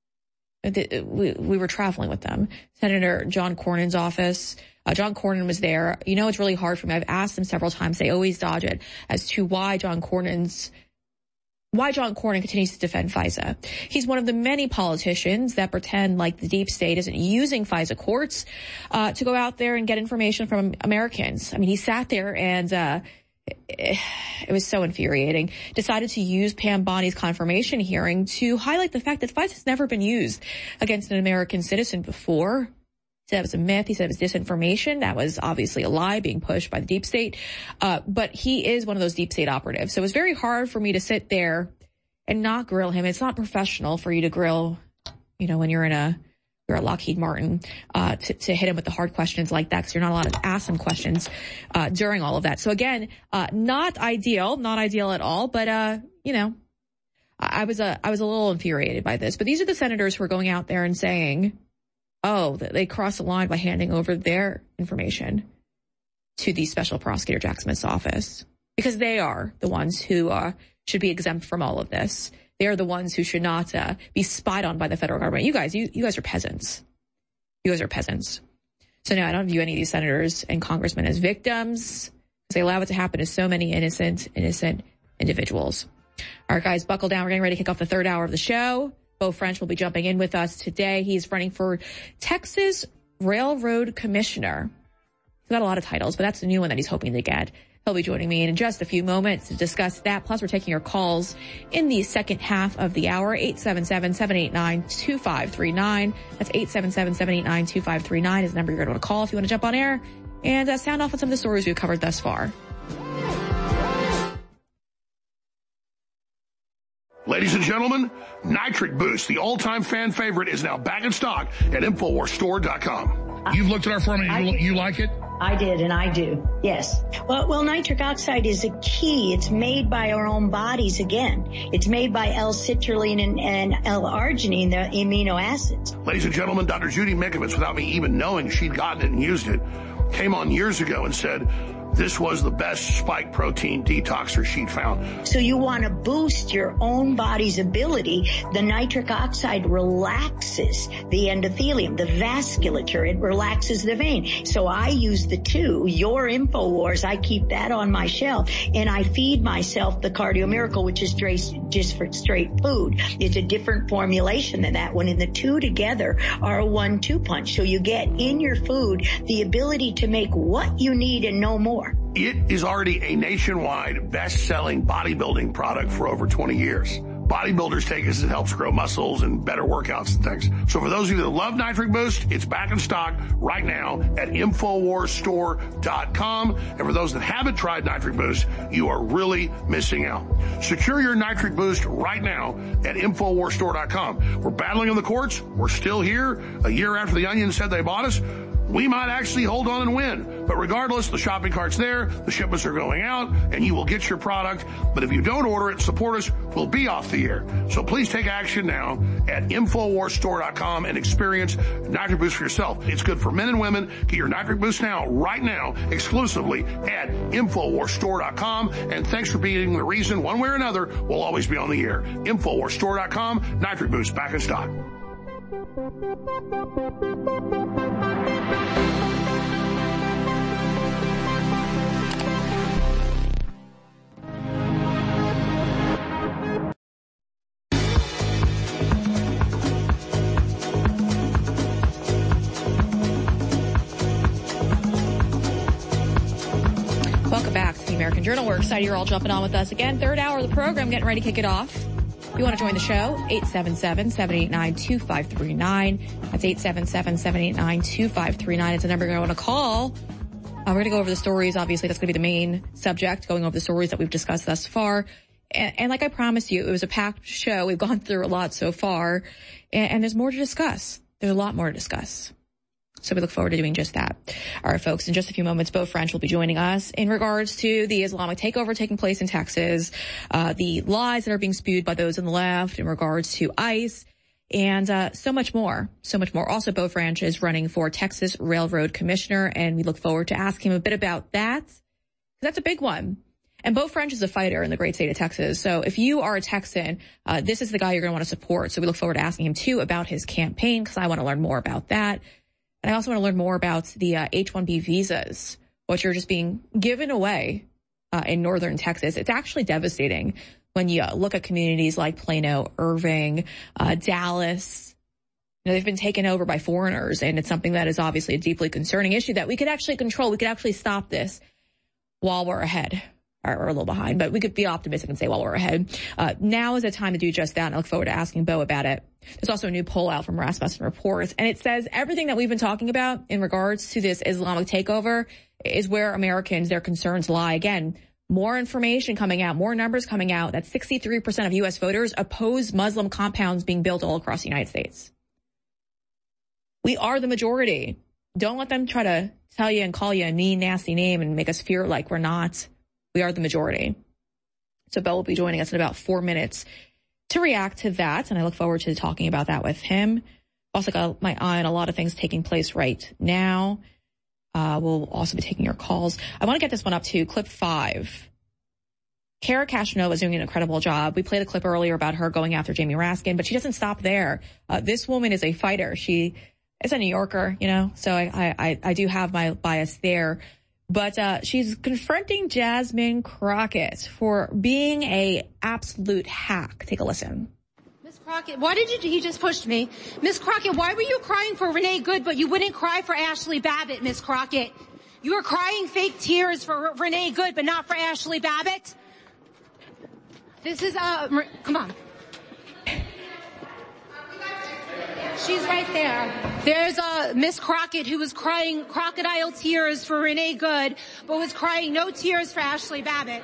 the, we, we were traveling with them, Senator John Cornyn's office. Uh, John Cornyn was there. You know, it's really hard for me. I've asked them several times. They always dodge it as to why John Cornyn's Why John Cornyn continues to defend FISA. He's one of the many politicians that pretend like the deep state isn't using FISA courts uh to go out there and get information from Americans. I mean, he sat there and uh it, it was so infuriating. Decided to use Pam Bonnie's confirmation hearing to highlight the fact that FISA's never been used against an American citizen before. He said it was a myth. He said it was disinformation. That was obviously a lie being pushed by the deep state. Uh, but he is one of those deep state operatives. So it was very hard for me to sit there and not grill him. It's not professional for you to grill, you know, when you're in a, you're at Lockheed Martin, uh, to, to hit him with the hard questions like that, because you're not allowed to ask him questions, uh, during all of that. So again, uh, not ideal, not ideal at all, but, uh, you know, I, I was, a, I was a little infuriated by this. But these are the senators who are going out there and saying, oh, they crossed the line by handing over their information to the special prosecutor Jack Smith's office, because they are the ones who uh, should be exempt from all of this. They are the ones who should not uh, be spied on by the federal government. You guys, you, you guys are peasants. You guys are peasants. So no, I don't view any of these senators and congressmen as victims, because they allow it to happen to so many innocent, innocent individuals. All right, guys, buckle down. We're getting ready to kick off the third hour of the show. Beau French will be jumping in with us today. He's running for Texas Railroad Commissioner. He's got a lot of titles, but that's the new one that he's hoping to get. He'll be joining me in just a few moments to discuss that. Plus, we're taking your calls in the second half of the hour. eight seven seven, seven eight nine, two five three nine. That's eight seven seven, seven eight nine, two five three nine is the number you're going to want to call if you want to jump on air and uh, sound off on some of the stories we've covered thus far. Ladies and gentlemen, Nitric Boost, the all-time fan favorite, is now back in stock at Infowars Store dot com. You've looked at our formula. You, you like it? I did, and I do. Yes. Well, well, nitric oxide is a key. It's made by our own bodies again. It's made by L-citrulline and, and L-arginine, the amino acids. Ladies and gentlemen, Doctor Judy Mikovits, without me even knowing she'd gotten it and used it, came on years ago and said this was the best spike protein detoxer she'd found. So you want to boost your own body's ability. The nitric oxide relaxes the endothelium, the vasculature. It relaxes the vein. So I use the two. Your InfoWars, I keep that on my shelf, and I feed myself the Cardio Miracle, which is just for straight food. It's a different formulation than that one, and the two together are a one two punch. So you get in your food the ability to make what you need and no more. It is already a nationwide best-selling bodybuilding product for over twenty years. Bodybuilders take it as it helps grow muscles and better workouts and things. So for those of you that love Nitric Boost, it's back in stock right now at Infowars Store dot com. And for those that haven't tried Nitric Boost, you are really missing out. Secure your Nitric Boost right now at Infowars Store dot com. We're battling in the courts. We're still here. A year after the Onion said they bought us, we might actually hold on and win. But regardless, the shopping cart's there, the shipments are going out, and you will get your product. But if you don't order it, support us, we'll be off the air. So please take action now at Infowars Store dot com and experience Nitric Boost for yourself. It's good for men and women. Get your Nitric Boost now, right now, exclusively at Infowars Store dot com. And thanks for being the reason, one way or another, we'll always be on the air. Infowars Store dot com, Nitric Boost back in stock. Welcome back to the American Journal. We're excited you're all jumping on with us again. Third hour of the program, getting ready to kick it off. If you want to join the show, eight seven seven, seven eight nine, two five three nine. That's eight seven seven, seven eight nine, two five three nine. It's a number you're going to want to call. Uh, we're going to go over the stories. Obviously, that's going to be the main subject, going over the stories that we've discussed thus far. And, and like I promised you, it was a packed show. We've gone through a lot so far, and, and there's more to discuss. There's a lot more to discuss. So we look forward to doing just that. All right, folks, in just a few moments, Beau French will be joining us in regards to the Islamic takeover taking place in Texas, uh, the lies that are being spewed by those on the left in regards to ICE, and uh, so much more, so much more. Also, Beau French is running for Texas Railroad Commissioner, and we look forward to asking him a bit about that, because that's a big one. And Beau French is a fighter in the great state of Texas. So if you are a Texan, uh, this is the guy you're going to want to support. So we look forward to asking him, too, about his campaign, because I want to learn more about that. And I also want to learn more about the uh, H one B visas, which are just being given away uh, in northern Texas. It's actually devastating when you uh, look at communities like Plano, Irving, uh, Dallas. You know, they've been taken over by foreigners, and it's something that is obviously a deeply concerning issue that we could actually control. We could actually stop this while we're ahead. Or a little behind, but we could be optimistic and say, well, we're ahead. Uh, now is the time to do just that, and I look forward to asking Beau about it. There's also a new poll out from Rasmussen Reports, and it says everything that we've been talking about in regards to this Islamic takeover is where Americans, their concerns lie. Again, more information coming out, more numbers coming out that sixty-three percent of U S voters oppose Muslim compounds being built all across the United States. We are the majority. Don't let them try to tell you and call you a mean, nasty name and make us feel like we're not. We are the majority. So Beau will be joining us in about four minutes to react to that, and I look forward to talking about that with him. Also got my eye on a lot of things taking place right now. Uh, we'll also be taking your calls. I want to get this one up to clip five. Kara Cashinova is doing an incredible job. We played a clip earlier about her going after Jamie Raskin, but she doesn't stop there. Uh, this woman is a fighter. She is a New Yorker, you know, so I, I, I do have my bias there. But uh she's confronting Jasmine Crockett for being a absolute hack. Take a listen. Miss Crockett, why did you, he just pushed me. Miss Crockett, why were you crying for Renee Good, but you wouldn't cry for Ashley Babbitt, Miss Crockett? You were crying fake tears for Renee Good, but not for Ashley Babbitt. This is, uh, come on. She's right there. There's uh, Miss Crockett who was crying crocodile tears for Renee Good, but was crying no tears for Ashley Babbitt.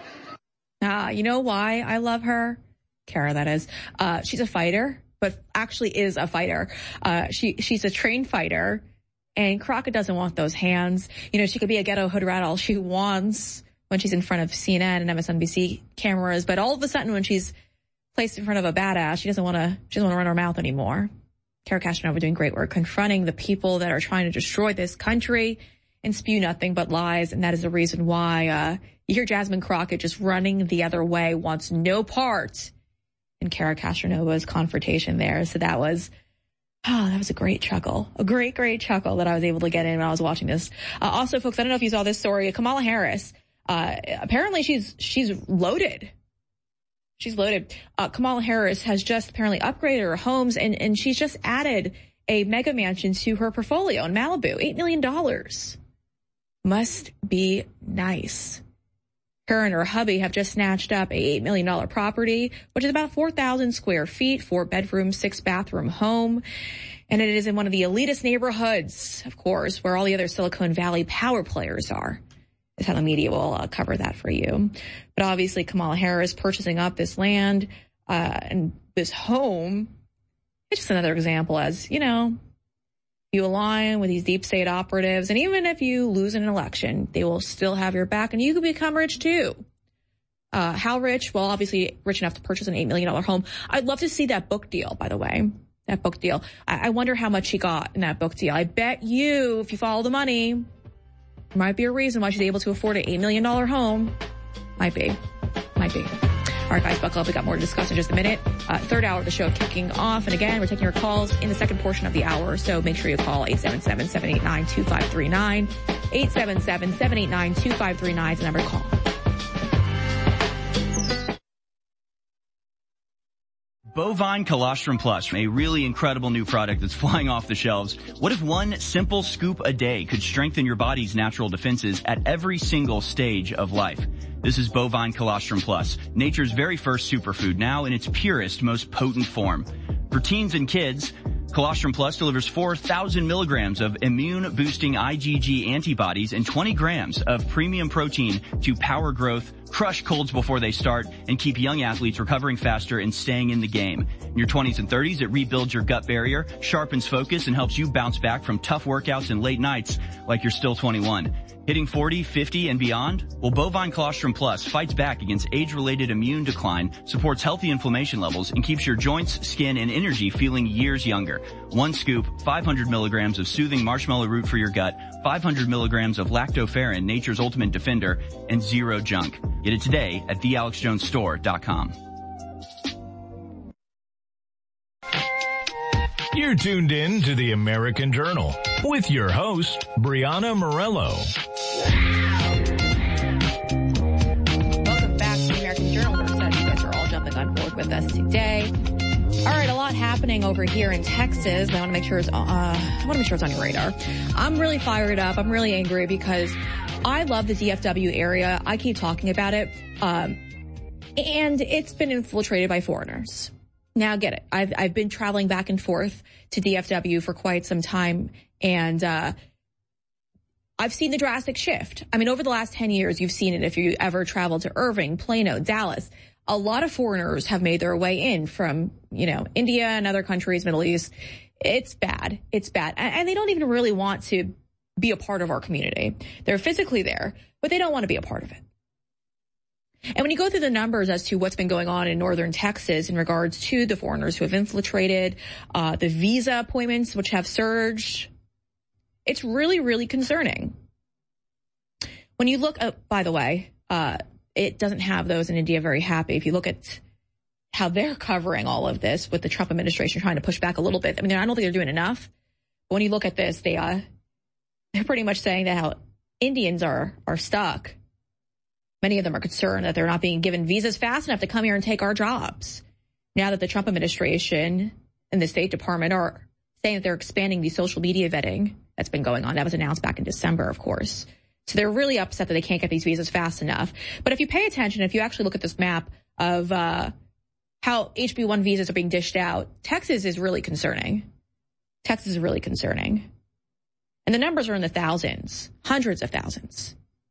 Uh, you know why I love her? Kara, that is. Uh, she's a fighter, but actually is a fighter. Uh, she, she's a trained fighter, and Crockett doesn't want those hands. You know, she could be a ghetto hood rat all she wants when she's in front of C N N and M S N B C cameras, but all of a sudden when she's placed in front of a badass, she doesn't want to, she doesn't want to run her mouth anymore. Kara Kastanova doing great work confronting the people that are trying to destroy this country and spew nothing but lies. And that is the reason why, uh, you hear Jasmine Crockett just running the other way, wants no part in Kara Kastanova's confrontation there. So that was, oh, that was a great chuckle, a great, great chuckle that I was able to get in when I was watching this. Uh, also, folks, I don't know if you saw this story. Kamala Harris, uh, apparently she's, she's loaded. She's loaded. Uh, Kamala Harris has just apparently upgraded her homes, and, and she's just added a mega mansion to her portfolio in Malibu. eight million dollars. Must be nice. Her and her hubby have just snatched up a eight million dollars property, which is about four thousand square feet, four bedroom, six bathroom home. And it is in one of the elitist neighborhoods, of course, where all the other Silicon Valley power players are. Is how the media will uh, cover that for you. But obviously Kamala Harris purchasing up this land, uh, and this home. It's just another example as, you know, you align with these deep state operatives, and even if you lose an election, they will still have your back, and you can become rich too. Uh, how rich? Well, obviously rich enough to purchase an eight million dollars home. I'd love to see that book deal, by the way. That book deal. I, I wonder how much she got in that book deal. I bet you, if you follow the money, there might be a reason why she's able to afford an eight million dollars home. Might be. Might be. All right, guys, buckle up. We got more to discuss in just a minute. Uh, third hour of the show kicking off. And again, we're taking your calls in the second portion of the hour. So make sure you call eight seven seven, seven eight nine, two five three nine. eight seven seven, seven eight nine, two five three nine is the number to call. Bovine Colostrum Plus, a really incredible new product that's flying off the shelves. What if one simple scoop a day could strengthen your body's natural defenses at every single stage of life? This is Bovine Colostrum Plus, nature's very first superfood, now in its purest, most potent form. For teens and kids, Colostrum Plus delivers four thousand milligrams of immune-boosting IgG antibodies and twenty grams of premium protein to power growth, crush colds before they start, and keep young athletes recovering faster and staying in the game. In your twenties and thirties, it rebuilds your gut barrier, sharpens focus, and helps you bounce back from tough workouts and late nights like you're still twenty-one. Hitting forty, fifty, and beyond? Well, Bovine Colostrum Plus fights back against age-related immune decline, supports healthy inflammation levels, and keeps your joints, skin, and energy feeling years younger. One scoop, five hundred milligrams of soothing marshmallow root for your gut, five hundred milligrams of lactoferrin, nature's ultimate defender, and zero junk. Get it today at the alex jones store dot com. You're tuned in to the American Journal with your host, Brianna Morello. Welcome back to the American Journal. We're excited you guys are all jumping on board with us today. All right, a lot happening over here in Texas. I want to make sure it's, uh, I want to make sure it's on your radar. I'm really fired up. I'm really angry because I love the D F W area. I keep talking about it. Um, and it's been infiltrated by foreigners. Now get it. I've, I've been traveling back and forth to D F W for quite some time, and, uh, I've seen the drastic shift. I mean, over the last ten years, you've seen it if you ever traveled to Irving, Plano, Dallas. A lot of foreigners have made their way in from, you know, India and other countries, Middle East. It's bad. It's bad. And, and they don't even really want to be a part of our community. They're physically there, but they don't want to be a part of it. And when you go through the numbers as to what's been going on in northern Texas in regards to the foreigners who have infiltrated, uh, the visa appointments which have surged, it's really, really concerning. When you look up, by the way, uh, it doesn't have those in India very happy. If you look at how they're covering all of this with the Trump administration trying to push back a little bit, I mean, I don't think they're doing enough. But when you look at this, they, uh, they're pretty much saying that how Indians are, are stuck. Many of them are concerned that they're not being given visas fast enough to come here and take our jobs. Now that the Trump administration and the State Department are saying that they're expanding the social media vetting that's been going on. That was announced back in December, of course. So they're really upset that they can't get these visas fast enough. But if you pay attention, if you actually look at this map of uh how H B one visas are being dished out, Texas is really concerning. Texas is really concerning. And the numbers are in the thousands, hundreds of thousands.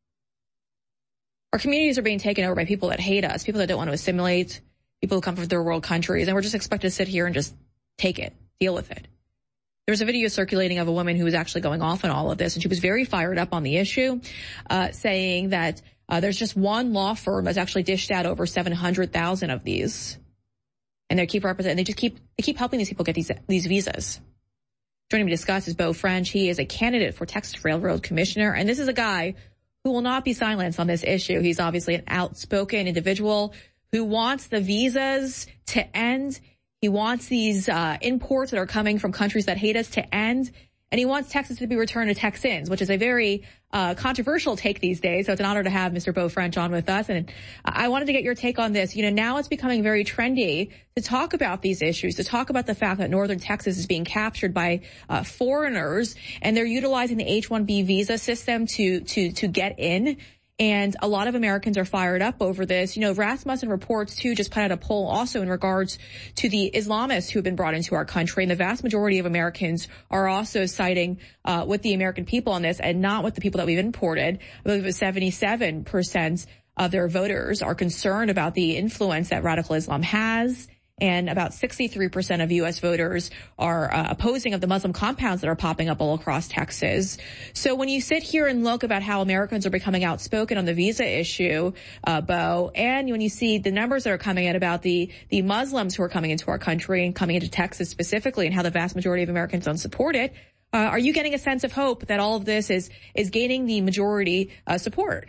Our communities are being taken over by people that hate us, people that don't want to assimilate, people who come from third world countries, and we're just expected to sit here and just take it, deal with it. There was a video circulating of a woman who was actually going off on all of this, and she was very fired up on the issue, uh, saying that uh, there's just one law firm that's actually dished out over seven hundred thousand of these. And they keep representing, they just keep, they keep helping these people get these, these visas. Joining me to discuss is Beau French. He is a candidate for Texas Railroad Commissioner, and this is a guy who will not be silenced on this issue. He's obviously an outspoken individual who wants the visas to end. He wants these uh, imports that are coming from countries that hate us to end. And he wants Texas to be returned to Texans, which is a very uh, controversial take these days. So it's an honor to have Mister Beau French on with us. And I wanted to get your take on this. You know, now it's becoming very trendy to talk about these issues, to talk about the fact that northern Texas is being captured by uh, foreigners, and they're utilizing the H one B visa system to to to get in. And a lot of Americans are fired up over this. You know, Rasmussen Reports, too, just put out a poll also in regards to the Islamists who have been brought into our country. And the vast majority of Americans are also siding uh, with the American people on this and not with the people that we've imported. I believe it was seventy-seven percent of their voters are concerned about the influence that radical Islam has. And about sixty-three percent of U S voters are uh, opposing of the Muslim compounds that are popping up all across Texas. So when you sit here and look about how Americans are becoming outspoken on the visa issue, uh, Beau, and when you see the numbers that are coming out about the, the Muslims who are coming into our country and coming into Texas specifically and how the vast majority of Americans don't support it, uh, are you getting a sense of hope that all of this is, is gaining the majority uh, support?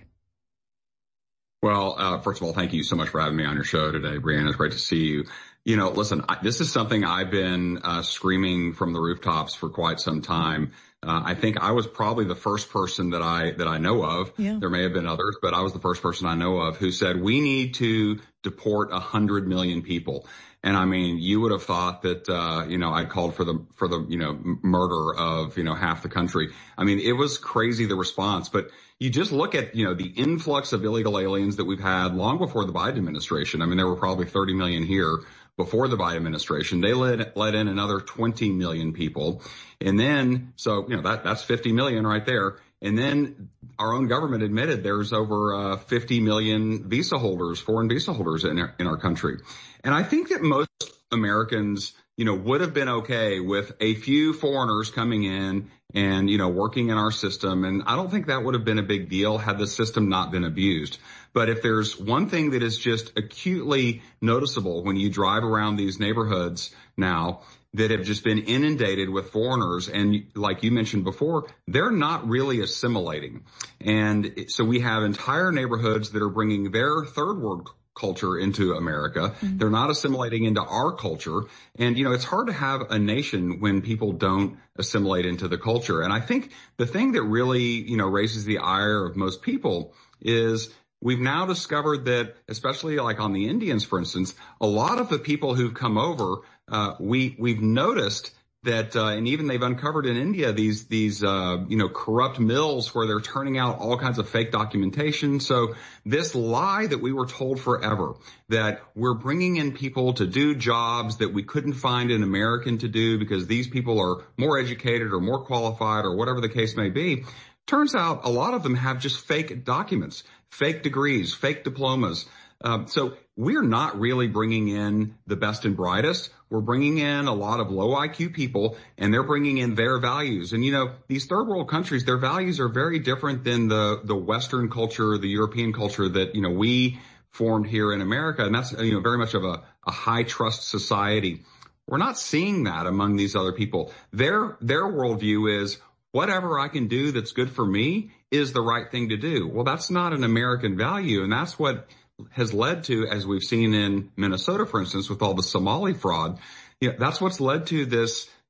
Well, uh, first of all, thank you so much for having me on your show today, Brianna. It's great to see you. You know, listen, I, this is something I've been uh, screaming from the rooftops for quite some time. Uh, I think I was probably the first person that I that I know of. Yeah. There may have been others, but I was the first person I know of who said we need to deport a hundred million people. And I mean, you would have thought that, uh, you know, I called for the, for the, you know, murder of, you know, half the country. I mean, it was crazy, the response, but you just look at, you know, the influx of illegal aliens that we've had long before the Biden administration. I mean, there were probably thirty million here before the Biden administration. They let, let in another twenty million people. And then, so, you know, that, that's fifty million right there. And then our own government admitted there's over uh, fifty million visa holders, foreign visa holders in our, in our country. And I think that most Americans, you know, would have been okay with a few foreigners coming in and, you know, working in our system. And I don't think that would have been a big deal had the system not been abused. But if there's one thing that is just acutely noticeable when you drive around these neighborhoods now that have just been inundated with foreigners, and like you mentioned before, they're not really assimilating. And so we have entire neighborhoods that are bringing their third world culture into America. Mm-hmm. They're not assimilating into our culture. And, you know, it's hard to have a nation when people don't assimilate into the culture. And I think the thing that really, you know, raises the ire of most people is we've now discovered that, especially like on the Indians, for instance, a lot of the people who've come over, uh, we, we've noticed that, uh, and even they've uncovered in India these, these, uh, you know, corrupt mills where they're turning out all kinds of fake documentation. So this lie that we were told forever that we're bringing in people to do jobs that we couldn't find an American to do because these people are more educated or more qualified or whatever the case may be. Turns out a lot of them have just fake documents, fake degrees, fake diplomas. Um, so we're not really bringing in the best and brightest. We're bringing in a lot of low I Q people, and they're bringing in their values. And, you know, these third world countries, their values are very different than the, the Western culture, the European culture that, you know, we formed here in America. And that's, you know, very much of a, a high trust society. We're not seeing that among these other people. Their, their worldview is whatever I can do that's good for me is the right thing to do. Well, that's not an American value. And that's what has led to, as we've seen in Minnesota, for instance, with all the Somali fraud, you know, that's what's led to this,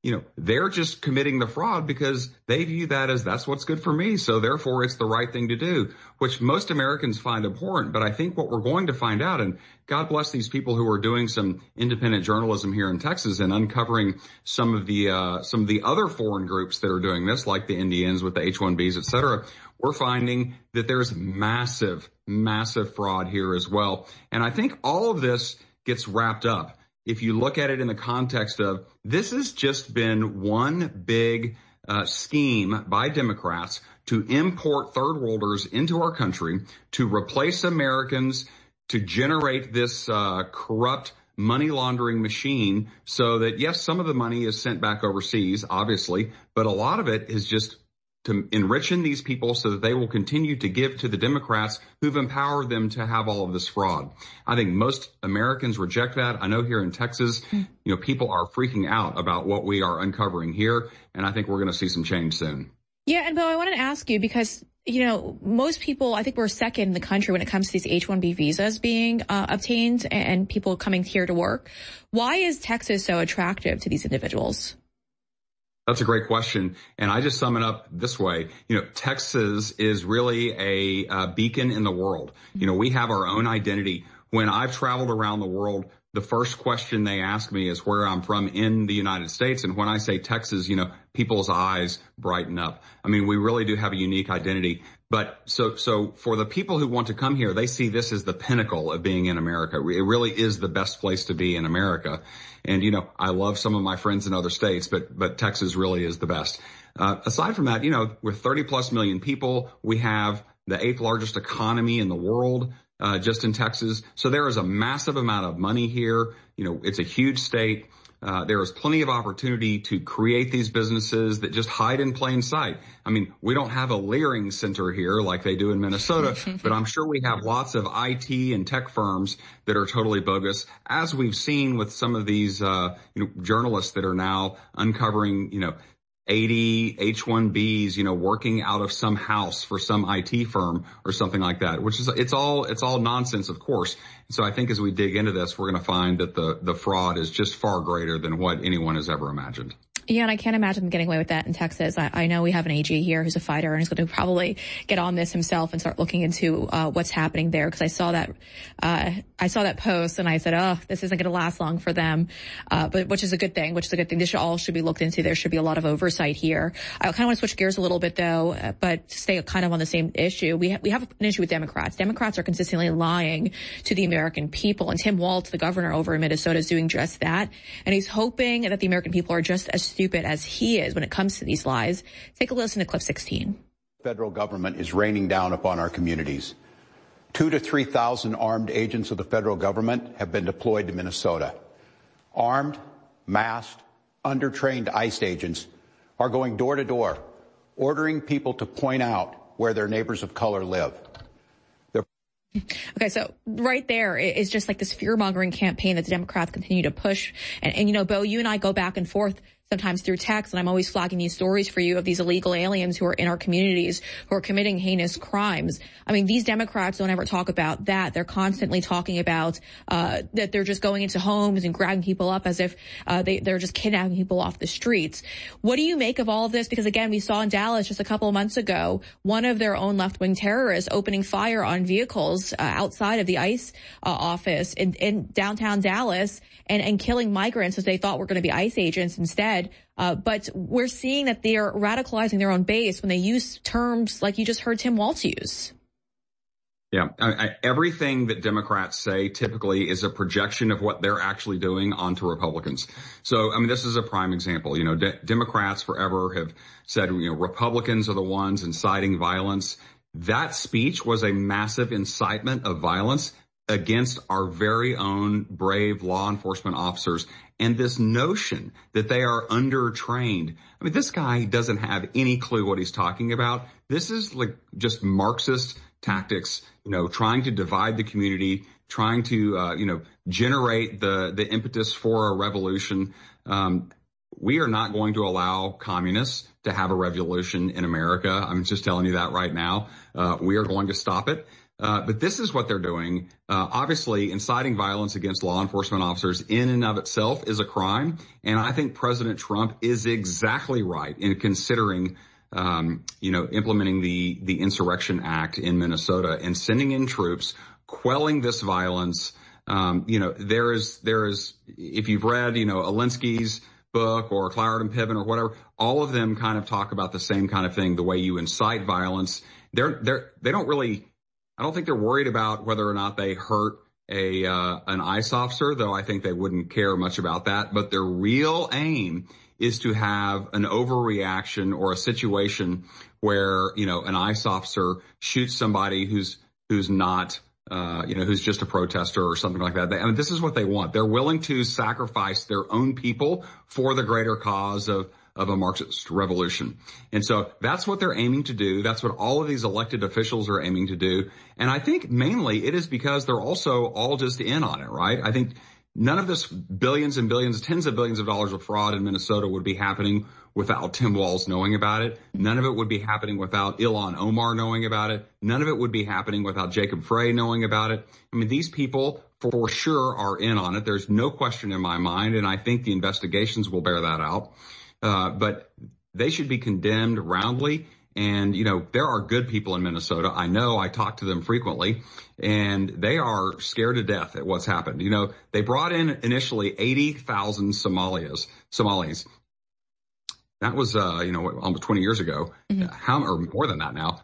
you know, they're just committing the fraud because they view that as that's what's good for me. So therefore it's the right thing to do, which most Americans find abhorrent. But I think what we're going to find out, and God bless these people who are doing some independent journalism here in Texas and uncovering some of the, uh, some of the other foreign groups that are doing this, like the Indians with the H one Bs, et cetera. We're finding that there's massive, massive fraud here as well. And I think all of this gets wrapped up if you look at it in the context of this has just been one big uh, scheme by Democrats to import third worlders into our country, to replace Americans, to generate this uh, corrupt money laundering machine so that, yes, some of the money is sent back overseas, obviously, but a lot of it is just to enriching these people so that they will continue to give to the Democrats who've empowered them to have all of this fraud. I think most Americans reject that. I know here in Texas, you know, people are freaking out about what we are uncovering here, and I think we're going to see some change soon. Yeah, and Bo, I wanted to ask you because, you know, most people, I think we're second in the country when it comes to these H one B visas being uh, obtained and people coming here to work. Why is Texas so attractive to these individuals? That's a great question. And I just sum it up this way. You know, Texas is really a, a beacon in the world. You know, we have our own identity. When I've traveled around the world, the first question they ask me is where I'm from in the United States. And when I say Texas, you know, people's eyes brighten up. I mean, we really do have a unique identity. But so, so for the people who want to come here, they see this as the pinnacle of being in America. It really is the best place to be in America. And, you know, I love some of my friends in other states, but, but Texas really is the best. Uh, aside from that, you know, with thirty plus million people, we have the eighth largest economy in the world, uh, just in Texas. So there is a massive amount of money here. You know, it's a huge state. Uh, there is plenty of opportunity to create these businesses that just hide in plain sight. I mean, we don't have a Leering Center here like they do in Minnesota, but I'm sure we have lots of I T and tech firms that are totally bogus, as we've seen with some of these, uh, you know, journalists that are now uncovering, you know, eighty H one Bs, you know, working out of some house for some I T firm or something like that, which is, it's all, it's all nonsense, of course. So I think as we dig into this, we're going to find that the, the fraud is just far greater than what anyone has ever imagined. Yeah, and I can't imagine them getting away with that in Texas. I, I know we have an A G here who's a fighter and is going to probably get on this himself and start looking into uh, what's happening there. Because I saw that, uh, I saw that post and I said, "Oh, this isn't going to last long for them," uh, but which is a good thing. Which is a good thing. This should, all should be looked into. There should be a lot of oversight here. I kind of want to switch gears a little bit though, uh, but stay kind of on the same issue. We ha- we have an issue with Democrats. Democrats are consistently lying to the American people, and Tim Walz, the governor over in Minnesota, is doing just that. And he's hoping that the American people are just as stupid as he is when it comes to these lies. Take a listen to clip sixteen. The federal government is raining down upon our communities. Two to three thousand armed agents of the federal government have been deployed to Minnesota. Armed, masked, undertrained ICE agents are going door to door, ordering people to point out where their neighbors of color live. They're Okay, so right there is just like this fear-mongering campaign that the Democrats continue to push. And, and you know, Bo, you and I go back and forth sometimes through text, and I'm always flagging these stories for you of these illegal aliens who are in our communities who are committing heinous crimes. I mean, these Democrats don't ever talk about that. They're constantly talking about uh that they're just going into homes and grabbing people up as if uh they, they're just kidnapping people off the streets. What do you make of all of this? Because again, we saw in Dallas just a couple of months ago, one of their own left-wing terrorists opening fire on vehicles uh, outside of the ICE uh, office in, in downtown Dallas and, and killing migrants as they thought were going to be ICE agents instead. Uh, but we're seeing that they are radicalizing their own base when they use terms like you just heard Tim Walz use. Yeah, I, I, everything that Democrats say typically is a projection of what they're actually doing onto Republicans. So, I mean, this is a prime example. You know, de- Democrats forever have said, you know, Republicans are the ones inciting violence. That speech was a massive incitement of violence against our very own brave law enforcement officers. And this notion that they are undertrained. I mean, this guy doesn't have any clue what he's talking about. This is like just Marxist tactics, you know, trying to divide the community, trying to, uh, you know, generate the, the impetus for a revolution. Um, we are not going to allow communists to have a revolution in America. I'm just telling you that right now. Uh, we are going to stop it. Uh, but this is what they're doing. Uh, obviously, inciting violence against law enforcement officers in and of itself is a crime. And I think President Trump is exactly right in considering, um, you know, implementing the, the Insurrection Act in Minnesota and sending in troops, quelling this violence. Um, you know, there is, there is, if you've read, you know, Alinsky's book or Cloward and Piven or whatever, all of them kind of talk about the same kind of thing, the way you incite violence. They're, they're, they don't really, I don't think they're worried about whether or not they hurt a, uh, an ICE officer, though I think they wouldn't care much about that. But their real aim is to have an overreaction or a situation where, you know, an ICE officer shoots somebody who's, who's not, uh, you know, who's just a protester or something like that. They, I mean, this is what they want. They're willing to sacrifice their own people for the greater cause of, of a Marxist revolution. And so that's what they're aiming to do. That's what all of these elected officials are aiming to do. And I think mainly it is because they're also all just in on it, right? I think none of this billions and billions, tens of billions of dollars of fraud in Minnesota would be happening without Tim Walz knowing about it. None of it would be happening without Ilhan Omar knowing about it. None of it would be happening without Jacob Frey knowing about it. I mean, these people for sure are in on it. There's no question in my mind. And I think the investigations will bear that out. Uh, but they should be condemned roundly. And, you know, there are good people in Minnesota. I know, I talk to them frequently, and they are scared to death at what's happened. You know, they brought in initially eighty thousand Somalis, Somalis. That was, uh, you know, almost twenty years ago. Mm-hmm. How, or more than that now.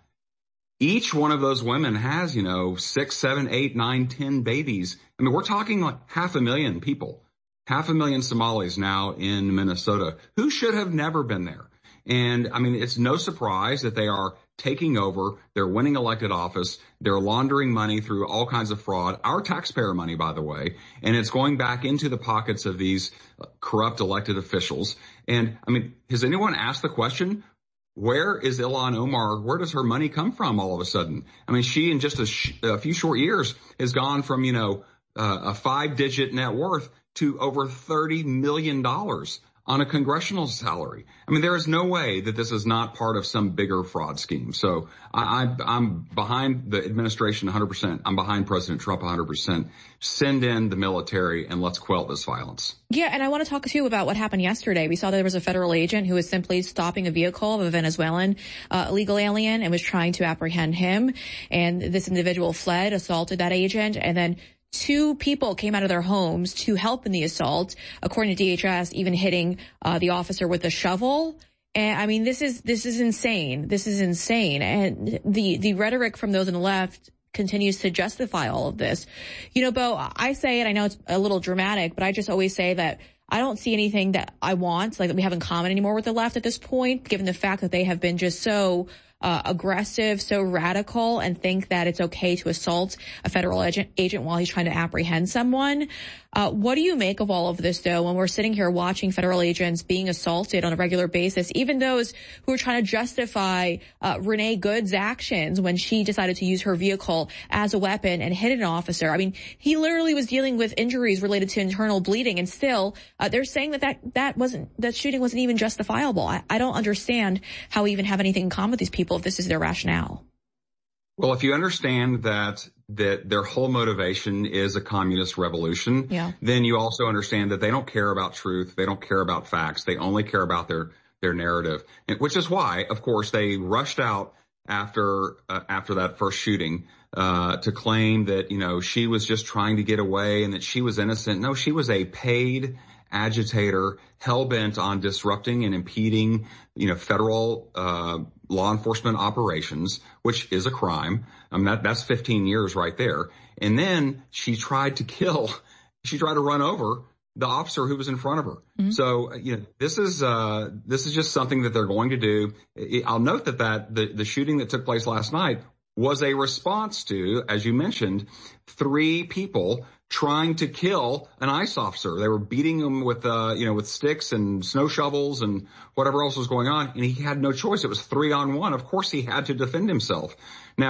Each one of those women has, you know, six, seven, eight, nine, ten babies. I mean, we're talking like half a million people. Half a million Somalis now in Minnesota who should have never been there. And I mean, it's no surprise that they are taking over. They're winning elected office. They're laundering money through all kinds of fraud, our taxpayer money, by the way, and it's going back into the pockets of these corrupt elected officials. And I mean, has anyone asked the question, where is Ilhan Omar? Where does her money come from all of a sudden? I mean, she in just a, sh- a few short years has gone from, you know, uh, a five digit net worth to over thirty million dollars on a congressional salary. I mean, there is no way that this is not part of some bigger fraud scheme. So I, I, I'm behind the administration one hundred percent. I'm behind President Trump one hundred percent. Send in the military and let's quell this violence. Yeah, and I want to talk to you about what happened yesterday. We saw there was a federal agent who was simply stopping a vehicle of a Venezuelan uh, illegal alien and was trying to apprehend him. And this individual fled, assaulted that agent, and then two people came out of their homes to help in the assault, according to D H S, even hitting uh, the officer with a shovel. And I mean, this is this is insane. This is insane. And the the rhetoric from those on the left continues to justify all of this. You know, Bo, I say it, I know it's a little dramatic, but I just always say that I don't see anything that I want, like that we have in common anymore with the left at this point, given the fact that they have been just so Uh, aggressive, so radical, and think that it's okay to assault a federal agent, agent while he's trying to apprehend someone. Uh, what do you make of all of this, though, when we're sitting here watching federal agents being assaulted on a regular basis, even those who are trying to justify uh, Renee Good's actions when she decided to use her vehicle as a weapon and hit an officer? I mean, he literally was dealing with injuries related to internal bleeding, and still uh, they're saying that that, that wasn't, that shooting wasn't even justifiable. I, I don't understand how we even have anything in common with these people if this is their rationale. Well, if you understand that that their whole motivation is a communist revolution, yeah. then you also understand that they don't care about truth. They don't care about facts. They only care about their their narrative, and, which is why, of course, they rushed out after uh, after that first shooting uh to claim that, you know, she was just trying to get away and that she was innocent. No, she was a paid agitator, hell-bent on disrupting and impeding, you know, federal uh law enforcement operations, which is a crime. I mean, that, that's fifteen years right there. And then she tried to kill, she tried to run over the officer who was in front of her. Mm-hmm. So, you know, this is, uh, this is just something that they're going to do. I'll note that that the, the shooting that took place last night was a response to, as you mentioned, three people trying to kill an ICE officer. They were beating him with, uh, you know, with sticks and snow shovels and whatever else was going on. And he had no choice. It was three on one. Of course he had to defend himself. Now,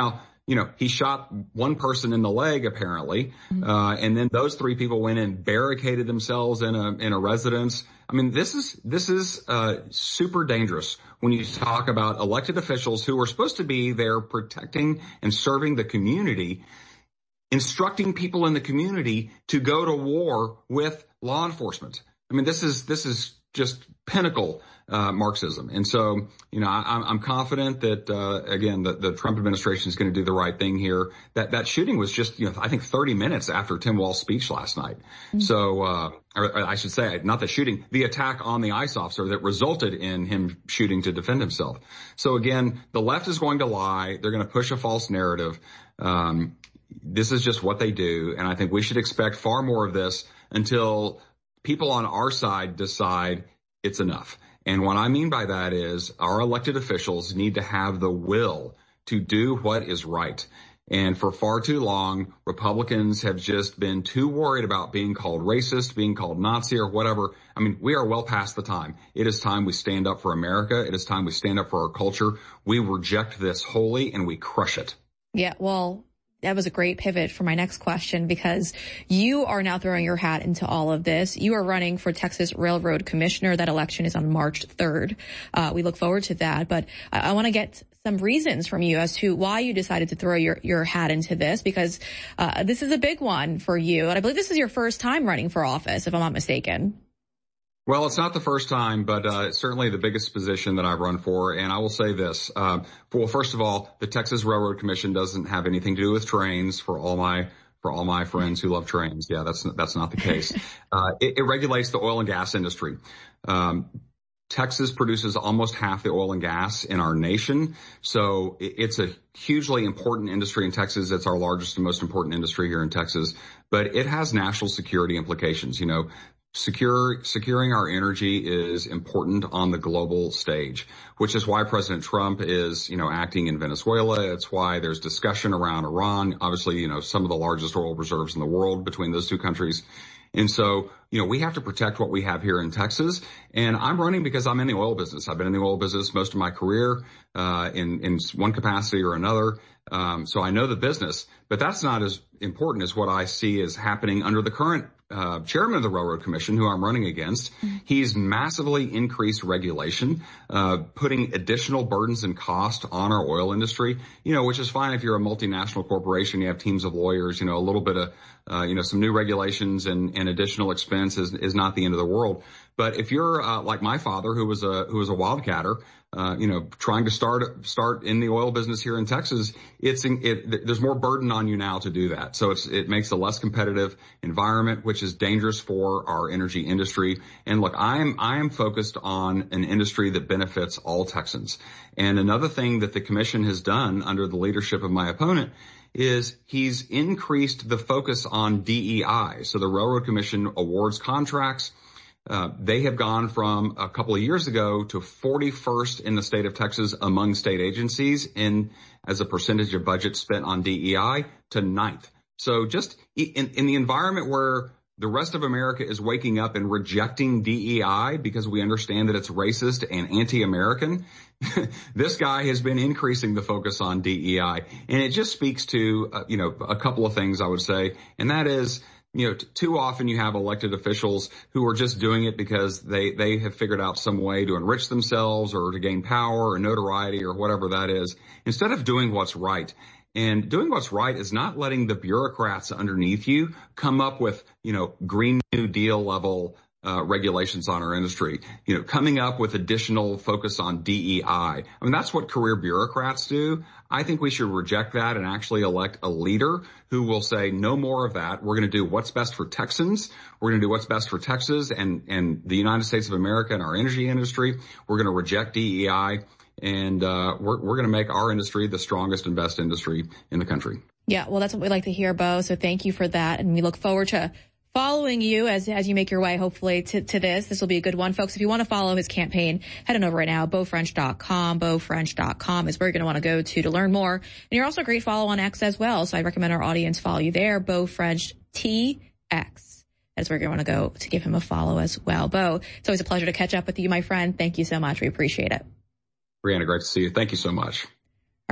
you know, he shot one person in the leg, apparently. Mm-hmm. Uh, and then those three people went and barricaded themselves in a, in a residence. I mean, this is, this is, uh, super dangerous when you talk about elected officials who are supposed to be there protecting and serving the community, instructing people in the community to go to war with law enforcement. I mean, this is, this is just pinnacle uh, Marxism. And so, you know, I, I'm confident that, uh, again, the, the Trump administration is going to do the right thing here. That, that shooting was just, you know, I think thirty minutes after Tim Walz's speech last night. Mm-hmm. So, uh, or, or I should say, not the shooting, the attack on the ICE officer that resulted in him shooting to defend himself. So again, the left is going to lie. They're going to push a false narrative. Um, this is just what they do. And I think we should expect far more of this until people on our side decide it's enough. And what I mean by that is our elected officials need to have the will to do what is right. And for far too long, Republicans have just been too worried about being called racist, being called Nazi or whatever. I mean, we are well past the time. It is time we stand up for America. It is time we stand up for our culture. We reject this wholly and we crush it. Yeah, well, that was a great pivot for my next question, because you are now throwing your hat into all of this. You are running for Texas Railroad Commissioner. That election is on March third. Uh, we look forward to that. But I, I want to get some reasons from you as to why you decided to throw your, your hat into this, because uh, this is a big one for you. And I believe this is your first time running for office, if I'm not mistaken. Well, it's not the first time, but uh certainly the biggest position that I've run for. And I will say this. Uh, well, first of all, the Texas Railroad Commission doesn't have anything to do with trains for all my for all my friends who love trains. Yeah, that's that's not the case. Uh it, it regulates the oil and gas industry. Um Texas produces almost half the oil and gas in our nation. So it's a hugely important industry in Texas. It's our largest and most important industry here in Texas, but it has national security implications. You know, Secure, securing our energy is important on the global stage, which is why President Trump is, you know, acting in Venezuela. It's why there's discussion around Iran. Obviously, you know, some of the largest oil reserves in the world between those two countries. And so, you know, we have to protect what we have here in Texas. And I'm running because I'm in the oil business. I've been in the oil business most of my career, uh, in, in one capacity or another. Um, so I know the business, but that's not as important as what I see is happening under the current Uh, chairman of the Railroad Commission, who I'm running against. Mm-hmm. He's massively increased regulation, uh, putting additional burdens and cost on our oil industry, you know, which is fine if you're a multinational corporation, you have teams of lawyers, you know, a little bit of, uh, you know, some new regulations and, and additional expense is, is not the end of the world. But if you're, uh, like my father, who was a, who was a wildcatter, uh, you know, trying to start, start in the oil business here in Texas, it's, it, there's more burden on you now to do that. So it's, it makes a less competitive environment, which is dangerous for our energy industry. And look, I am, I am focused on an industry that benefits all Texans. And another thing that the commission has done under the leadership of my opponent is he's increased the focus on D E I. So the Railroad Commission awards contracts. Uh, they have gone from a couple of years ago to forty-first in the state of Texas among state agencies in as a percentage of budget spent on D E I to ninth. So just in, in the environment where the rest of America is waking up and rejecting D E I because we understand that it's racist and anti-American, this guy has been increasing the focus on D E I. And it just speaks to, uh, you know, a couple of things I would say, and that is, you know, t- too often you have elected officials who are just doing it because they, they have figured out some way to enrich themselves or to gain power or notoriety or whatever that is, instead of doing what's right. And doing what's right is not letting the bureaucrats underneath you come up with, you know, Green New Deal level uh regulations on our industry, you know, coming up with additional focus on D E I. I mean, that's what career bureaucrats do. I think we should reject that and actually elect a leader who will say no more of that. We're going to do what's best for Texans. We're going to do what's best for Texas and, and the United States of America and our energy industry. We're going to reject D E I. And uh we're, we're going to make our industry the strongest and best industry in the country. Yeah, well, that's what we like to hear, Bo. So thank you for that. And we look forward to following you as as you make your way, hopefully, to, to this. This will be a good one. Folks, if you want to follow his campaign, head on over right now, Bo French dot com. Bo French dot com is where you're going to want to go to to learn more. And you're also a great follow on X as well. So I recommend our audience follow you there, Bo French T X. That's where you're going to want to go to give him a follow as well. Bo, it's always a pleasure to catch up with you, my friend. Thank you so much. We appreciate it. Brianna, great to see you. Thank you so much.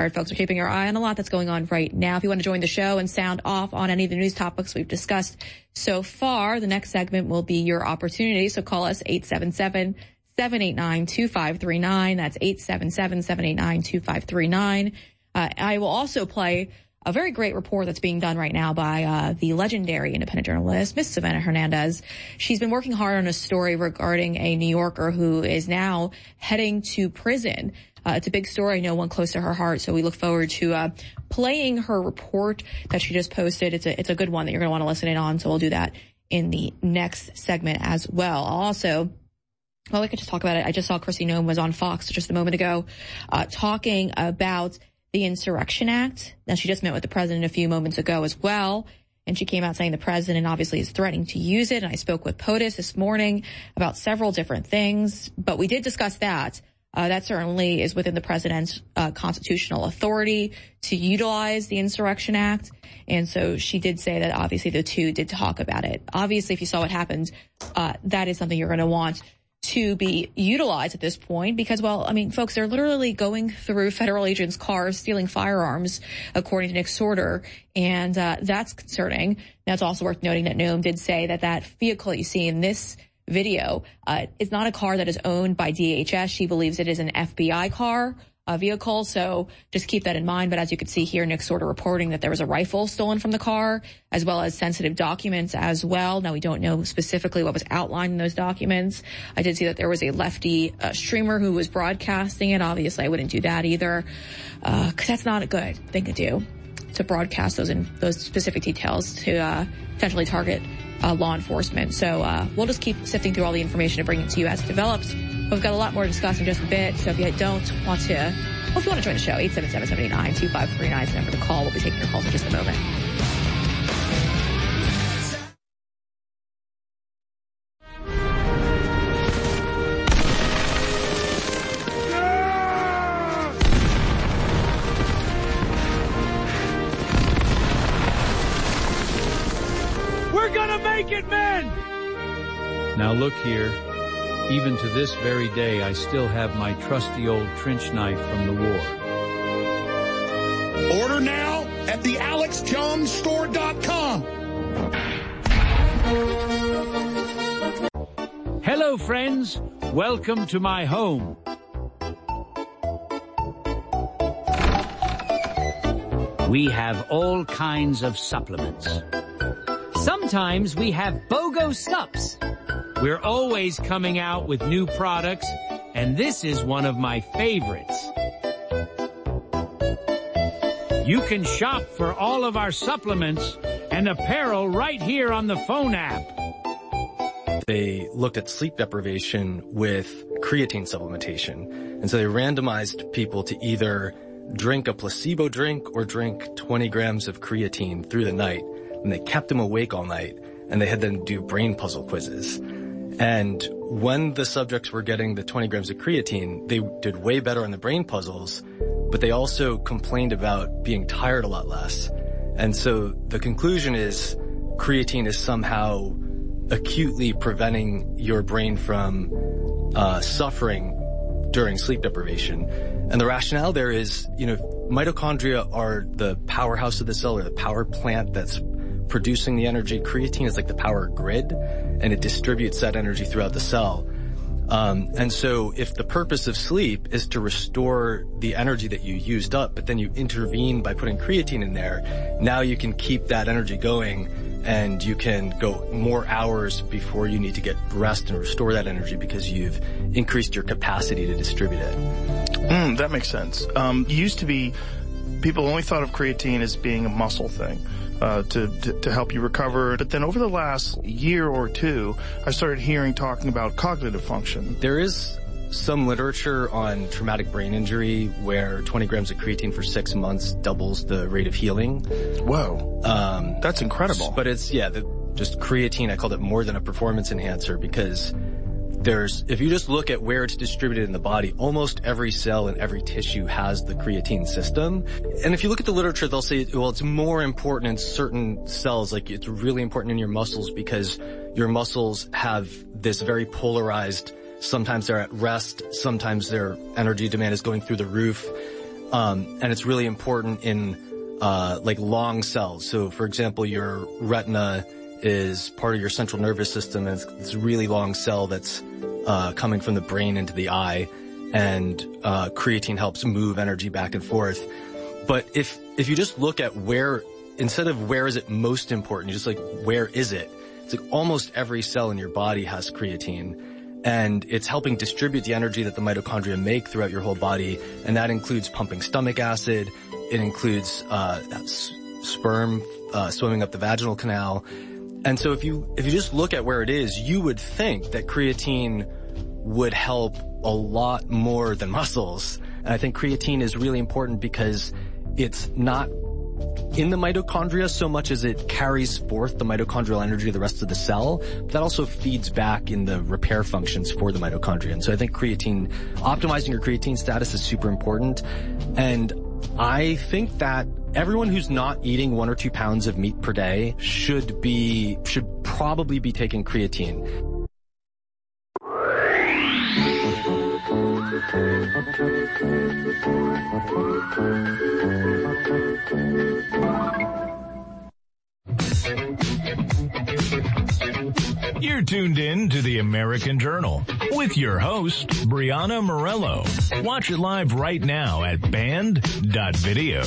All right, folks, we're keeping our eye on a lot that's going on right now. If you want to join the show and sound off on any of the news topics we've discussed so far, the next segment will be your opportunity. So call us eight seven seven, seven eight nine, two five three nine. That's eight seven seven, seven eight nine, two five three nine. Uh, I will also play a very great report that's being done right now by uh, the legendary independent journalist, Miss Savannah Hernandez. She's been working hard on a story regarding a New Yorker who is now heading to prison. Uh, it's a big story, I know, one close to her heart, so we look forward to uh playing her report that she just posted. It's a it's a good one that you're going to want to listen in on, so we'll do that in the next segment as well. I'll also, well, we could just talk about it. I just saw Kristi Noem was on Fox just a moment ago uh talking about the Insurrection Act. Now, she just met with the president a few moments ago as well, and she came out saying the president obviously is threatening to use it. And I spoke with POTUS this morning about several different things, but we did discuss that. Uh, that certainly is within the president's uh, constitutional authority to utilize the Insurrection Act. And so she did say that obviously the two did talk about it. Obviously, if you saw what happened, uh, that is something you're going to want to be utilized at this point because, well, I mean, folks, they're literally going through federal agents' cars, stealing firearms, according to Nick Sorter, and uh, that's concerning. Now, it's also worth noting that Noem did say that that vehicle you see in this video uh, is not a car that is owned by D H S. She believes it is an F B I car. A vehicle, so just keep that in mind. But as you can see here, Nick Sorter reporting that there was a rifle stolen from the car, as well as sensitive documents as well. Now, we don't know specifically what was outlined in those documents. I did see that there was a lefty uh, streamer who was broadcasting it. Obviously, I wouldn't do that either, because uh, that's not a good thing to do, to broadcast those in those specific details to uh, potentially target uh, law enforcement. So uh, we'll just keep sifting through all the information and bring it to you as it develops. We've got a lot more to discuss in just a bit, so if you don't want to, well, if you want to join the show, eight seven seven, seven eight nine, two five three nine is the number to call. We'll be taking your calls in just a moment. We're gonna make it, men! Now look here. Even to this very day, I still have my trusty old trench knife from the war. Order now at the alex jones store dot com. Hello, friends. Welcome to my home. We have all kinds of supplements. Sometimes we have BOGO Sups. We're always coming out with new products, and this is one of my favorites. You can shop for all of our supplements and apparel right here on the phone app. They looked at sleep deprivation with creatine supplementation, and so they randomized people to either drink a placebo drink or drink twenty grams of creatine through the night, and they kept them awake all night, and they had them do brain puzzle quizzes. And when the subjects were getting the twenty grams of creatine, they did way better on the brain puzzles, but they also complained about being tired a lot less. And so the conclusion is creatine is somehow acutely preventing your brain from uh, suffering during sleep deprivation. And the rationale there is, you know, mitochondria are the powerhouse of the cell, or the power plant that's producing the energy. Creatine is like the power grid, and it distributes that energy throughout the cell. Um, and so if the purpose of sleep is to restore the energy that you used up, but then you intervene by putting creatine in there, now you can keep that energy going, and you can go more hours before you need to get rest and restore that energy because you've increased your capacity to distribute it. Mm, that makes sense. Um, it used to be people only thought of creatine as being a muscle thing. Uh, to, to, to help you recover. But then over the last year or two, I started hearing talking about cognitive function. There is some literature on traumatic brain injury where twenty grams of creatine for six months doubles the rate of healing. Whoa. Um, That's incredible. But it's, yeah, the, just creatine, I called it more than a performance enhancer because there's, if you just look at where it's distributed in the body, almost every cell and every tissue has the creatine system. And if you look at the literature, they'll say, well, it's more important in certain cells, like it's really important in your muscles because your muscles have this very polarized, sometimes they're at rest, sometimes their energy demand is going through the roof. Um, and it's really important in, uh, like long cells. So for example, your retina is part of your central nervous system, and it's this really long cell that's, uh, coming from the brain into the eye, and, uh, creatine helps move energy back and forth. But if, if you just look at where, instead of where is it most important, you just like, where is it? It's like almost every cell in your body has creatine. And it's helping distribute the energy that the mitochondria make throughout your whole body. And that includes pumping stomach acid. It includes, uh, s- sperm, uh, swimming up the vaginal canal. And so if you, if you just look at where it is, you would think that creatine would help a lot more than muscles. And I think creatine is really important because it's not in the mitochondria so much as it carries forth the mitochondrial energy of the rest of the cell, but that also feeds back in the repair functions for the mitochondria. And so I think creatine, optimizing your creatine status is super important. And I think that everyone who's not eating one or two pounds of meat per day should be, should probably be taking creatine. You're tuned in to the American Journal with your host, Brianna Morello. Watch it live right now at band dot video.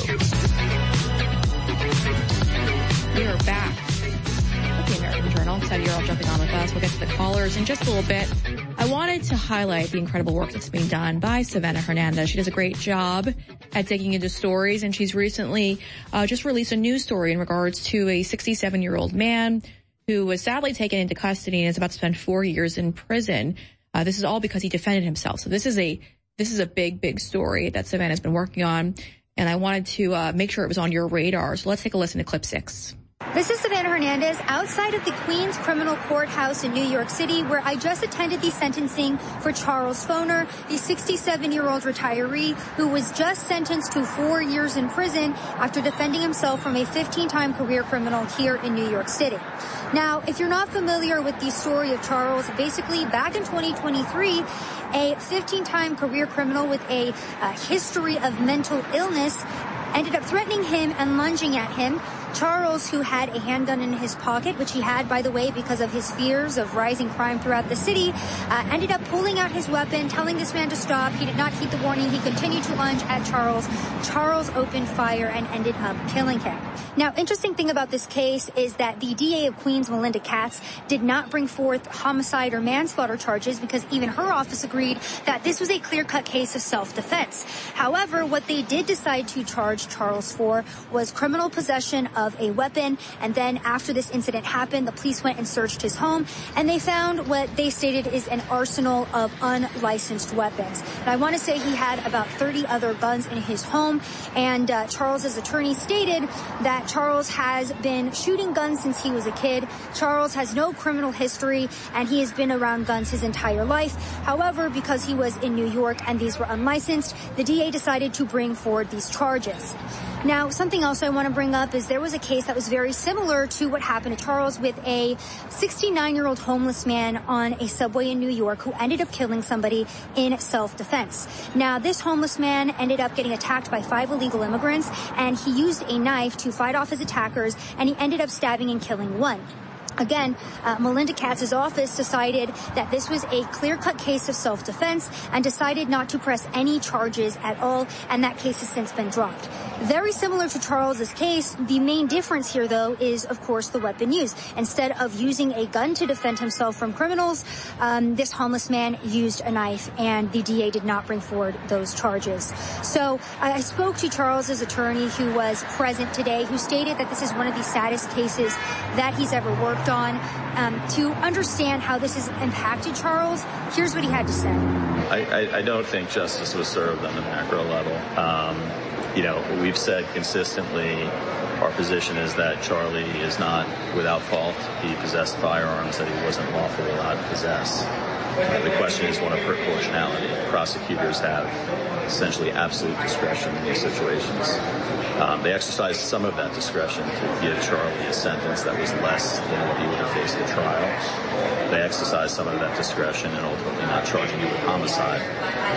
We are back with the American Journal. Excited you're all jumping on with us. We'll get to the callers in just a little bit. I wanted to highlight the incredible work that's being done by Savannah Hernandez. She does a great job at digging into stories, and she's recently uh, just released a news story in regards to a sixty-seven-year-old man who was sadly taken into custody and is about to spend four years in prison. Uh, this is all because he defended himself. So this is a this is a big, big story that Savannah's been working on, and I wanted to uh, make sure it was on your radar. So let's take a listen to clip six. This is Savannah Hernandez outside of the Queens Criminal Courthouse in New York City, where I just attended the sentencing for Charles Foner, the sixty-seven-year-old retiree who was just sentenced to four years in prison after defending himself from a fifteen-time career criminal here in New York City. Now, if you're not familiar with the story of Charles, basically back in twenty twenty-three, a fifteen-time career criminal with a uh, history of mental illness ended up threatening him and lunging at him. Charles, who had a handgun in his pocket, which he had, by the way, because of his fears of rising crime throughout the city, uh, ended up pulling out his weapon, telling this man to stop. He did not heed the warning. He continued to lunge at Charles. Charles opened fire and ended up killing him. Now, interesting thing about this case is that the D A of Queens, Melinda Katz, did not bring forth homicide or manslaughter charges because even her office agreed that this was a clear-cut case of self-defense. However, what they did decide to charge Charles for was criminal possession of a weapon, and then after this incident happened, the police went and searched his home, and they found what they stated is an arsenal of unlicensed weapons. And I want to say he had about thirty other guns in his home, and uh, Charles's attorney stated that Charles has been shooting guns since he was a kid. Charles has no criminal history, and he has been around guns his entire life. However, because he was in New York and these were unlicensed, the D A decided to bring forward these charges. Now, something else I want to bring up is there was a case that was very similar to what happened to Charles with a sixty-nine-year-old homeless man on a subway in New York who ended up killing somebody in self-defense. Now, this homeless man ended up getting attacked by five illegal immigrants, and he used a knife to fight off his attackers, and he ended up stabbing and killing one. Again, uh, Melinda Katz's office decided that this was a clear-cut case of self-defense and decided not to press any charges at all, and that case has since been dropped. Very similar to Charles's case, the main difference here, though, is, of course, the weapon used. Instead of using a gun to defend himself from criminals, um, this homeless man used a knife, and the D A did not bring forward those charges. So I spoke to Charles's attorney, who was present today, who stated that this is one of the saddest cases that he's ever worked on. Um, to understand how this has impacted Charles, here's what he had to say. I, I, I don't think justice was served on the macro level. Um, you know, we've said consistently our position is that Charlie is not without fault. He possessed firearms that he wasn't lawfully allowed to possess. Uh, the question is one of proportionality. Prosecutors have essentially absolute discretion in these situations. Um, they exercised some of that discretion to give Charlie a sentence that was less than what he would have faced at trial. They exercised some of that discretion in ultimately not charging him with homicide. Um,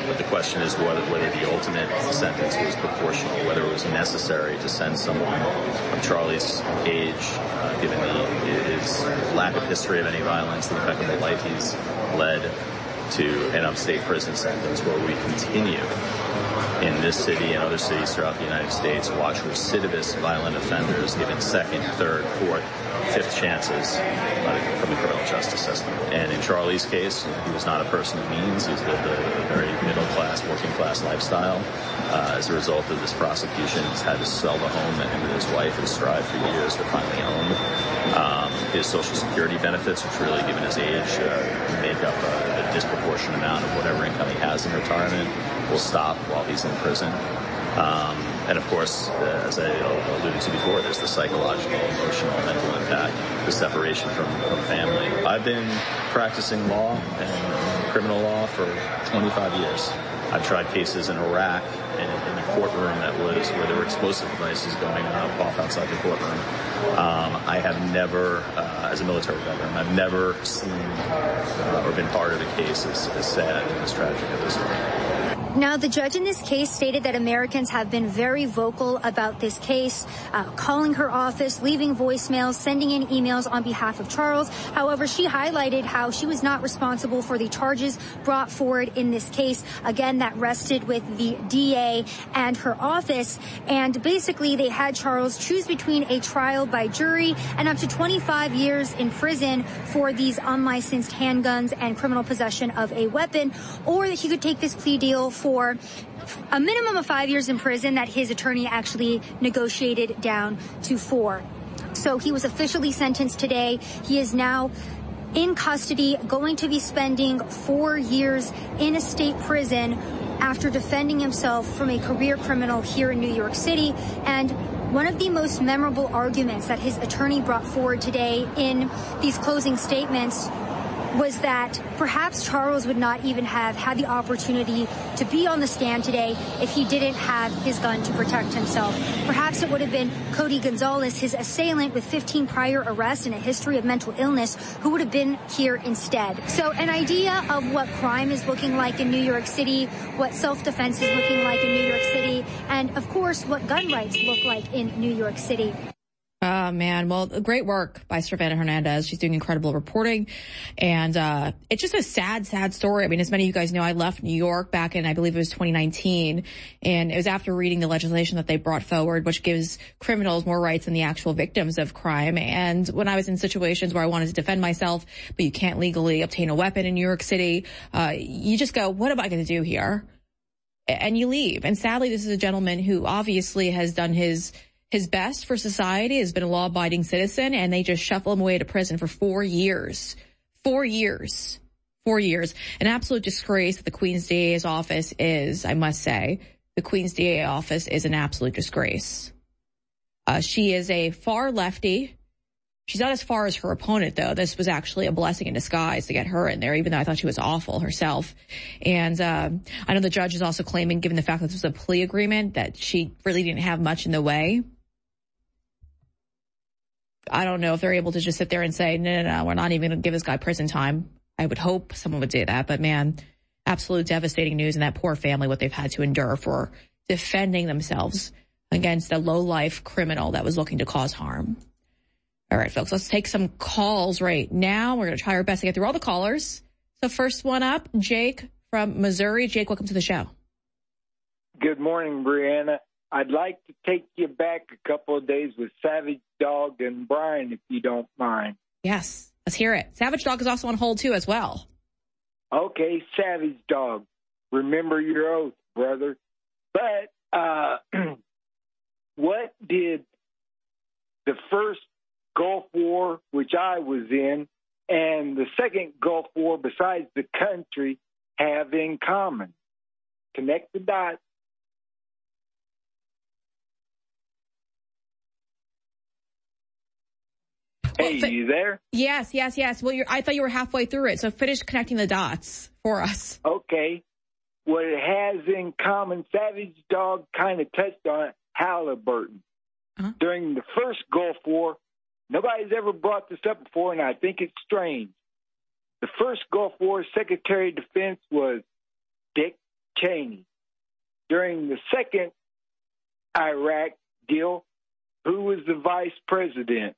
but the question is whether, whether the ultimate sentence was proportional, whether it was necessary to send someone of Charlie's age, uh, given the, his lack of history of any violence, the impeccable life he's led, to an upstate prison sentence where we continue in this city and other cities throughout the United States watch recidivist violent offenders given second, third, fourth, fifth chances from the criminal justice system. And in Charlie's case, he was not a person of means. He's lived a very middle-class, working-class lifestyle. Uh, as a result of this prosecution, he's had to sell the home that him and his wife had strived for years to finally own. Um, his Social Security benefits, which really, given his age, uh, make up a, a disproportionate amount of whatever income he has in retirement, will stop while he's in prison. Um, and of course, uh, as I alluded to before, there's the psychological, emotional, mental impact, the separation from, from family. I've been practicing law and criminal law for twenty-five years. I've tried cases in Iraq in, in a courtroom that was where there were explosive devices going off outside the courtroom. Um, I have never, uh, as a military veteran, I've never seen uh, or been part of a case as, as sad and as tragic as this one. Now, the judge in this case stated that Americans have been very vocal about this case, uh, calling her office, leaving voicemails, sending in emails on behalf of Charles. However, she highlighted how she was not responsible for the charges brought forward in this case. Again, that rested with the D A and her office. And basically, they had Charles choose between a trial by jury and up to twenty-five years in prison for these unlicensed handguns and criminal possession of a weapon, or that he could take this plea deal for a minimum of five years in prison that his attorney actually negotiated down to four. So he was officially sentenced today. He is now in custody, going to be spending four years in a state prison after defending himself from a career criminal here in New York City. And one of the most memorable arguments that his attorney brought forward today in these closing statements was that perhaps Charles would not even have had the opportunity to be on the stand today if he didn't have his gun to protect himself. Perhaps it would have been Cody Gonzalez, his assailant with fifteen prior arrests and a history of mental illness, who would have been here instead. So an idea of what crime is looking like in New York City, what self-defense is looking like in New York City, and of course what gun rights look like in New York City. Oh, man. Well, great work by Savannah Hernandez. She's doing incredible reporting. And uh it's just a sad, sad story. I mean, as many of you guys know, I left New York back in, I believe it was twenty nineteen. And it was after reading the legislation that they brought forward, which gives criminals more rights than the actual victims of crime. And when I was in situations where I wanted to defend myself, but you can't legally obtain a weapon in New York City, uh you just go, what am I going to do here? And you leave. And sadly, this is a gentleman who obviously has done his his best for society, has been a law-abiding citizen, and they just shuffle him away to prison for four years. Four years. Four years. An absolute disgrace that the Queens D A's office is, I must say. The Queens D A office is an absolute disgrace. Uh, she is a far lefty. She's not as far as her opponent, though. This was actually a blessing in disguise to get her in there, even though I thought she was awful herself. And uh, I know the judge is also claiming, given the fact that this was a plea agreement, that she really didn't have much in the way. I don't know if they're able to just sit there and say, no, no, no, we're not even going to give this guy prison time. I would hope someone would do that. But, man, absolute devastating news. And that poor family, what they've had to endure for defending themselves against a low-life criminal that was looking to cause harm. All right, folks, let's take some calls right now. We're going to try our best to get through all the callers. So first one up, Jake from Missouri. Jake, welcome to the show. Good morning, Brianna. I'd like to take you back a couple of days with Savage Dog and Brian, if you don't mind. Yes, let's hear it. Savage Dog is also on hold, too, as well. Okay, Savage Dog, remember your oath, brother. But uh, what did the first Gulf War, which I was in, and the second Gulf War, besides the country, have in common? Connect the dots. Hey, well, you there? Yes, yes, yes. Well, you're, I thought you were halfway through it, so finish connecting the dots for us. Okay. What it has in common, Savage Dog kind of touched on it, Halliburton. Uh-huh. During the first Gulf War, nobody's ever brought this up before, and I think it's strange. The first Gulf War, Secretary of Defense was Dick Cheney. During the second Iraq deal, who was the vice president?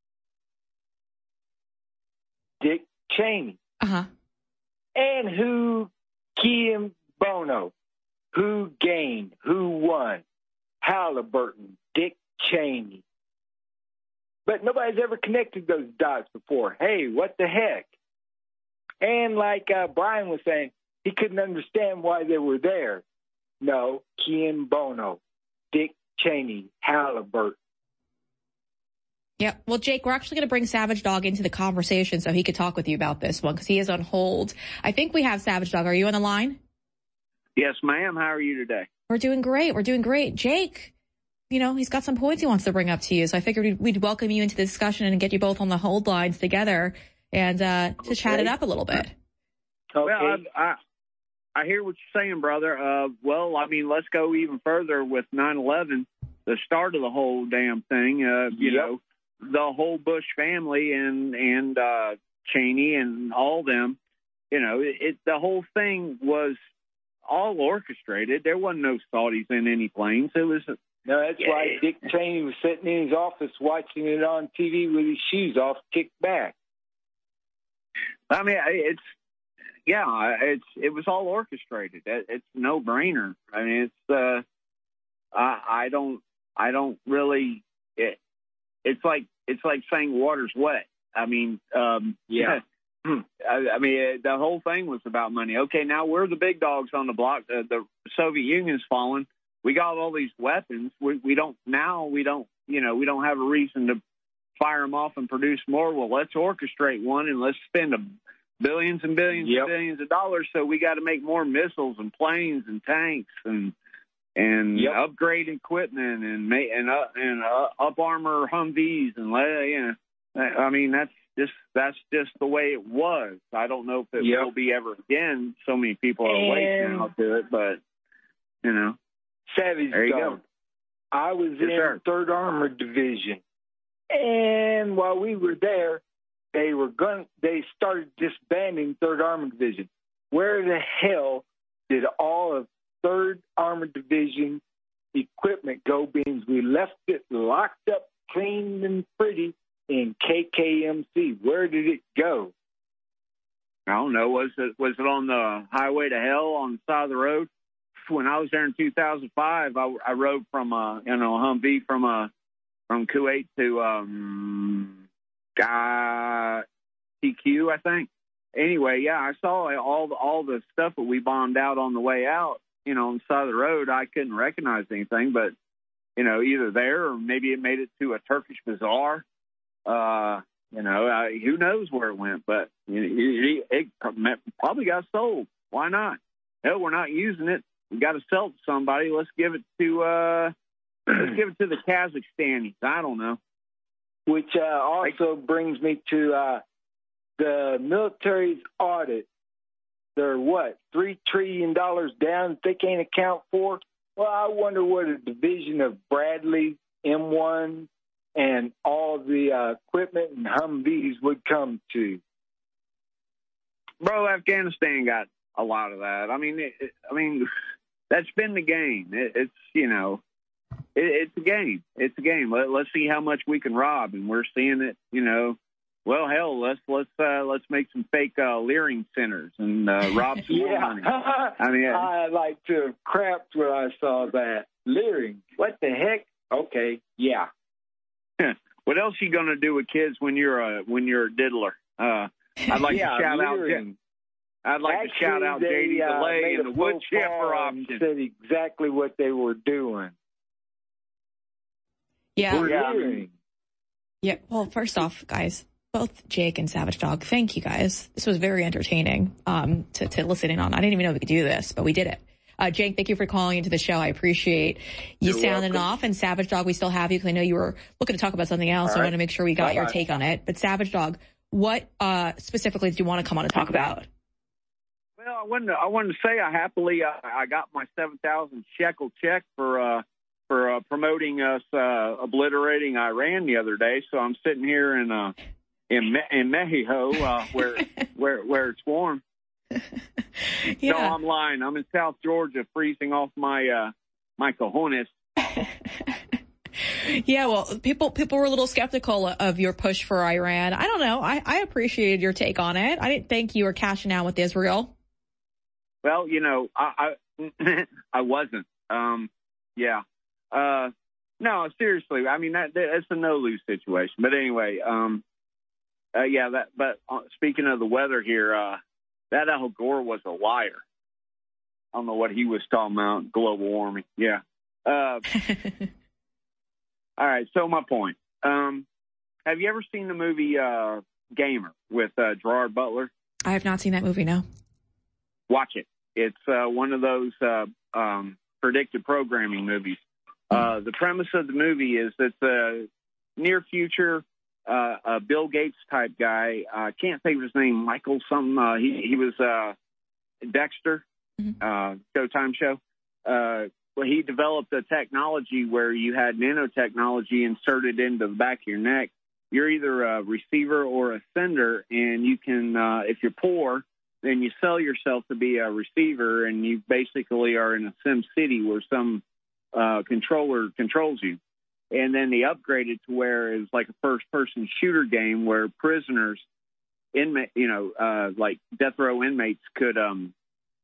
Dick Cheney. Uh-huh. And who Kiem Bono? Who gained? Who won? Halliburton, Dick Cheney. But nobody's ever connected those dots before. Hey, what the heck? And like uh, Brian was saying, he couldn't understand why they were there. No, Kiem Bono, Dick Cheney, Halliburton. Yeah. Well, Jake, we're actually going to bring Savage Dog into the conversation so he could talk with you about this one because he is on hold. I think we have Savage Dog. Are you on the line? Yes, ma'am. How are you today? We're doing great. We're doing great. Jake, you know, he's got some points he wants to bring up to you. So I figured we'd, we'd welcome you into the discussion and get you both on the hold lines together and uh, to okay. chat it up a little bit. Okay. Well, I, I, I hear what you're saying, brother. Uh, well, I mean, let's go even further with nine eleven, the start of the whole damn thing. Uh, you yep. know, the whole Bush family and and uh, Cheney and all them. You know, it, it the whole thing was all orchestrated. There wasn't no Saudis in any planes. It was. No, that's yeah. why Dick Cheney was sitting in his office watching it on T V with his shoes off, kicked back. I mean, it's. Yeah, it's it was all orchestrated. It's no brainer. I mean, it's uh, I, I don't I don't really. It, it's like it's like saying water's wet. I mean, um, yeah. I, I mean, the whole thing was about money. Okay, now we're the big dogs on the block. The, the Soviet Union's fallen. We got all these weapons. We, we don't now. We don't. You know, we don't have a reason to fire them off and produce more. Well, let's orchestrate one and let's spend a billions and billions yep. and billions of dollars. So we got to make more missiles and planes and tanks and and yep. upgrade equipment and make and uh, and uh, up armor Humvees and you know. I mean that's just that's just the way it was. I don't know if it yep. will be ever again. So many people are awake now to it, but you know, Savage there you go. go. I was yes, in sir. third Armored Division, and while we were there, they were going. They started disbanding third Armored Division. Where the hell did all of third Armored Division equipment go? Being we left it locked up, clean and pretty in K K M C. Where did it go? I don't know. Was it was it on the highway to hell on the side of the road? When I was there in two thousand five, I, I rode from a you know Humvee from a from Kuwait to um, uh, T Q, I think. Anyway, yeah, I saw all the, all the stuff that we bombed out on the way out. You know, on the side of the road, I couldn't recognize anything, but you know, either there or maybe it made it to a Turkish bazaar. Uh, you know, I, who knows where it went, but it, it, it probably got sold. Why not? Hell, we're not using it. We got to sell it to somebody. Let's give it to uh, let's give it to the Kazakhstanis. I don't know. Which uh, also brings me to uh, the military's audit. They're what, three trillion dollars down that they can't account for? Well, I wonder what a division of Bradley M one and all the uh, equipment and Humvees would come to. Bro, Afghanistan got a lot of that. I mean, it, it, I mean, that's been the game. It, it's you know, it, it's a game. It's a game. Let, let's see how much we can rob, and we're seeing it. You know, well, hell, let's let's uh, let's make some fake uh, Leering centers and uh, rob some yeah. more money. I mean, uh, I like to have crapped when I saw that. Leering, what the heck? Okay, yeah. What else are you gonna do with kids when you're a when you're a diddler? Uh, I'd like yeah, to shout Leering. out. I'd like Actually, to shout out they, J D uh, DeLay and the wood chipper option. Said exactly what they were doing. Yeah. We're yeah. Leering. Yeah. Well, first off, guys, both Jake and Savage Dog, thank you guys. This was very entertaining um, to, to listen in on. I didn't even know we could do this, but we did it. Uh, Jake, thank you for calling into the show. I appreciate you You're sounding welcome. off. And Savage Dog, we still have you because I know you were looking to talk about something else. All So right. I want to make sure we got Bye-bye. your take on it. But Savage Dog, what uh, specifically did you want to come on and talk about? Well, I wanted to, I wanted to say I happily uh, I got my seven thousand shekel check for uh, for uh, promoting us uh, obliterating Iran the other day. So I'm sitting here in uh, in Me- in Mexico uh, where where where it's warm. Yeah. No, I'm lying. I'm in South Georgia, freezing off my uh, my cojones. Yeah, well, people people were a little skeptical of your push for Iran. I don't know. I, I appreciated your take on it. I didn't think you were cashing out with Israel. Well, you know, I I, I wasn't. Um, yeah. Uh, no, seriously. I mean, that, that it's a no-lose situation. But anyway, um, uh, yeah. That. But uh, speaking of the weather here, uh, that Al Gore was a liar. I don't know what he was talking about. Global warming. Yeah. Uh, all right. So my point. Um, have you ever seen the movie uh, Gamer with uh, Gerard Butler? I have not seen that movie. No. Watch it. It's uh, one of those uh, um, predictive programming movies. Uh, the premise of the movie is that the near future, uh, a Bill Gates type guy, I uh, can't think of his name, Michael something. Uh, he, he was uh, Dexter, mm-hmm. uh, Showtime show. Uh, well, he developed a technology where you had nanotechnology inserted into the back of your neck. You're either a receiver or a sender, and you can, uh, if you're poor, then you sell yourself to be a receiver, and you basically are in a Sim City where some uh, controller controls you. And then they upgraded to where it's like a first-person shooter game where prisoners, inmate, you know, uh, like death row inmates could um,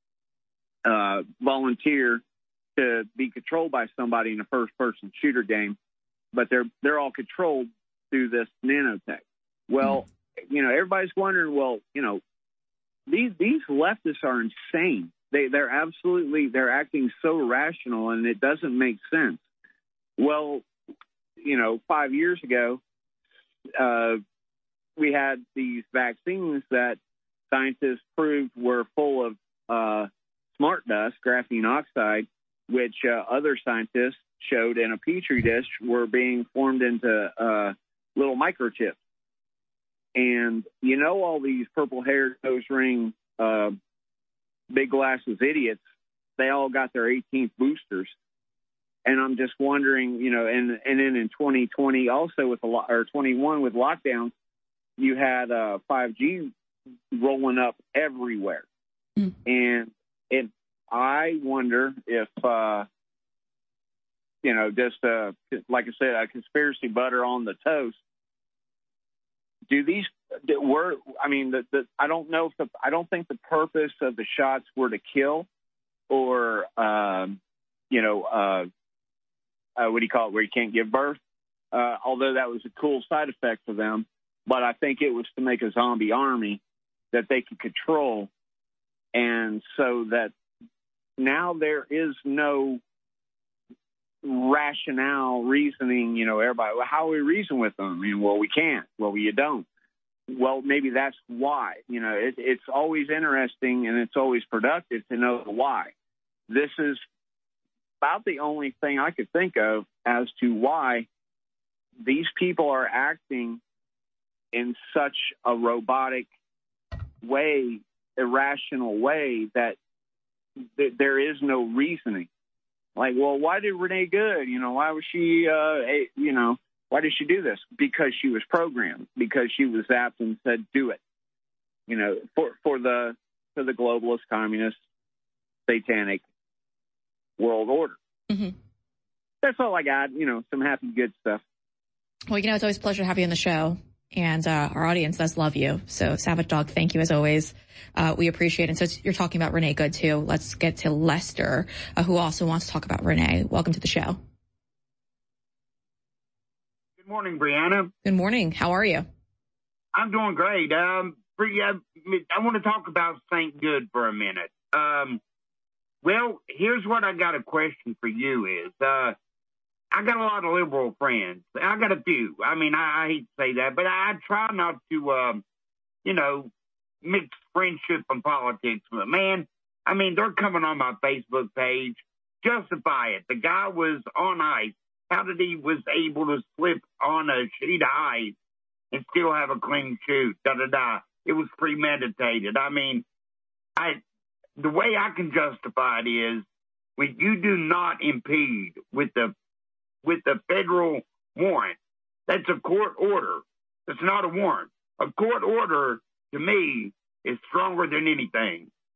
uh, volunteer to be controlled by somebody in a first-person shooter game, but they're they're all controlled through this nanotech. Well, mm-hmm. you know, everybody's wondering, well, you know, These these leftists are insane. They they're absolutely they're acting so irrational, and it doesn't make sense. Well, you know, five years ago, uh, we had these vaccines that scientists proved were full of uh, smart dust, graphene oxide, which uh, other scientists showed in a petri dish were being formed into uh, little microchips. And, you know, all these purple-haired, nose-ring, uh, big glasses idiots, they all got their eighteenth boosters. And I'm just wondering, you know, and and then in twenty twenty also with a lot, or twenty-one with lockdowns, you had uh, five G rolling up everywhere. Mm. And it, I wonder if, uh, you know, just, uh, like I said, a conspiracy butter on the toast. Do these were? I mean, the, the, I don't know if the, I don't think the purpose of the shots were to kill, or um, you know, uh, uh, what do you call it, where you can't give birth. Uh, although that was a cool side effect for them, but I think it was to make a zombie army that they could control, and so that now there is no rationale, reasoning, you know, everybody, well, how we reason with them? I mean, well, we can't. Well, you don't. Well, maybe that's why. You know, it, it's always interesting and it's always productive to know the why. This is about the only thing I could think of as to why these people are acting in such a robotic way, irrational way, that th- there is no reasoning. Like, well, why did Renee Good, you know, why was she, uh, a, you know, why did she do this? Because she was programmed, because she was zapped and said, do it, you know, for, for the, for the globalist, communist, satanic world order. Mm-hmm. That's all I got, you know, some happy, good stuff. Well, you know, it's always a pleasure to have you on the show. And uh, our audience does love you. So, Savage Dog, thank you as always. Uh, we appreciate it. And so you're talking about Renee Good, too. Let's get to Lester, uh, who also wants to talk about Renee. Welcome to the show. Good morning, Brianna. Good morning. How are you? I'm doing great. Um, I, I want to talk about Saint Good for a minute. Um, well, here's what I got a question for you is, uh, I got a lot of liberal friends. I got a few. I mean, I, I hate to say that, but I, I try not to, um, you know, mix friendship and politics. But, man, I mean, they're coming on my Facebook page. Justify it. The guy was on ice. How did he was able to slip on a sheet of ice and still have a clean shoot? Da-da-da. It was premeditated. I mean, I the way I can justify it is when you do not impede with the with the federal warrant. That's a court order. It's not a warrant. A court order, to me, is stronger than anything.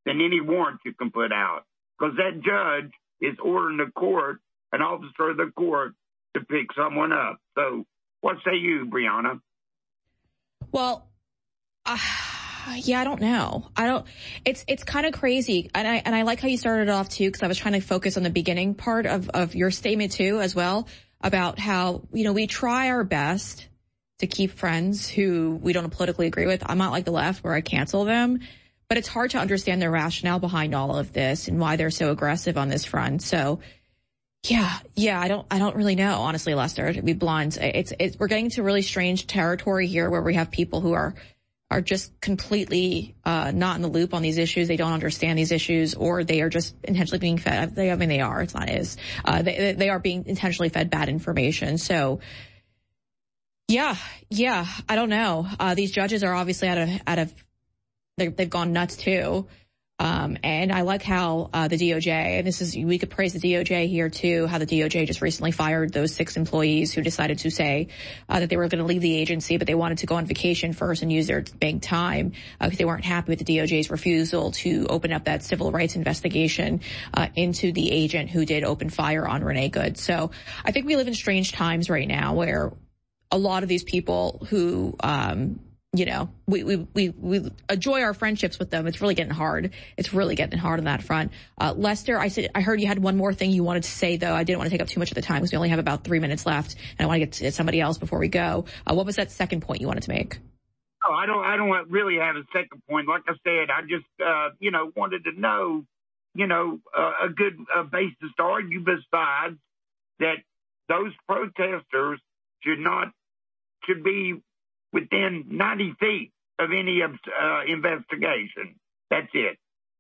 than any warrant you can put out, because that judge is ordering the court, an officer of the court, to pick someone up. So what say you, Brianna? Well, uh, yeah, I don't know. I don't, it's, it's kind of crazy. And I, and I like how you started off too, because I was trying to focus on the beginning part of, of your statement too, as well, about how, you know, we try our best to keep friends who we don't politically agree with. I'm not like the left where I cancel them, but it's hard to understand their rationale behind all of this and why they're so aggressive on this front. So yeah, yeah, I don't, I don't really know, honestly, Lester, to be blunt. It's, it's, we're getting to really strange territory here where we have people who are, are just completely, uh, not in the loop on these issues. They don't understand these issues, or they are just intentionally being fed. They, I mean, they are, it's not is, uh, they, they are being intentionally fed bad information. So, yeah, yeah, I don't know. Uh, these judges are obviously out of, out of, they've gone nuts too. Um, and I like how, uh, the D O J, and this is, we could praise the D O J here too, how the D O J just recently fired those six employees who decided to say, uh, that they were going to leave the agency, but they wanted to go on vacation first and use their bank time, uh, because they weren't happy with the D O J's refusal to open up that civil rights investigation, uh, into the agent who did open fire on Renee Good. So I think we live in strange times right now where a lot of these people who, um, you know, we, we, we, we enjoy our friendships with them. It's really getting hard. It's really getting hard on that front. Uh, Lester, I said, I heard you had one more thing you wanted to say, though. I didn't want to take up too much of the time because we only have about three minutes left, and I want to get to somebody else before we go. Uh, what was that second point you wanted to make? Oh, I don't, I don't really have a second point. Like I said, I just, uh, you know, wanted to know, you know, uh, a good uh, basis to argue besides that those protesters should not, should be within ninety feet of any uh, investigation. That's it.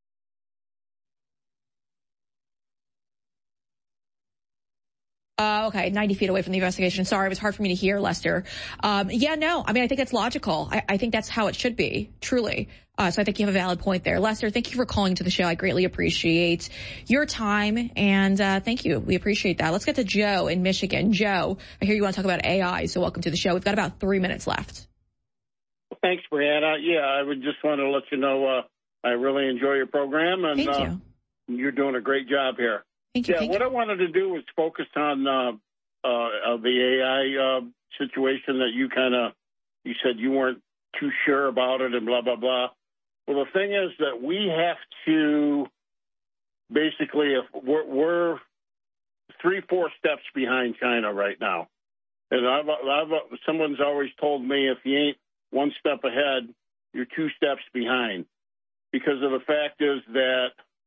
Uh, okay, ninety feet away from the investigation. Sorry, it was hard for me to hear, Lester. Um, yeah, no, I mean, I think that's logical. I, I think that's how it should be, truly. Uh, so I think you have a valid point there. Lester, thank you for calling to the show. I greatly appreciate your time, and uh, thank you. We appreciate that. Let's get to Joe in Michigan. Joe, I hear you want to talk about A I, so welcome to the show. We've got about three minutes left. Thanks, Brianna. Yeah, I would just want to let you know uh, I really enjoy your program, and thank you. Uh, you're doing a great job here. Thank you. Yeah, thank what you. I wanted to do was focus on uh, uh, the A I uh, situation that you kind of, you said you weren't too sure about it and blah, blah, blah. Well, the thing is that we have to basically, if we're, we're three, four steps behind China right now. And I've, I've, someone's always told me if you ain't one step ahead, you're two steps behind. Because of the fact is that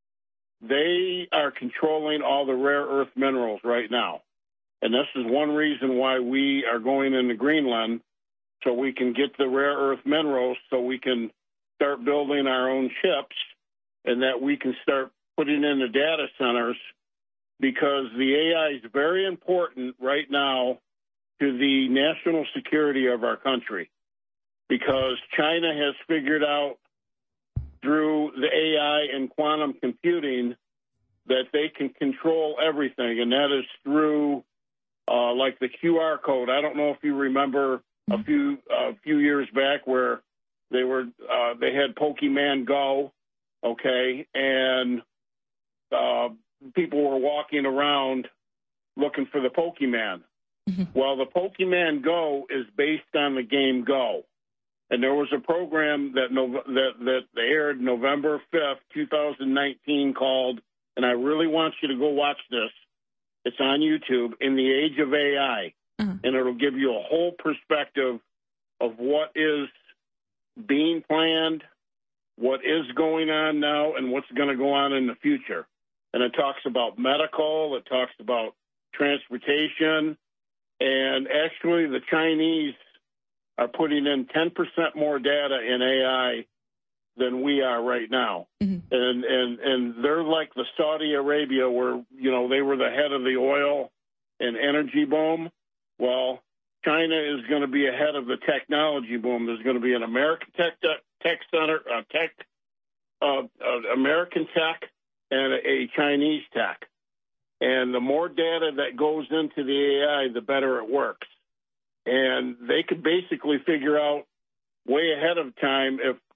they are controlling all the rare earth minerals right now. And this is one reason why we are going into Greenland, so we can get the rare earth minerals, so we can start building our own chips, and that we can start putting in the data centers, because the A I is very important right now to the national security of our country. Because China has figured out through the A I and quantum computing that they can control everything, and that is through uh, like the Q R code. I don't know if you remember a few a few years back where they were uh, they had Pokemon Go, okay, and uh, people were walking around looking for the Pokemon. Mm-hmm. Well, the Pokemon Go is based on the game Go. And there was a program that no, that that aired November fifth, two thousand nineteen, called, and I really want you to go watch this. It's on YouTube, In the Age of A I, mm-hmm. and it'll give you a whole perspective of what is being planned, what is going on now, and what's going to go on in the future. And it talks about medical, it talks about transportation, and actually the Chinese are putting in ten percent more data in A I than we are right now. Mm-hmm. And, and, and they're like the Saudi Arabia where, you know, they were the head of the oil and energy boom. Well, China is going to be ahead of the technology boom. There's going to be an American tech, tech center, uh, tech, uh, uh, American tech and a, a Chinese tech. And the more data that goes into the A I, the better it works. And they could basically figure out way ahead of time if,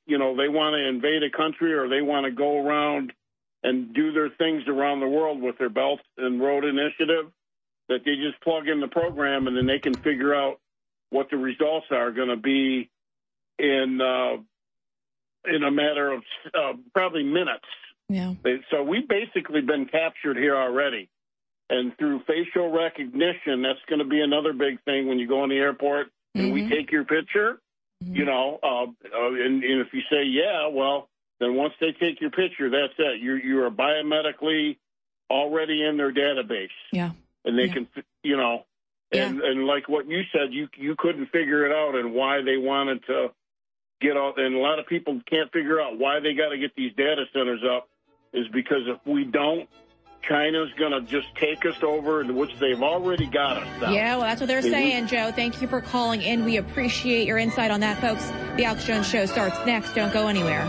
you know, they want to invade a country or they want to go around and do their things around the world with their Belt and Road Initiative, that they just plug in the program and then they can figure out what the results are going to be in uh, in a matter of uh, probably minutes. Yeah. So we've basically been captured here already. And through facial recognition, that's going to be another big thing when you go in the airport and mm-hmm. we take your picture, mm-hmm. you know, uh, uh, and, and if you say, yeah, well, then once they take your picture, that's it. You you are biometrically already in their database. Yeah. And they yeah. can, you know, and, yeah. and like what you said, you you couldn't figure it out and why they wanted to get out. And a lot of people can't figure out why they got to get these data centers up is because if we don't, China's going to just take us over, which they've already got us now. Yeah, well, that's what they're saying, Joe. Thank you for calling in. We appreciate your insight on that, folks. The Alex Jones Show starts next. Don't go anywhere.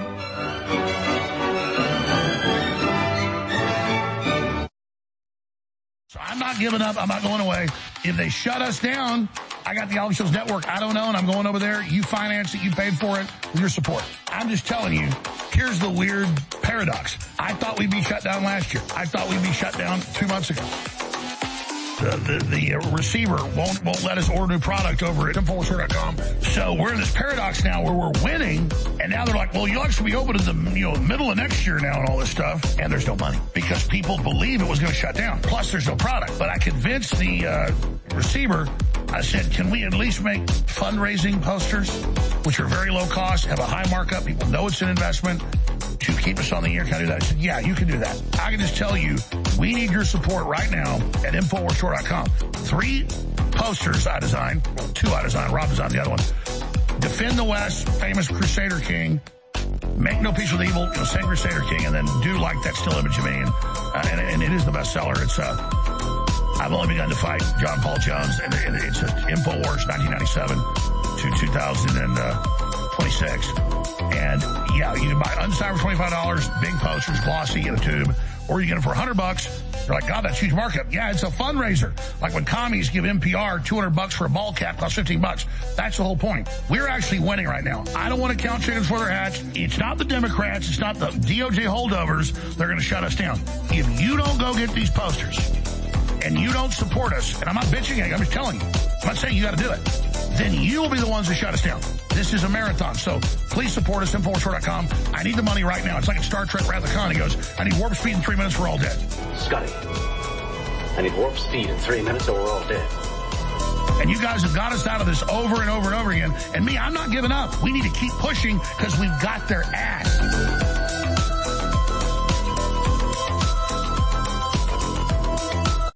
So I'm not giving up. I'm not going away. If they shut us down, I got the Alex Jones Network. I don't know, and I'm going over there. You finance it. You paid for it with your support. I'm just telling you, here's the weird paradox. I thought we'd be shut down last year. I thought we'd be shut down two months ago. The, the, the receiver won't won't let us order new product over at info store dot com. So we're in this paradox now where we're winning, and now they're like, well, you'll actually be open in the you know middle of next year now and all this stuff, and there's no money because people believe it was going to shut down. Plus, there's no product. But I convinced the uh, receiver. I said, can we at least make fundraising posters, which are very low cost, have a high markup, people know it's an investment, to keep us on the air? Can I do that? I said, yeah, you can do that. I can just tell you, we need your support right now at info store dot com. Three posters I designed, well, two I designed, Rob designed the other one. Defend the West, famous Crusader King. Make No Peace with Evil, you know, Saint Crusader King, and then Do Like That Still Image of Me. And, uh, and, and it is the bestseller. It's, uh, I've only begun to fight John Paul Jones, and it's InfoWars nineteen ninety-seven to two thousand twenty-six. And yeah, you can buy unsigned for twenty-five dollars, big posters, glossy in a tube, or you get them for one hundred bucks. You're like, God, that's huge markup. Yeah, it's a fundraiser. Like when commies give N P R two hundred bucks for a ball cap, costs fifteen bucks. That's the whole point. We're actually winning right now. I don't want to count chickens before they're hatched. It's not the Democrats. It's not the D O J holdovers. They're going to shut us down. If you don't go get these posters and you don't support us, and I'm not bitching, I'm just telling you, I'm not saying you got to do it, then you will be the ones who shut us down. This is a marathon, so please support us, info store dot com. I need the money right now. It's like in Star Trek Wrath of Khan. He goes, I need warp speed in three minutes, we're all dead. Scotty, I need warp speed in three minutes or we're all dead. And you guys have got us out of this over and over and over again. And me, I'm not giving up. We need to keep pushing because we've got their ass.